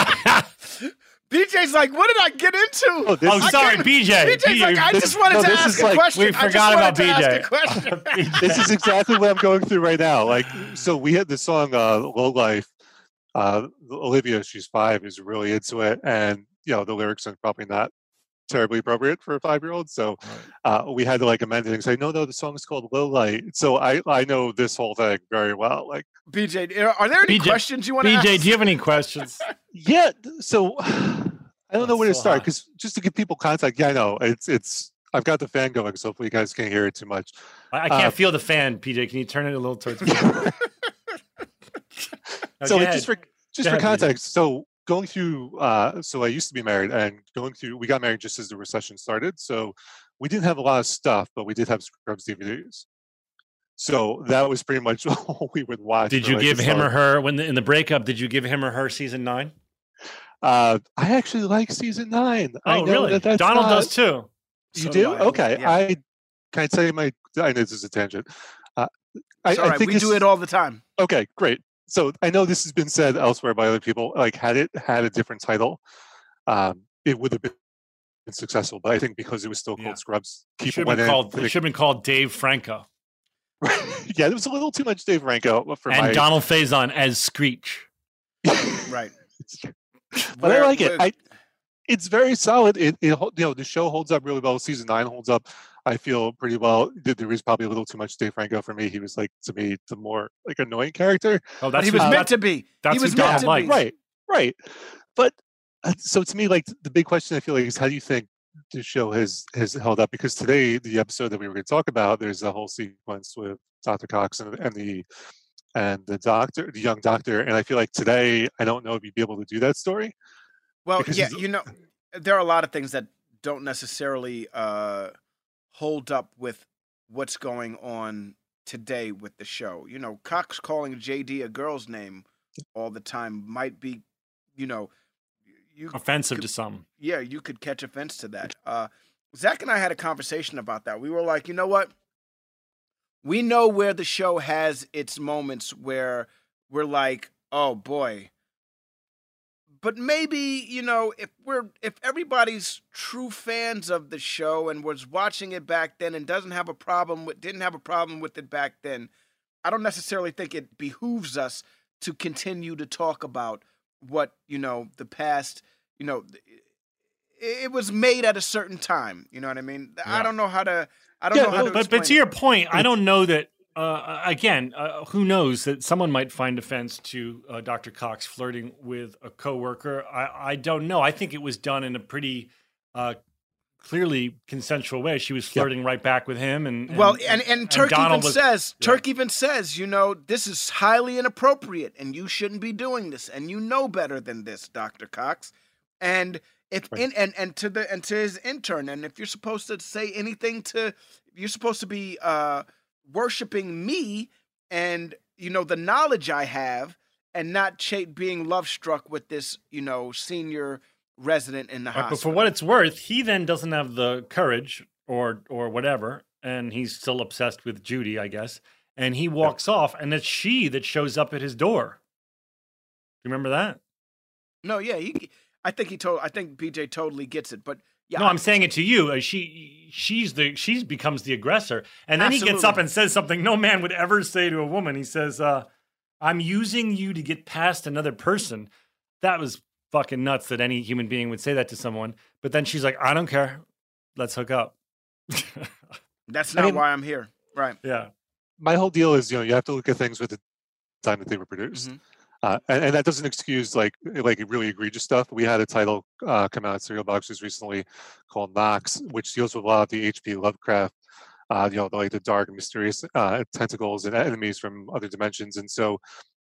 Speaker 2: B J's like, what did I get into?
Speaker 5: Oh, this- Oh,
Speaker 2: I
Speaker 5: sorry,
Speaker 2: can't-
Speaker 5: B J.
Speaker 2: B J's like, I
Speaker 15: This-
Speaker 2: just wanted
Speaker 15: no,
Speaker 2: to
Speaker 15: this
Speaker 2: ask
Speaker 15: is
Speaker 2: a
Speaker 15: like-
Speaker 2: question.
Speaker 5: we
Speaker 2: I just
Speaker 5: forgot
Speaker 2: wanted
Speaker 5: about
Speaker 2: to
Speaker 5: B J.
Speaker 2: ask a question.
Speaker 15: This is exactly what I'm going through right now. Like, so we had the song uh, "Low Life." Uh, Olivia, she's five, is really into it, and you know the lyrics are probably not terribly appropriate for a five-year-old. So uh, we had to like amend it and say, no, no, the song is called "Low Light." So I I know this whole thing very well. Like,
Speaker 2: B J, are there any
Speaker 5: B J,
Speaker 2: questions you want to ask?
Speaker 5: B J, do you have any questions?
Speaker 15: yeah. So I don't know where to
Speaker 5: so
Speaker 15: start
Speaker 5: hot.
Speaker 15: because just to give people contact, yeah, I know it's it's. I've got the fan going, so hopefully you guys can't hear it too much.
Speaker 5: I, I can't
Speaker 15: Uh,
Speaker 5: feel the fan, P J. Can you turn it a little towards me? No,
Speaker 15: so
Speaker 5: go
Speaker 15: like, just for
Speaker 5: ahead.
Speaker 15: just
Speaker 5: Go
Speaker 15: for
Speaker 5: ahead, B J.
Speaker 15: context, so going through, uh, so I used to be married, and going through, we got married just as the recession started. So we didn't have a lot of stuff, but we did have Scrubs D V Ds. So that was pretty much all we would watch.
Speaker 5: Did
Speaker 15: for,
Speaker 5: you
Speaker 15: like,
Speaker 5: give
Speaker 15: the
Speaker 5: him or
Speaker 15: summer.
Speaker 5: her when the, in the breakup? Did you give him or her season nine?
Speaker 15: Uh, I actually like season nine. I
Speaker 5: Oh,
Speaker 15: know
Speaker 5: really?
Speaker 15: that that's
Speaker 5: Donald
Speaker 15: not-
Speaker 5: does too.
Speaker 15: You
Speaker 2: So
Speaker 15: do?
Speaker 2: do I.
Speaker 15: Okay.
Speaker 2: Yeah.
Speaker 15: I can I tell you my. I know this is a tangent. Uh, I,
Speaker 2: It's all
Speaker 15: I
Speaker 2: right.
Speaker 15: think
Speaker 2: We
Speaker 15: this
Speaker 2: do
Speaker 15: is-
Speaker 2: it all the time.
Speaker 15: Okay, great. So I know this has been said elsewhere by other people. Like, had it had a different title, um, it would have been successful. But I think because it was still called
Speaker 5: Yeah.
Speaker 15: Scrubs,
Speaker 5: It
Speaker 15: people
Speaker 5: should have
Speaker 15: went
Speaker 5: been
Speaker 15: in.
Speaker 5: called.
Speaker 15: for
Speaker 5: It
Speaker 15: the-
Speaker 5: should have been called Dave Franco
Speaker 15: yeah, there was a little too much Dave Franco for
Speaker 5: and
Speaker 15: my.
Speaker 5: Donald Faison as Screech.
Speaker 2: Right.
Speaker 15: But
Speaker 2: Where-
Speaker 15: I like it.
Speaker 2: where-
Speaker 15: I, it's very solid. It, it, hol- you know, the show holds up really well. Season nine holds up. I feel pretty well. There there was probably a little too much Dave Franco for me. He was like, to me, the more like annoying character.
Speaker 5: Oh,
Speaker 2: But he was
Speaker 5: who-
Speaker 2: meant to be.
Speaker 5: That's
Speaker 2: He
Speaker 5: who
Speaker 2: was meant
Speaker 5: Donald
Speaker 2: to
Speaker 5: likes.
Speaker 2: be.
Speaker 15: Right, right. But uh, so to me, like the big question I feel like is how do you think the show has has held up? Because today, the episode that we were going to talk about, there's a whole sequence with Doctor Cox and, and the and the doctor, the young doctor, and I feel like today, I don't know if you'd be able to do that story.
Speaker 2: Well,
Speaker 15: Because
Speaker 2: yeah,
Speaker 15: he's-
Speaker 2: you know, there are a lot of things that don't necessarily uh, hold up with what's going on today with the show. You know, Cox calling J D a girl's name all the time might be, you know, you
Speaker 5: Offensive
Speaker 2: could-
Speaker 5: to some.
Speaker 2: yeah, you could catch offense to that. Uh, Zach and I had a conversation about that. We were like, you know what? We know where the show has its moments where we're like, oh boy. But maybe, you know, if we're if everybody's true fans of the show and was watching it back then and doesn't have a problem with didn't have a problem with it back then, I don't necessarily think it behooves us to continue to talk about what, you know, the past, you know, it, it was made at a certain time. You know what I mean? I
Speaker 5: Yeah.
Speaker 2: don't know how to I don't
Speaker 15: Yeah,
Speaker 2: know how to
Speaker 5: But
Speaker 2: explain
Speaker 5: but to
Speaker 2: it.
Speaker 5: your point, I don't know that. Uh, again, uh, who knows that someone might find offense to uh, Doctor Cox flirting with a coworker. I, I don't know. I think it was done in a pretty uh, clearly consensual way. She was flirting right back with him, and, and
Speaker 2: Well, and, and Turk even
Speaker 5: Donald was-
Speaker 2: says,
Speaker 5: yeah.
Speaker 2: Turk even says, you know, this is highly inappropriate and you shouldn't be doing this and you know better than this, Doctor Cox. And if in and, and to the and to his intern, and if you're supposed to say anything to you're supposed to be uh worshiping me and you know the knowledge I have and not cha- being love struck with this, you know, senior resident in the
Speaker 5: Right, but
Speaker 2: hospital.
Speaker 5: for what it's worth, he then doesn't have the courage or or whatever, and he's still obsessed with Judy, I guess. And he walks off, and it's she that shows up at his door. Do you remember that?
Speaker 2: No, yeah, he, I think he told. I think B J totally gets it, but yeah,
Speaker 5: no, I'm saying it to you. Uh, she she's the she becomes the aggressor, and then he gets
Speaker 2: Absolutely.
Speaker 5: up and says something no man would ever say to a woman. He says, uh, "I'm using you to get past another person." That was fucking nuts that any human being would say that to someone. But then she's like, "I don't care. Let's hook up."
Speaker 2: That's
Speaker 15: I
Speaker 2: not
Speaker 15: mean-
Speaker 2: why I'm here. Right.
Speaker 5: Yeah.
Speaker 15: My whole deal is, you know, you have to look at things with the time that they were produced.
Speaker 2: Mhm.
Speaker 15: Uh, and, and that doesn't excuse like like really egregious stuff. We had a title uh, come out at Serial Boxers recently called Knox, which deals with a lot of the H P Lovecraft, uh, you know, like the dark and mysterious uh, tentacles and enemies from other dimensions. And so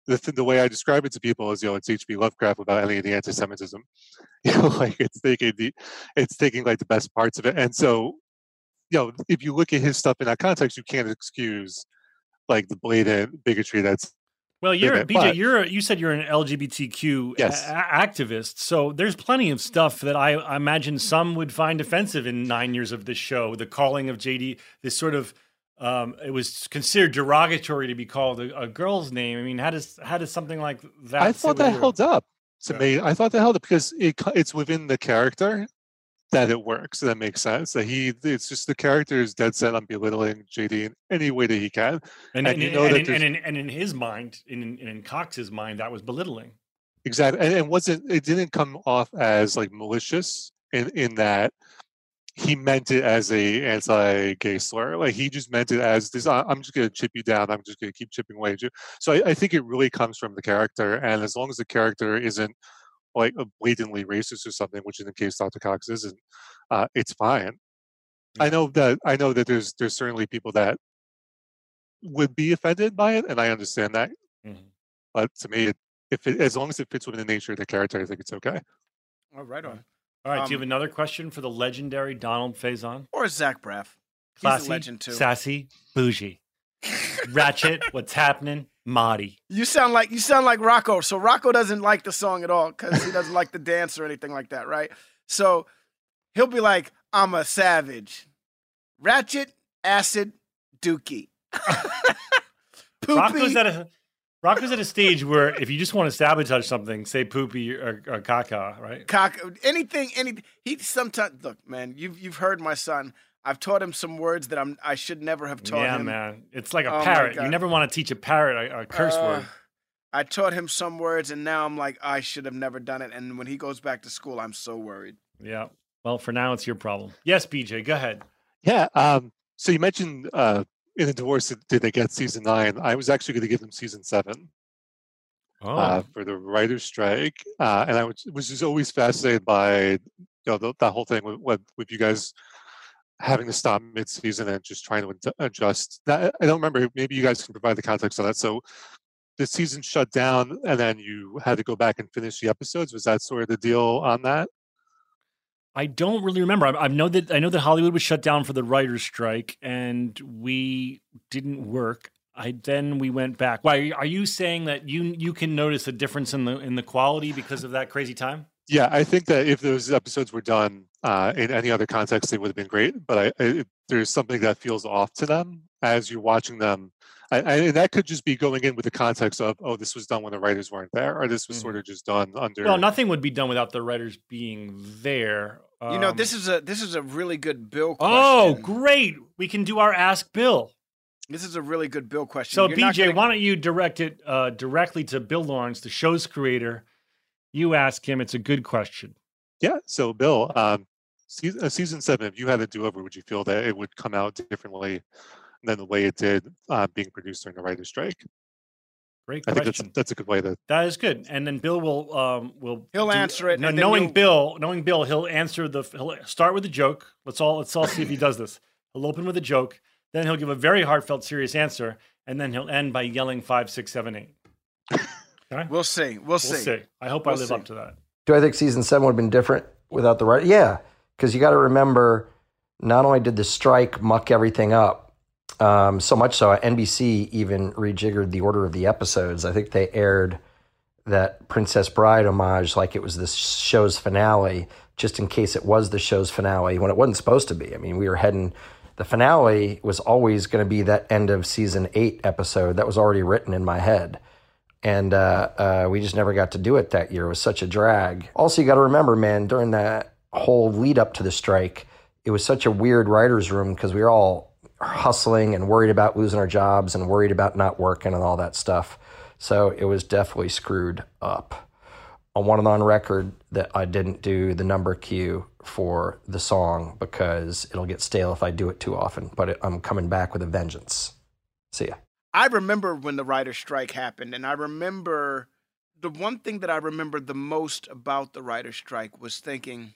Speaker 15: the th- the way I describe it to people is, you know, it's H P Lovecraft without any of the anti-Semitism. You know, like it's taking the, it's taking like the best parts of it, and so, you know, if you look at his stuff in that context, you can't excuse like the blatant bigotry that's.
Speaker 5: Well, you're
Speaker 15: it,
Speaker 5: B J.
Speaker 15: but,
Speaker 5: You're you said you're an L G B T Q
Speaker 15: Yes.
Speaker 5: a- activist, so there's plenty of stuff that I, I imagine some would find offensive in nine years of this show. The calling of J D, this sort of, um, it was considered derogatory to be called a, a girl's name. I mean, how does how does something like that?
Speaker 15: I
Speaker 5: sit
Speaker 15: thought
Speaker 5: with
Speaker 15: that
Speaker 5: you?
Speaker 15: held up to me. I thought that held up because it co- it's within the character that it works. That makes sense. That he, it's just the character is dead set on belittling J D in any way that he can,
Speaker 5: And,
Speaker 15: and,
Speaker 5: and,
Speaker 15: you know
Speaker 5: and,
Speaker 15: that
Speaker 5: in,
Speaker 15: there's-
Speaker 5: and, in, and in his mind, in, in in Cox's mind, that was belittling.
Speaker 15: exactly, and it wasn't. It didn't come off as like malicious in in that he meant it as a anti-gay slur. Like he just meant it as this. "I- I'm just going to chip you down. I'm just going to keep chipping away at you." So I, I think it really comes from the character, and as long as the character isn't like a blatantly racist or something, which in the case Doctor Cox isn't, uh, it's fine. I know that I know that there's there's certainly people that would be offended by it, and I understand that.
Speaker 5: Mhm.
Speaker 15: But to me, it, if it, as long as it fits within the nature of the character, I think it's okay.
Speaker 2: Oh, right on.
Speaker 5: All right,
Speaker 2: Um,
Speaker 5: do you have another question for the legendary Donald Faison?
Speaker 2: Or Zach Braff. He's
Speaker 5: Classy,
Speaker 2: a legend too.
Speaker 5: sassy, bougie, ratchet. What's happening, Marty?
Speaker 2: You sound like you sound like Rocco. So Rocco doesn't like the song at all because he doesn't like the dance or anything like that, right? So he'll be like, "I'm a savage, ratchet, acid, dookie." Poopy.
Speaker 5: Rocco's at a Rocco's at a stage where if you just want to sabotage something, say poopy or, or caca, right?
Speaker 2: Cock, anything, anything. He sometimes look, man. You've you've heard my son. I've taught him some words that I'm I should never have taught
Speaker 5: Yeah,
Speaker 2: him.
Speaker 5: man. It's like a
Speaker 2: Oh my
Speaker 5: parrot. You
Speaker 2: God.
Speaker 5: never want to teach a parrot a, a curse
Speaker 2: Uh,
Speaker 5: word.
Speaker 2: I taught him some words, and now I'm like, I should have never done it. And when he goes back to school, I'm so worried.
Speaker 5: Yeah. Well, for now, it's your problem. Yes, B J, go ahead.
Speaker 15: Yeah. Um, so you mentioned uh, in the divorce, did they get season nine? I was actually going to give them season seven.
Speaker 5: Oh.
Speaker 15: Uh, for the writer's strike, uh, and I was, was just always fascinated by you know the, that whole thing with, with with you guys having to stop mid-season and just trying to ad- adjust. That I don't remember. Maybe you guys can provide the context on that. So the season shut down, and then you had to go back and finish the episodes. Was that sort of the deal on that?
Speaker 5: I don't really remember. I, I know that I know that Hollywood was shut down for the writers' strike, and we didn't work. I then we went back. Why are you saying that you you can notice a difference in the in the quality because of that crazy time?
Speaker 15: Yeah, I think that if those episodes were done uh, in any other context, they would have been great. But I, I, there's something that feels off to them as you're watching them. I, I, and that could just be going in with the context of, oh, this was done when the writers weren't there, or this was sort of just done under.
Speaker 5: Well, nothing would be done without the writers being there.
Speaker 2: You know,
Speaker 5: Um,
Speaker 2: this is a this is a really good Bill question.
Speaker 5: Oh, great! We can do our Ask Bill.
Speaker 2: This is a really good Bill question.
Speaker 5: So,
Speaker 2: You're
Speaker 5: B
Speaker 2: not
Speaker 5: J,
Speaker 2: gonna-
Speaker 5: why don't you direct it uh, directly to Bill Lawrence, the show's creator? You ask him. It's a good question.
Speaker 15: Yeah. So, Bill, um, season, uh, season seven, if you had to do over, would you feel that it would come out differently than the way it did uh, being produced during the writer's strike?
Speaker 5: Great
Speaker 15: I think that's
Speaker 5: question.
Speaker 15: that's a good way to.
Speaker 5: That is good. And then Bill will um will
Speaker 2: He'll answer it,
Speaker 5: No,
Speaker 2: and then
Speaker 5: knowing
Speaker 2: you'll-
Speaker 5: Bill, knowing Bill, he'll answer the. He'll start with a joke. Let's all let's all see if he does this. He'll open with a joke, then he'll give a very heartfelt, serious answer, and then he'll end by yelling five, six, seven, eight. Okay?
Speaker 2: We'll see. We'll,
Speaker 5: We'll
Speaker 2: see.
Speaker 5: see. I hope
Speaker 2: We'll
Speaker 5: I live
Speaker 2: see.
Speaker 5: up to that.
Speaker 4: Do I think season seven would have been different without the right? Yeah, because you got to remember, not only did the strike muck everything up, um, so much so N B C even rejiggered the order of the episodes. I think they aired that Princess Bride homage like it was the show's finale, just in case it was the show's finale when it wasn't supposed to be. I mean, we were heading. The finale was always going to be that end of season eight episode that was already written in my head. And uh, uh, we just never got to do it that year. It was such a drag. Also, you got to remember, man, during that whole lead up to the strike, it was such a weird writer's room because we were all hustling and worried about losing our jobs and worried about not working and all that stuff. So it was definitely screwed up. I want it on record that I didn't do the number cue for the song because it'll get stale if I do it too often. But it, I'm coming back with a vengeance. See ya.
Speaker 2: I remember when the writer's strike happened, and I remember the one thing that I remember the most about the writer's strike was thinking,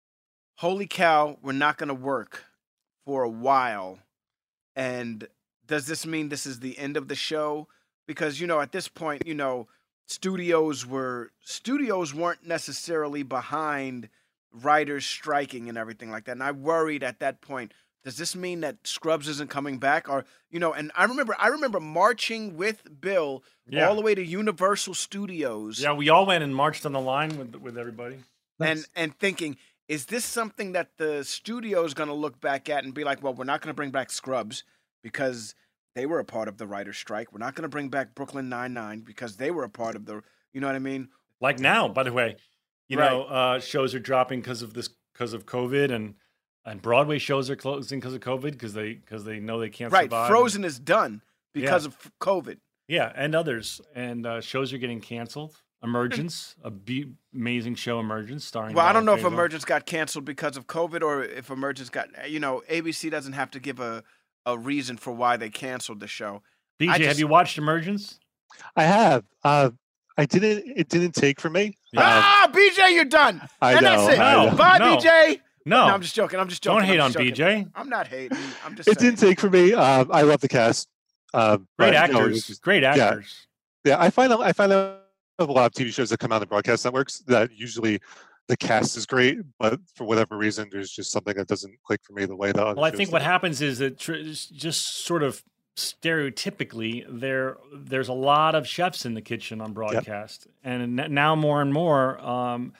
Speaker 2: holy cow, we're not going to work for a while. And does this mean this is the end of the show? because you know at this point, you know, studios were studios weren't necessarily behind writers striking and everything like that. And I worried at that point, does this mean that Scrubs isn't coming back? Or, you know, and I remember I remember marching with Bill
Speaker 5: Yeah.
Speaker 2: all the way to Universal Studios.
Speaker 5: Yeah, we all went and marched on the line with with everybody.
Speaker 2: And and thinking, is this something that the studio is going to look back at and be like, well, we're not going to bring back Scrubs because they were a part of the writer's strike. We're not going to bring back Brooklyn Nine-Nine because they were a part of the, you know what I mean?
Speaker 5: Like now, by the way, you
Speaker 2: Right.
Speaker 5: know, uh, shows are dropping because of this, because of COVID, and and Broadway shows are closing because of COVID because they because they know they can't
Speaker 2: Right.
Speaker 5: survive.
Speaker 2: Frozen is done because
Speaker 5: Yeah.
Speaker 2: of COVID.
Speaker 5: Yeah, and others, and uh, shows are getting canceled. Emergence, a be- amazing show, Emergence, starring.
Speaker 2: Well, I don't know
Speaker 5: Val
Speaker 2: if
Speaker 5: Faisal.
Speaker 2: Emergence got canceled because of COVID or if Emergence got, you know, A B C doesn't have to give a, a reason for why they canceled the show.
Speaker 5: B J,
Speaker 2: I
Speaker 5: have
Speaker 2: just-
Speaker 5: you watched Emergence?
Speaker 15: I have. Uh, I didn't. It didn't take for me. Um,
Speaker 2: Ah, B J, you're done.
Speaker 15: I
Speaker 2: and
Speaker 15: know,
Speaker 2: that's it.
Speaker 15: I know.
Speaker 2: Bye,
Speaker 5: No.
Speaker 2: B J.
Speaker 5: No.
Speaker 2: I'm just joking. I'm just joking.
Speaker 5: Don't hate
Speaker 2: I'm
Speaker 5: on
Speaker 2: just
Speaker 5: B
Speaker 2: joking.
Speaker 5: J.
Speaker 2: I'm not hating. I'm just
Speaker 15: It
Speaker 2: saying.
Speaker 15: didn't take for me. Um, I love the cast. Um,
Speaker 5: Great
Speaker 15: but, you know, it
Speaker 5: actors,
Speaker 15: was just-
Speaker 5: great
Speaker 15: yeah.
Speaker 5: actors.
Speaker 15: Yeah, I find I find out a lot of T V shows that come out on broadcast networks that usually the cast is great, but for whatever reason, there's just something that doesn't click for me the way the other
Speaker 5: Well, I
Speaker 15: shows
Speaker 5: think
Speaker 15: do.
Speaker 5: what happens is that tr- just sort of stereotypically there there's a lot of chefs in the kitchen on broadcast, and n- now more and more um,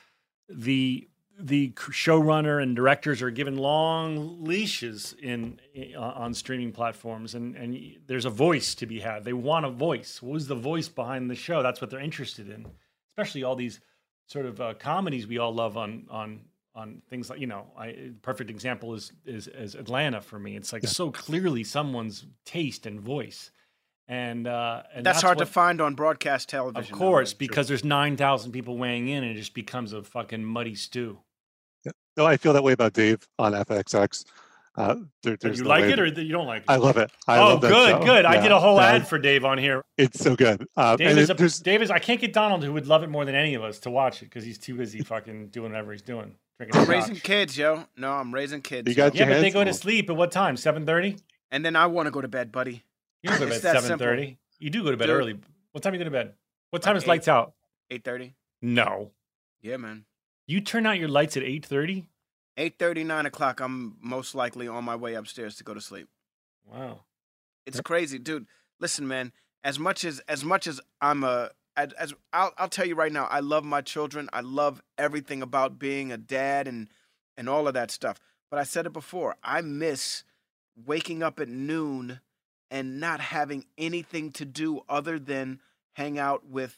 Speaker 5: the the c- showrunner and directors are given long leashes in, in on streaming platforms, and and y- there's a voice to be had. They want a voice. Who's the voice behind the show? That's what they're interested in, especially all these sort of uh, comedies we all love on on on things like, you know, I perfect example is is, is Atlanta for me. It's like so clearly someone's taste and voice, and uh, and
Speaker 2: That's, hard
Speaker 5: what,
Speaker 2: to find on broadcast television.
Speaker 5: of
Speaker 2: though.
Speaker 5: course, because there's nine thousand people weighing in, and it just becomes a fucking muddy stew.
Speaker 15: Yeah. No, I feel that way about Dave on F X X. Uh, there,
Speaker 5: Do
Speaker 15: there's
Speaker 5: you
Speaker 15: no
Speaker 5: like
Speaker 15: way
Speaker 5: it or
Speaker 15: that-
Speaker 5: you don't like it?
Speaker 15: I love it. I
Speaker 5: oh,
Speaker 15: love that
Speaker 5: good,
Speaker 15: show.
Speaker 5: good. I
Speaker 15: Yeah,
Speaker 5: did a whole
Speaker 15: that-
Speaker 5: ad for Dave on here.
Speaker 15: It's so good. Uh,
Speaker 5: Dave
Speaker 15: and
Speaker 5: is,
Speaker 15: it-
Speaker 5: a,
Speaker 15: there's-
Speaker 5: Dave is, I can't get Donald, who would love it more than any of us, to watch it because he's too busy fucking doing whatever he's doing. Drinking
Speaker 2: I'm
Speaker 5: scotch.
Speaker 2: raising kids, yo. No, I'm raising kids.
Speaker 15: You got
Speaker 2: yo.
Speaker 5: Yeah, but they go to sleep at what time? seven thirty?
Speaker 2: And then I want to go to bed, buddy.
Speaker 5: You don't go to bed
Speaker 2: It's
Speaker 5: at
Speaker 2: that
Speaker 5: seven thirty.
Speaker 2: simple.
Speaker 5: You do go to bed
Speaker 2: Dude.
Speaker 5: early. What time do you go to bed? What time
Speaker 2: Like
Speaker 5: is lights out?
Speaker 2: eight thirty.
Speaker 5: No.
Speaker 2: Yeah, man.
Speaker 5: You turn out your lights at eight thirty?
Speaker 2: eight thirty, nine o'clock, I'm most likely on my way upstairs to go to sleep.
Speaker 5: Wow.
Speaker 2: It's crazy, dude. Listen, man. As much as as much as I'm a as, as I'll I'll tell you right now, I love my children. I love everything about being a dad and and all of that stuff. But I said it before. I miss waking up at noon and not having anything to do other than hang out with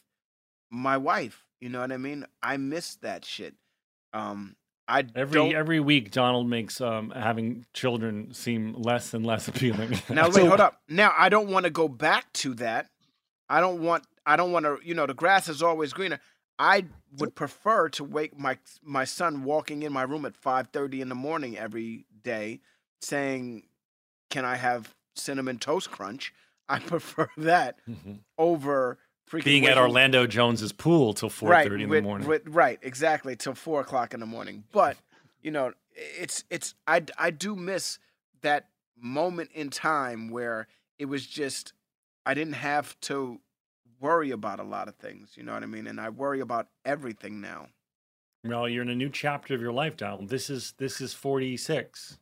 Speaker 2: my wife. You know what I mean? I miss that shit. Um, I
Speaker 5: Every
Speaker 2: don't.
Speaker 5: every week, Donald makes um, having children seem less and less appealing.
Speaker 2: Now wait, hold up. Now I don't want to go back to that. I don't want. I don't want to. You know, the grass is always greener. I would prefer to wake my my son walking in my room at five thirty in the morning every day, saying, "Can I have cinnamon toast crunch?" I prefer that over freaking
Speaker 5: Being at
Speaker 2: waking-
Speaker 5: Orlando Jones's pool till four thirty
Speaker 2: right,
Speaker 5: in
Speaker 2: with-
Speaker 5: the morning.
Speaker 2: with- right, exactly, till four o'clock in the morning. But you know, it's it's I I do miss that moment in time where it was just I didn't have to worry about a lot of things. You know what I mean? And I worry about everything now.
Speaker 5: Well, you're in a new chapter of your life, Donald. This is this is forty-six.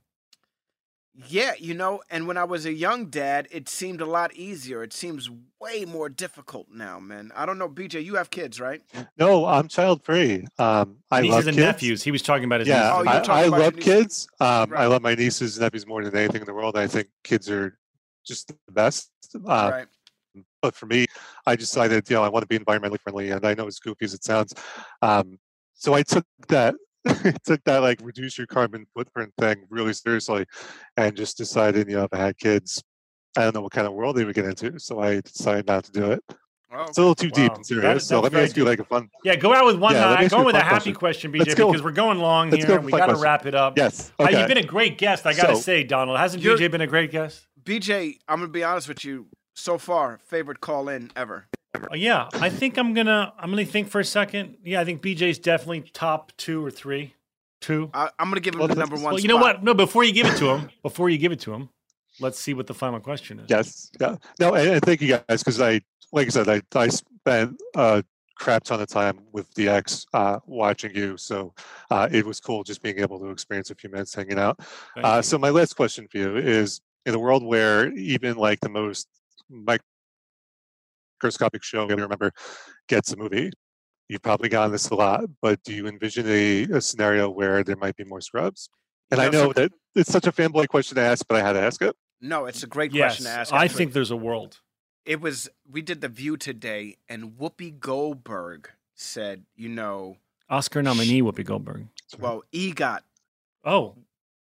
Speaker 2: Yeah, you know, and when I was a young dad, it seemed a lot easier. It seems way more difficult now, man. I don't know, B J, you have kids, right?
Speaker 15: No, I'm child free. Um, I
Speaker 5: Nieces
Speaker 15: love
Speaker 5: and
Speaker 15: kids.
Speaker 5: nephews. He was talking about his
Speaker 15: Yeah,
Speaker 5: nieces.
Speaker 2: Oh, you were
Speaker 15: I,
Speaker 2: talking
Speaker 15: I
Speaker 2: about your
Speaker 15: love
Speaker 2: nieces.
Speaker 15: kids. Um, I
Speaker 2: Right.
Speaker 15: love my nieces and nephews more than anything in the world. I think kids are just the best. Uh,
Speaker 2: right.
Speaker 15: But for me, I decided, you know, I want to be environmentally friendly, and I know as goofy as it sounds. Um, so I took that, took that like reduce your carbon footprint thing really seriously, and just decided, you know, if I had kids, I don't know what kind of world they would get into. So I decided not to do it.
Speaker 2: Oh,
Speaker 15: It's a little too deep
Speaker 5: Wow.
Speaker 15: and
Speaker 5: That-
Speaker 15: serious. so
Speaker 5: that's
Speaker 15: let me
Speaker 5: very
Speaker 15: ask you like a fun.
Speaker 5: Yeah, go out with one.
Speaker 15: Yeah, let
Speaker 5: uh,
Speaker 15: me ask
Speaker 5: go
Speaker 15: you a
Speaker 5: with a
Speaker 15: fun
Speaker 5: happy
Speaker 15: question.
Speaker 5: question, B J,
Speaker 15: Let's go-
Speaker 5: because we're going long
Speaker 15: let's
Speaker 5: here
Speaker 15: go
Speaker 5: and we
Speaker 15: fun
Speaker 5: got to
Speaker 15: question.
Speaker 5: wrap it up.
Speaker 15: Yes.
Speaker 5: Uh,
Speaker 15: Okay.
Speaker 5: you've been a great guest. I got to
Speaker 15: So-
Speaker 5: say, Donald, hasn't
Speaker 2: You're-
Speaker 5: B J been a great guest?
Speaker 2: B J, I'm gonna be honest with you. So far, favorite call in ever.
Speaker 5: Uh, yeah, I think I'm gonna I'm gonna think for a second. Yeah, I think B J's definitely top two or three. Two.
Speaker 2: I, I'm gonna give him
Speaker 15: Well,
Speaker 2: the
Speaker 15: that's-
Speaker 2: number one.
Speaker 5: Well, you know
Speaker 2: spot.
Speaker 5: what? No, before you give it to him, before you give it to him, let's see what the final question is.
Speaker 15: Yes. Yeah. No, and, and thank you guys because I, like I said, I, I spent a crap ton of time with D X uh, watching you. So uh, it was cool just being able to experience a few minutes hanging out. Uh, so my last question for you is, in a world where even like the most microscopic show you remember gets a movie, you've probably gotten this a lot, but do you envision a, a scenario where there might be more Scrubs? And
Speaker 2: You
Speaker 15: I
Speaker 2: know,
Speaker 15: know that it's such a fanboy question to ask, but I had to ask it.
Speaker 2: No, it's a great
Speaker 5: Yes,
Speaker 2: question to ask.
Speaker 5: I
Speaker 2: actually.
Speaker 5: think there's a world.
Speaker 2: It was, we did The View today, and Whoopi Goldberg said, you know,
Speaker 5: Oscar nominee Whoopi Goldberg.
Speaker 2: well, EGOT.
Speaker 5: Oh,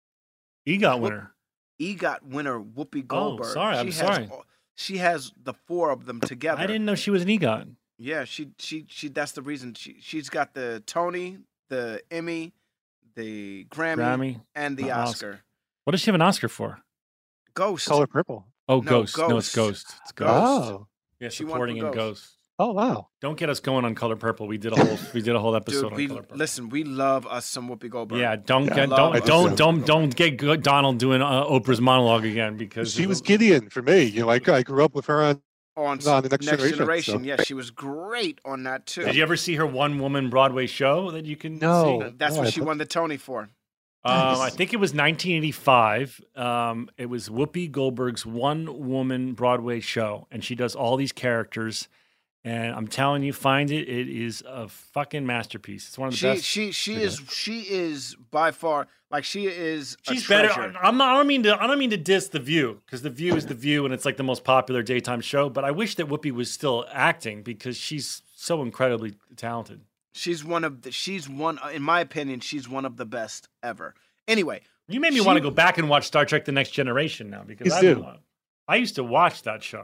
Speaker 5: EGOT winner.
Speaker 2: EGOT winner Whoopi Goldberg.
Speaker 5: Oh, sorry, I'm
Speaker 2: she
Speaker 5: sorry.
Speaker 2: Has, all- she has the four of them together.
Speaker 5: I didn't know she was an EGOT.
Speaker 2: Yeah, she she she. That's the reason she she's got the Tony, the Emmy, the Grammy,
Speaker 5: Grammy,
Speaker 2: and the
Speaker 5: the
Speaker 2: Oscar.
Speaker 5: Oscar. What does she have an Oscar for?
Speaker 2: Ghost.
Speaker 15: Color Purple.
Speaker 5: Oh,
Speaker 2: No,
Speaker 5: Ghost. No, it's
Speaker 2: Ghost.
Speaker 5: Ghost. It's
Speaker 2: Ghost.
Speaker 5: Ghost.
Speaker 15: Oh.
Speaker 5: Yeah,
Speaker 2: She won for
Speaker 5: supporting in
Speaker 2: Ghost.
Speaker 5: Ghost.
Speaker 15: Oh, wow.
Speaker 5: Don't get us going on Color Purple. We did a whole we did a whole episode
Speaker 2: Dude,
Speaker 5: on
Speaker 2: we
Speaker 5: Color Purple.
Speaker 2: listen. We love us some Whoopi Goldberg.
Speaker 5: Yeah, don't
Speaker 15: Yeah,
Speaker 5: get
Speaker 2: love
Speaker 5: don't
Speaker 2: us
Speaker 5: don't
Speaker 2: some
Speaker 5: don't
Speaker 2: Whoopi
Speaker 5: don't get good Donald doing uh, Oprah's monologue again because
Speaker 15: She was Gideon for me. You know, I, I grew up with her on,
Speaker 2: on,
Speaker 15: on the Next,
Speaker 2: Next
Speaker 15: Generation.
Speaker 2: Generation.
Speaker 15: so-
Speaker 2: Yeah, she was great on that too.
Speaker 5: Did you ever see her one woman Broadway show that you can
Speaker 15: No.
Speaker 5: see?
Speaker 2: That's
Speaker 15: No,
Speaker 2: what
Speaker 15: I
Speaker 2: she
Speaker 15: thought-
Speaker 2: won the Tony for.
Speaker 5: Um, I think it was nineteen eighty-five. Um, it was Whoopi Goldberg's one-woman Broadway show, and she does all these characters. And I'm telling you, find it. It is a fucking masterpiece. It's one of the
Speaker 2: She
Speaker 5: best.
Speaker 2: she she is she is by far like she is. a
Speaker 5: She's better.
Speaker 2: treasure.
Speaker 5: I'm not. I don't mean to. I don't mean to diss The View because The View is The View, and it's like the most popular daytime show. But I wish that Whoopi was still acting because she's so incredibly talented.
Speaker 2: She's one of the. She's one. In my opinion, she's one of the best ever. Anyway,
Speaker 5: You made me
Speaker 2: She-
Speaker 5: want to go back and watch Star Trek: The Next Generation now because
Speaker 15: Please
Speaker 5: I,
Speaker 15: do.
Speaker 5: I used to watch that show.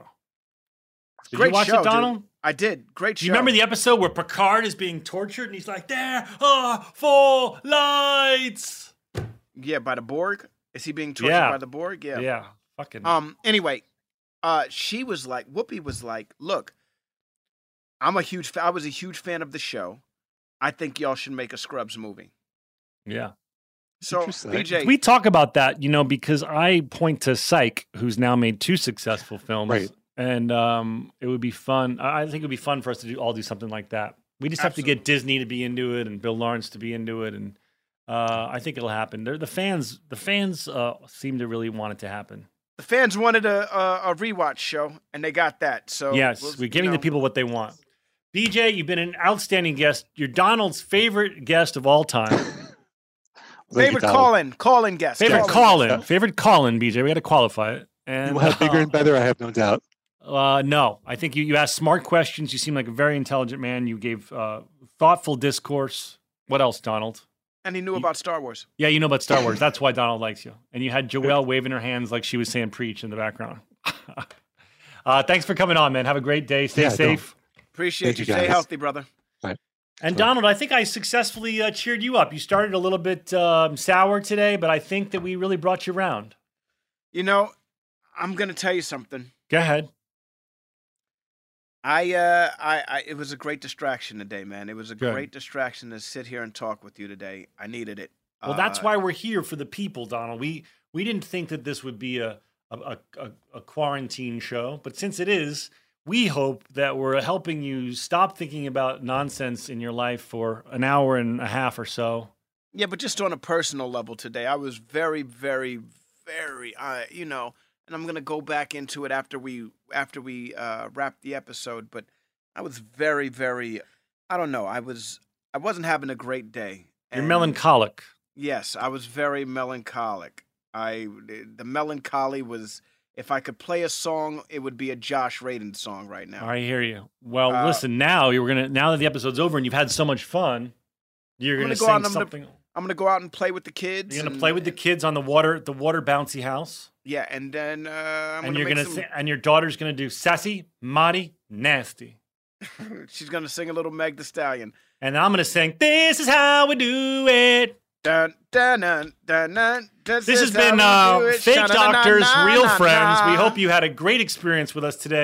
Speaker 5: Did
Speaker 2: great
Speaker 5: you watch
Speaker 2: show,
Speaker 5: it, Donald?
Speaker 2: dude. I did. Great
Speaker 5: Do
Speaker 2: show.
Speaker 5: you remember the episode where Picard is being tortured and he's like, "There are four lights."
Speaker 2: Yeah, by the Borg. Is he being tortured
Speaker 5: Yeah.
Speaker 2: by the Borg? Yeah.
Speaker 5: Yeah, fucking.
Speaker 2: Um. Anyway, uh, she was like, Whoopi was like, look, I'm a huge. Fa- I was a huge fan of the show. I think y'all should make a Scrubs movie.
Speaker 5: yeah.
Speaker 2: So,
Speaker 15: Interesting.
Speaker 2: B J,
Speaker 5: We talk about that, you know, because I point to Psych, who's now made two successful films,
Speaker 15: Right.
Speaker 5: and um, it would be fun. I I think it would be fun for us to do all do something like that. We just have to
Speaker 2: Absolutely.
Speaker 5: get Disney to be into it and Bill Lawrence to be into it, and uh, I think it'll happen. They're, the fans, the fans uh, seem to really want it to happen.
Speaker 2: the fans wanted a, a a rewatch show, and they got that. So
Speaker 5: yes,
Speaker 2: we'll-
Speaker 5: we're
Speaker 2: you
Speaker 5: giving
Speaker 2: know,
Speaker 5: the people what they want. B J, you've been an outstanding guest. You're Donald's favorite guest of all time.
Speaker 15: Thank you,
Speaker 2: favorite
Speaker 15: Donald.
Speaker 2: call-in, call-in guest,
Speaker 5: favorite
Speaker 2: call-in.
Speaker 5: call-in, favorite call-in. B J, we got to qualify it. And
Speaker 15: You have bigger and better, I have no doubt.
Speaker 5: Uh, no, I think you, you asked smart questions. You seem like a very intelligent man. You gave uh, thoughtful discourse. What else, Donald?
Speaker 2: And he knew about Star Wars.
Speaker 5: Yeah, you know about Star Wars. That's why Donald likes you. And you had Joelle waving her hands like she was saying preach in the background. uh, thanks for coming on, man. Have a great day. Stay
Speaker 15: Yeah,
Speaker 5: safe.
Speaker 2: Appreciate
Speaker 15: Thank
Speaker 2: you.
Speaker 15: you,
Speaker 2: Stay
Speaker 15: guys.
Speaker 2: healthy, brother.
Speaker 15: Right.
Speaker 5: And Donald, I think I successfully uh, cheered you up. You started a little bit um, sour today, but I think that we really brought you around.
Speaker 2: You know, I'm gonna tell you something.
Speaker 5: Go ahead.
Speaker 2: I, uh, I, I, it was a great distraction today, man. It was a
Speaker 5: Good.
Speaker 2: great distraction to sit here and talk with you today. I needed it.
Speaker 5: Well, that's
Speaker 2: Uh,
Speaker 5: why we're here for the people, Donald. We we didn't think that this would be a a, a, a quarantine show, but since it is, we hope that we're helping you stop thinking about nonsense in your life for an hour and a half or so.
Speaker 2: Yeah, but just on a personal level today, I was very, very, very, uh, you know, and I'm gonna go back into it after we after we uh, wrap the episode. But I was very, very, I don't know. I was I wasn't having a great day.
Speaker 5: You're
Speaker 2: And
Speaker 5: melancholic.
Speaker 2: Yes, I was very melancholic. I the melancholy was. If I could play a song, it would be a Josh Radin song right now.
Speaker 5: I hear you. Well,
Speaker 2: Uh,
Speaker 5: listen, now you're gonna now that the episode's over and you've had so much fun, you're
Speaker 2: I'm
Speaker 5: gonna,
Speaker 2: gonna go
Speaker 5: sing
Speaker 2: out and I'm gonna-
Speaker 5: something.
Speaker 2: I'm gonna go out and play with the kids.
Speaker 5: You're gonna
Speaker 2: and-
Speaker 5: play with the kids on the water, the water bouncy house,
Speaker 2: Yeah, and then uh, I'm
Speaker 5: and
Speaker 2: gonna
Speaker 5: you're
Speaker 2: make
Speaker 5: gonna
Speaker 2: some,
Speaker 5: sing, and your daughter's gonna do sassy, naughty, nasty.
Speaker 2: she's gonna sing a little Meg the Stallion.
Speaker 5: And I'm gonna sing, "This is how we do it."
Speaker 2: Dun, dun, dun, dun, dun, this
Speaker 5: This has
Speaker 2: is how
Speaker 5: been
Speaker 2: we
Speaker 5: uh,
Speaker 2: do it.
Speaker 5: Fake
Speaker 2: Sha-na-na-na-na-na.
Speaker 5: Doctors, Real Friends. We hope you had a great experience with us today.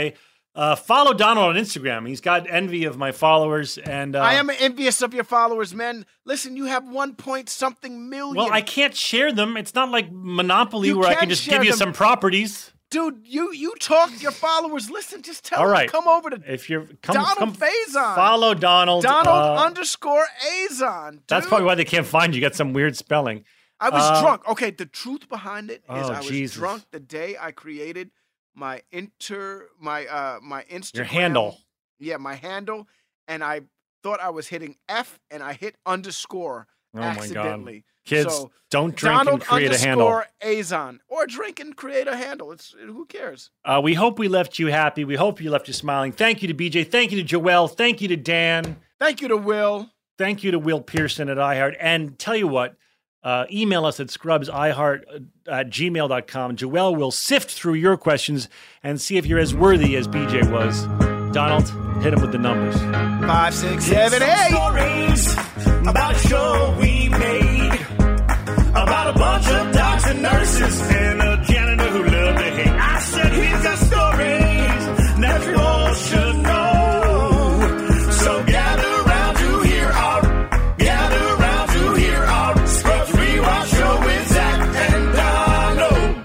Speaker 5: Uh, follow Donald on Instagram. He's got envy of my followers, and uh,
Speaker 2: I am envious of your followers, man. Listen, you have one point something million.
Speaker 5: Well, I can't share them. It's not like Monopoly
Speaker 2: You
Speaker 5: where I
Speaker 2: can
Speaker 5: can just
Speaker 2: share
Speaker 5: give you
Speaker 2: them.
Speaker 5: some properties.
Speaker 2: Dude, you you talk to your followers. Listen, just tell
Speaker 5: All
Speaker 2: them
Speaker 5: right.
Speaker 2: to come over to
Speaker 5: If you're come,
Speaker 2: Donald
Speaker 5: come
Speaker 2: Faison.
Speaker 5: follow Donald.
Speaker 2: Donald
Speaker 5: uh,
Speaker 2: underscore Azon. Dude.
Speaker 5: That's probably why they can't find you. You got some weird spelling.
Speaker 2: I was
Speaker 5: Uh,
Speaker 2: drunk. Okay, the truth behind it is
Speaker 5: Oh,
Speaker 2: I was
Speaker 5: Jesus.
Speaker 2: drunk the day I created my inter my uh my Instagram.
Speaker 5: Your handle.
Speaker 2: Yeah, my handle, and I thought I was hitting F, and I hit underscore
Speaker 5: Oh my God.
Speaker 2: accidentally.
Speaker 5: Kids,
Speaker 2: So,
Speaker 5: don't drink
Speaker 2: Donald
Speaker 5: and create a handle.
Speaker 2: underscore Azon, or drink and create a handle. It's who cares?
Speaker 5: Uh, we hope we left you happy. We hope you left you smiling. Thank you to B J. Thank you to Joelle. Thank you to Dan.
Speaker 2: Thank you to Will.
Speaker 5: Thank you to Will Pearson at iHeart. And tell you what, uh, email us at scrubsiheart at gmail dot com. Joelle will sift through your questions and see if you're as worthy as B J was. Donald, hit him with the numbers.
Speaker 2: Five, six, seven, eight.
Speaker 3: Stories about a show we made about a bunch of docs and nurses and a janitor who loved to hate. I said he's got stories that you all should know. So gather round to hear our, gather round to hear our Scrubs Rewatch show with Zach and Donald.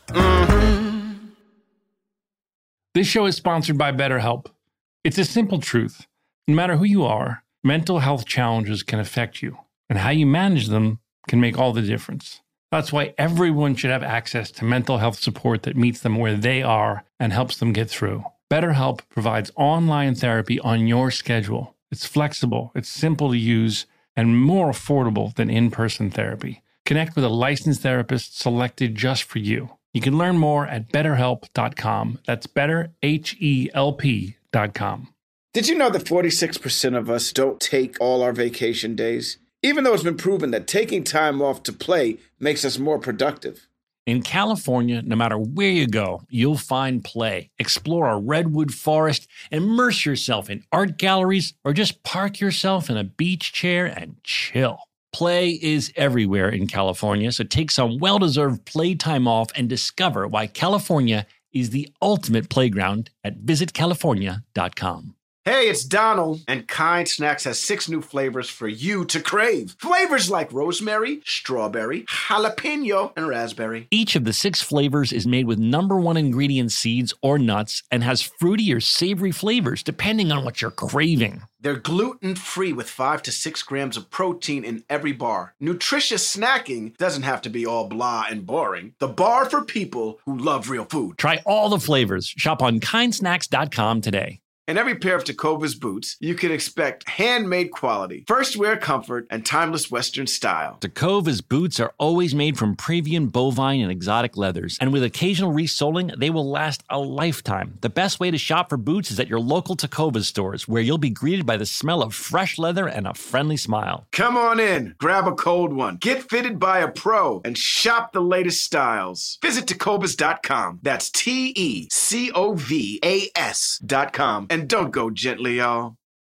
Speaker 1: This show is sponsored by BetterHelp. It's a simple truth. No matter who you are, mental health challenges can affect you, and how you manage them can make all the difference. That's why everyone should have access to mental health support that meets them where they are and helps them get through. BetterHelp provides online therapy on your schedule. It's flexible, it's simple to use, and more affordable than in-person therapy. Connect with a licensed therapist selected just for you. You can learn more at better help dot com. That's better, H E L P dot com.
Speaker 13: Did you know that forty-six percent of us don't take all our vacation days? Even though it's been proven that taking time off to play makes us more productive.
Speaker 1: In California, no matter where you go, you'll find play. Explore a redwood forest, immerse yourself in art galleries, or just park yourself in a beach chair and chill. Play is everywhere in California, so take some well-deserved playtime off and discover why California is the ultimate playground at visit california dot com.
Speaker 13: Hey, it's Donald, and Kind Snacks has six new flavors for you to crave. Flavors like rosemary, strawberry, jalapeno, and raspberry.
Speaker 1: Each of the six flavors is made with number one ingredient seeds or nuts and has fruity or savory flavors depending on what you're craving.
Speaker 13: They're gluten-free with five to six grams of protein in every bar. Nutritious snacking doesn't have to be all blah and boring. The bar for people who love real food.
Speaker 1: Try all the flavors. Shop on kind snacks dot com today.
Speaker 13: In every pair of Tecovas boots, you can expect handmade quality, first wear comfort, and timeless Western style.
Speaker 1: Tecovas boots are always made from Pravian bovine and exotic leathers, and with occasional resoling, they will last a lifetime. The best way to shop for boots is at your local Tecovas stores, where you'll be greeted by the smell of fresh leather and a friendly smile.
Speaker 13: Come on in, grab a cold one, get fitted by a pro, and shop the latest styles. Visit Tecovas dot com. That's T E C O V A S dot com. And don't go gently, y'all.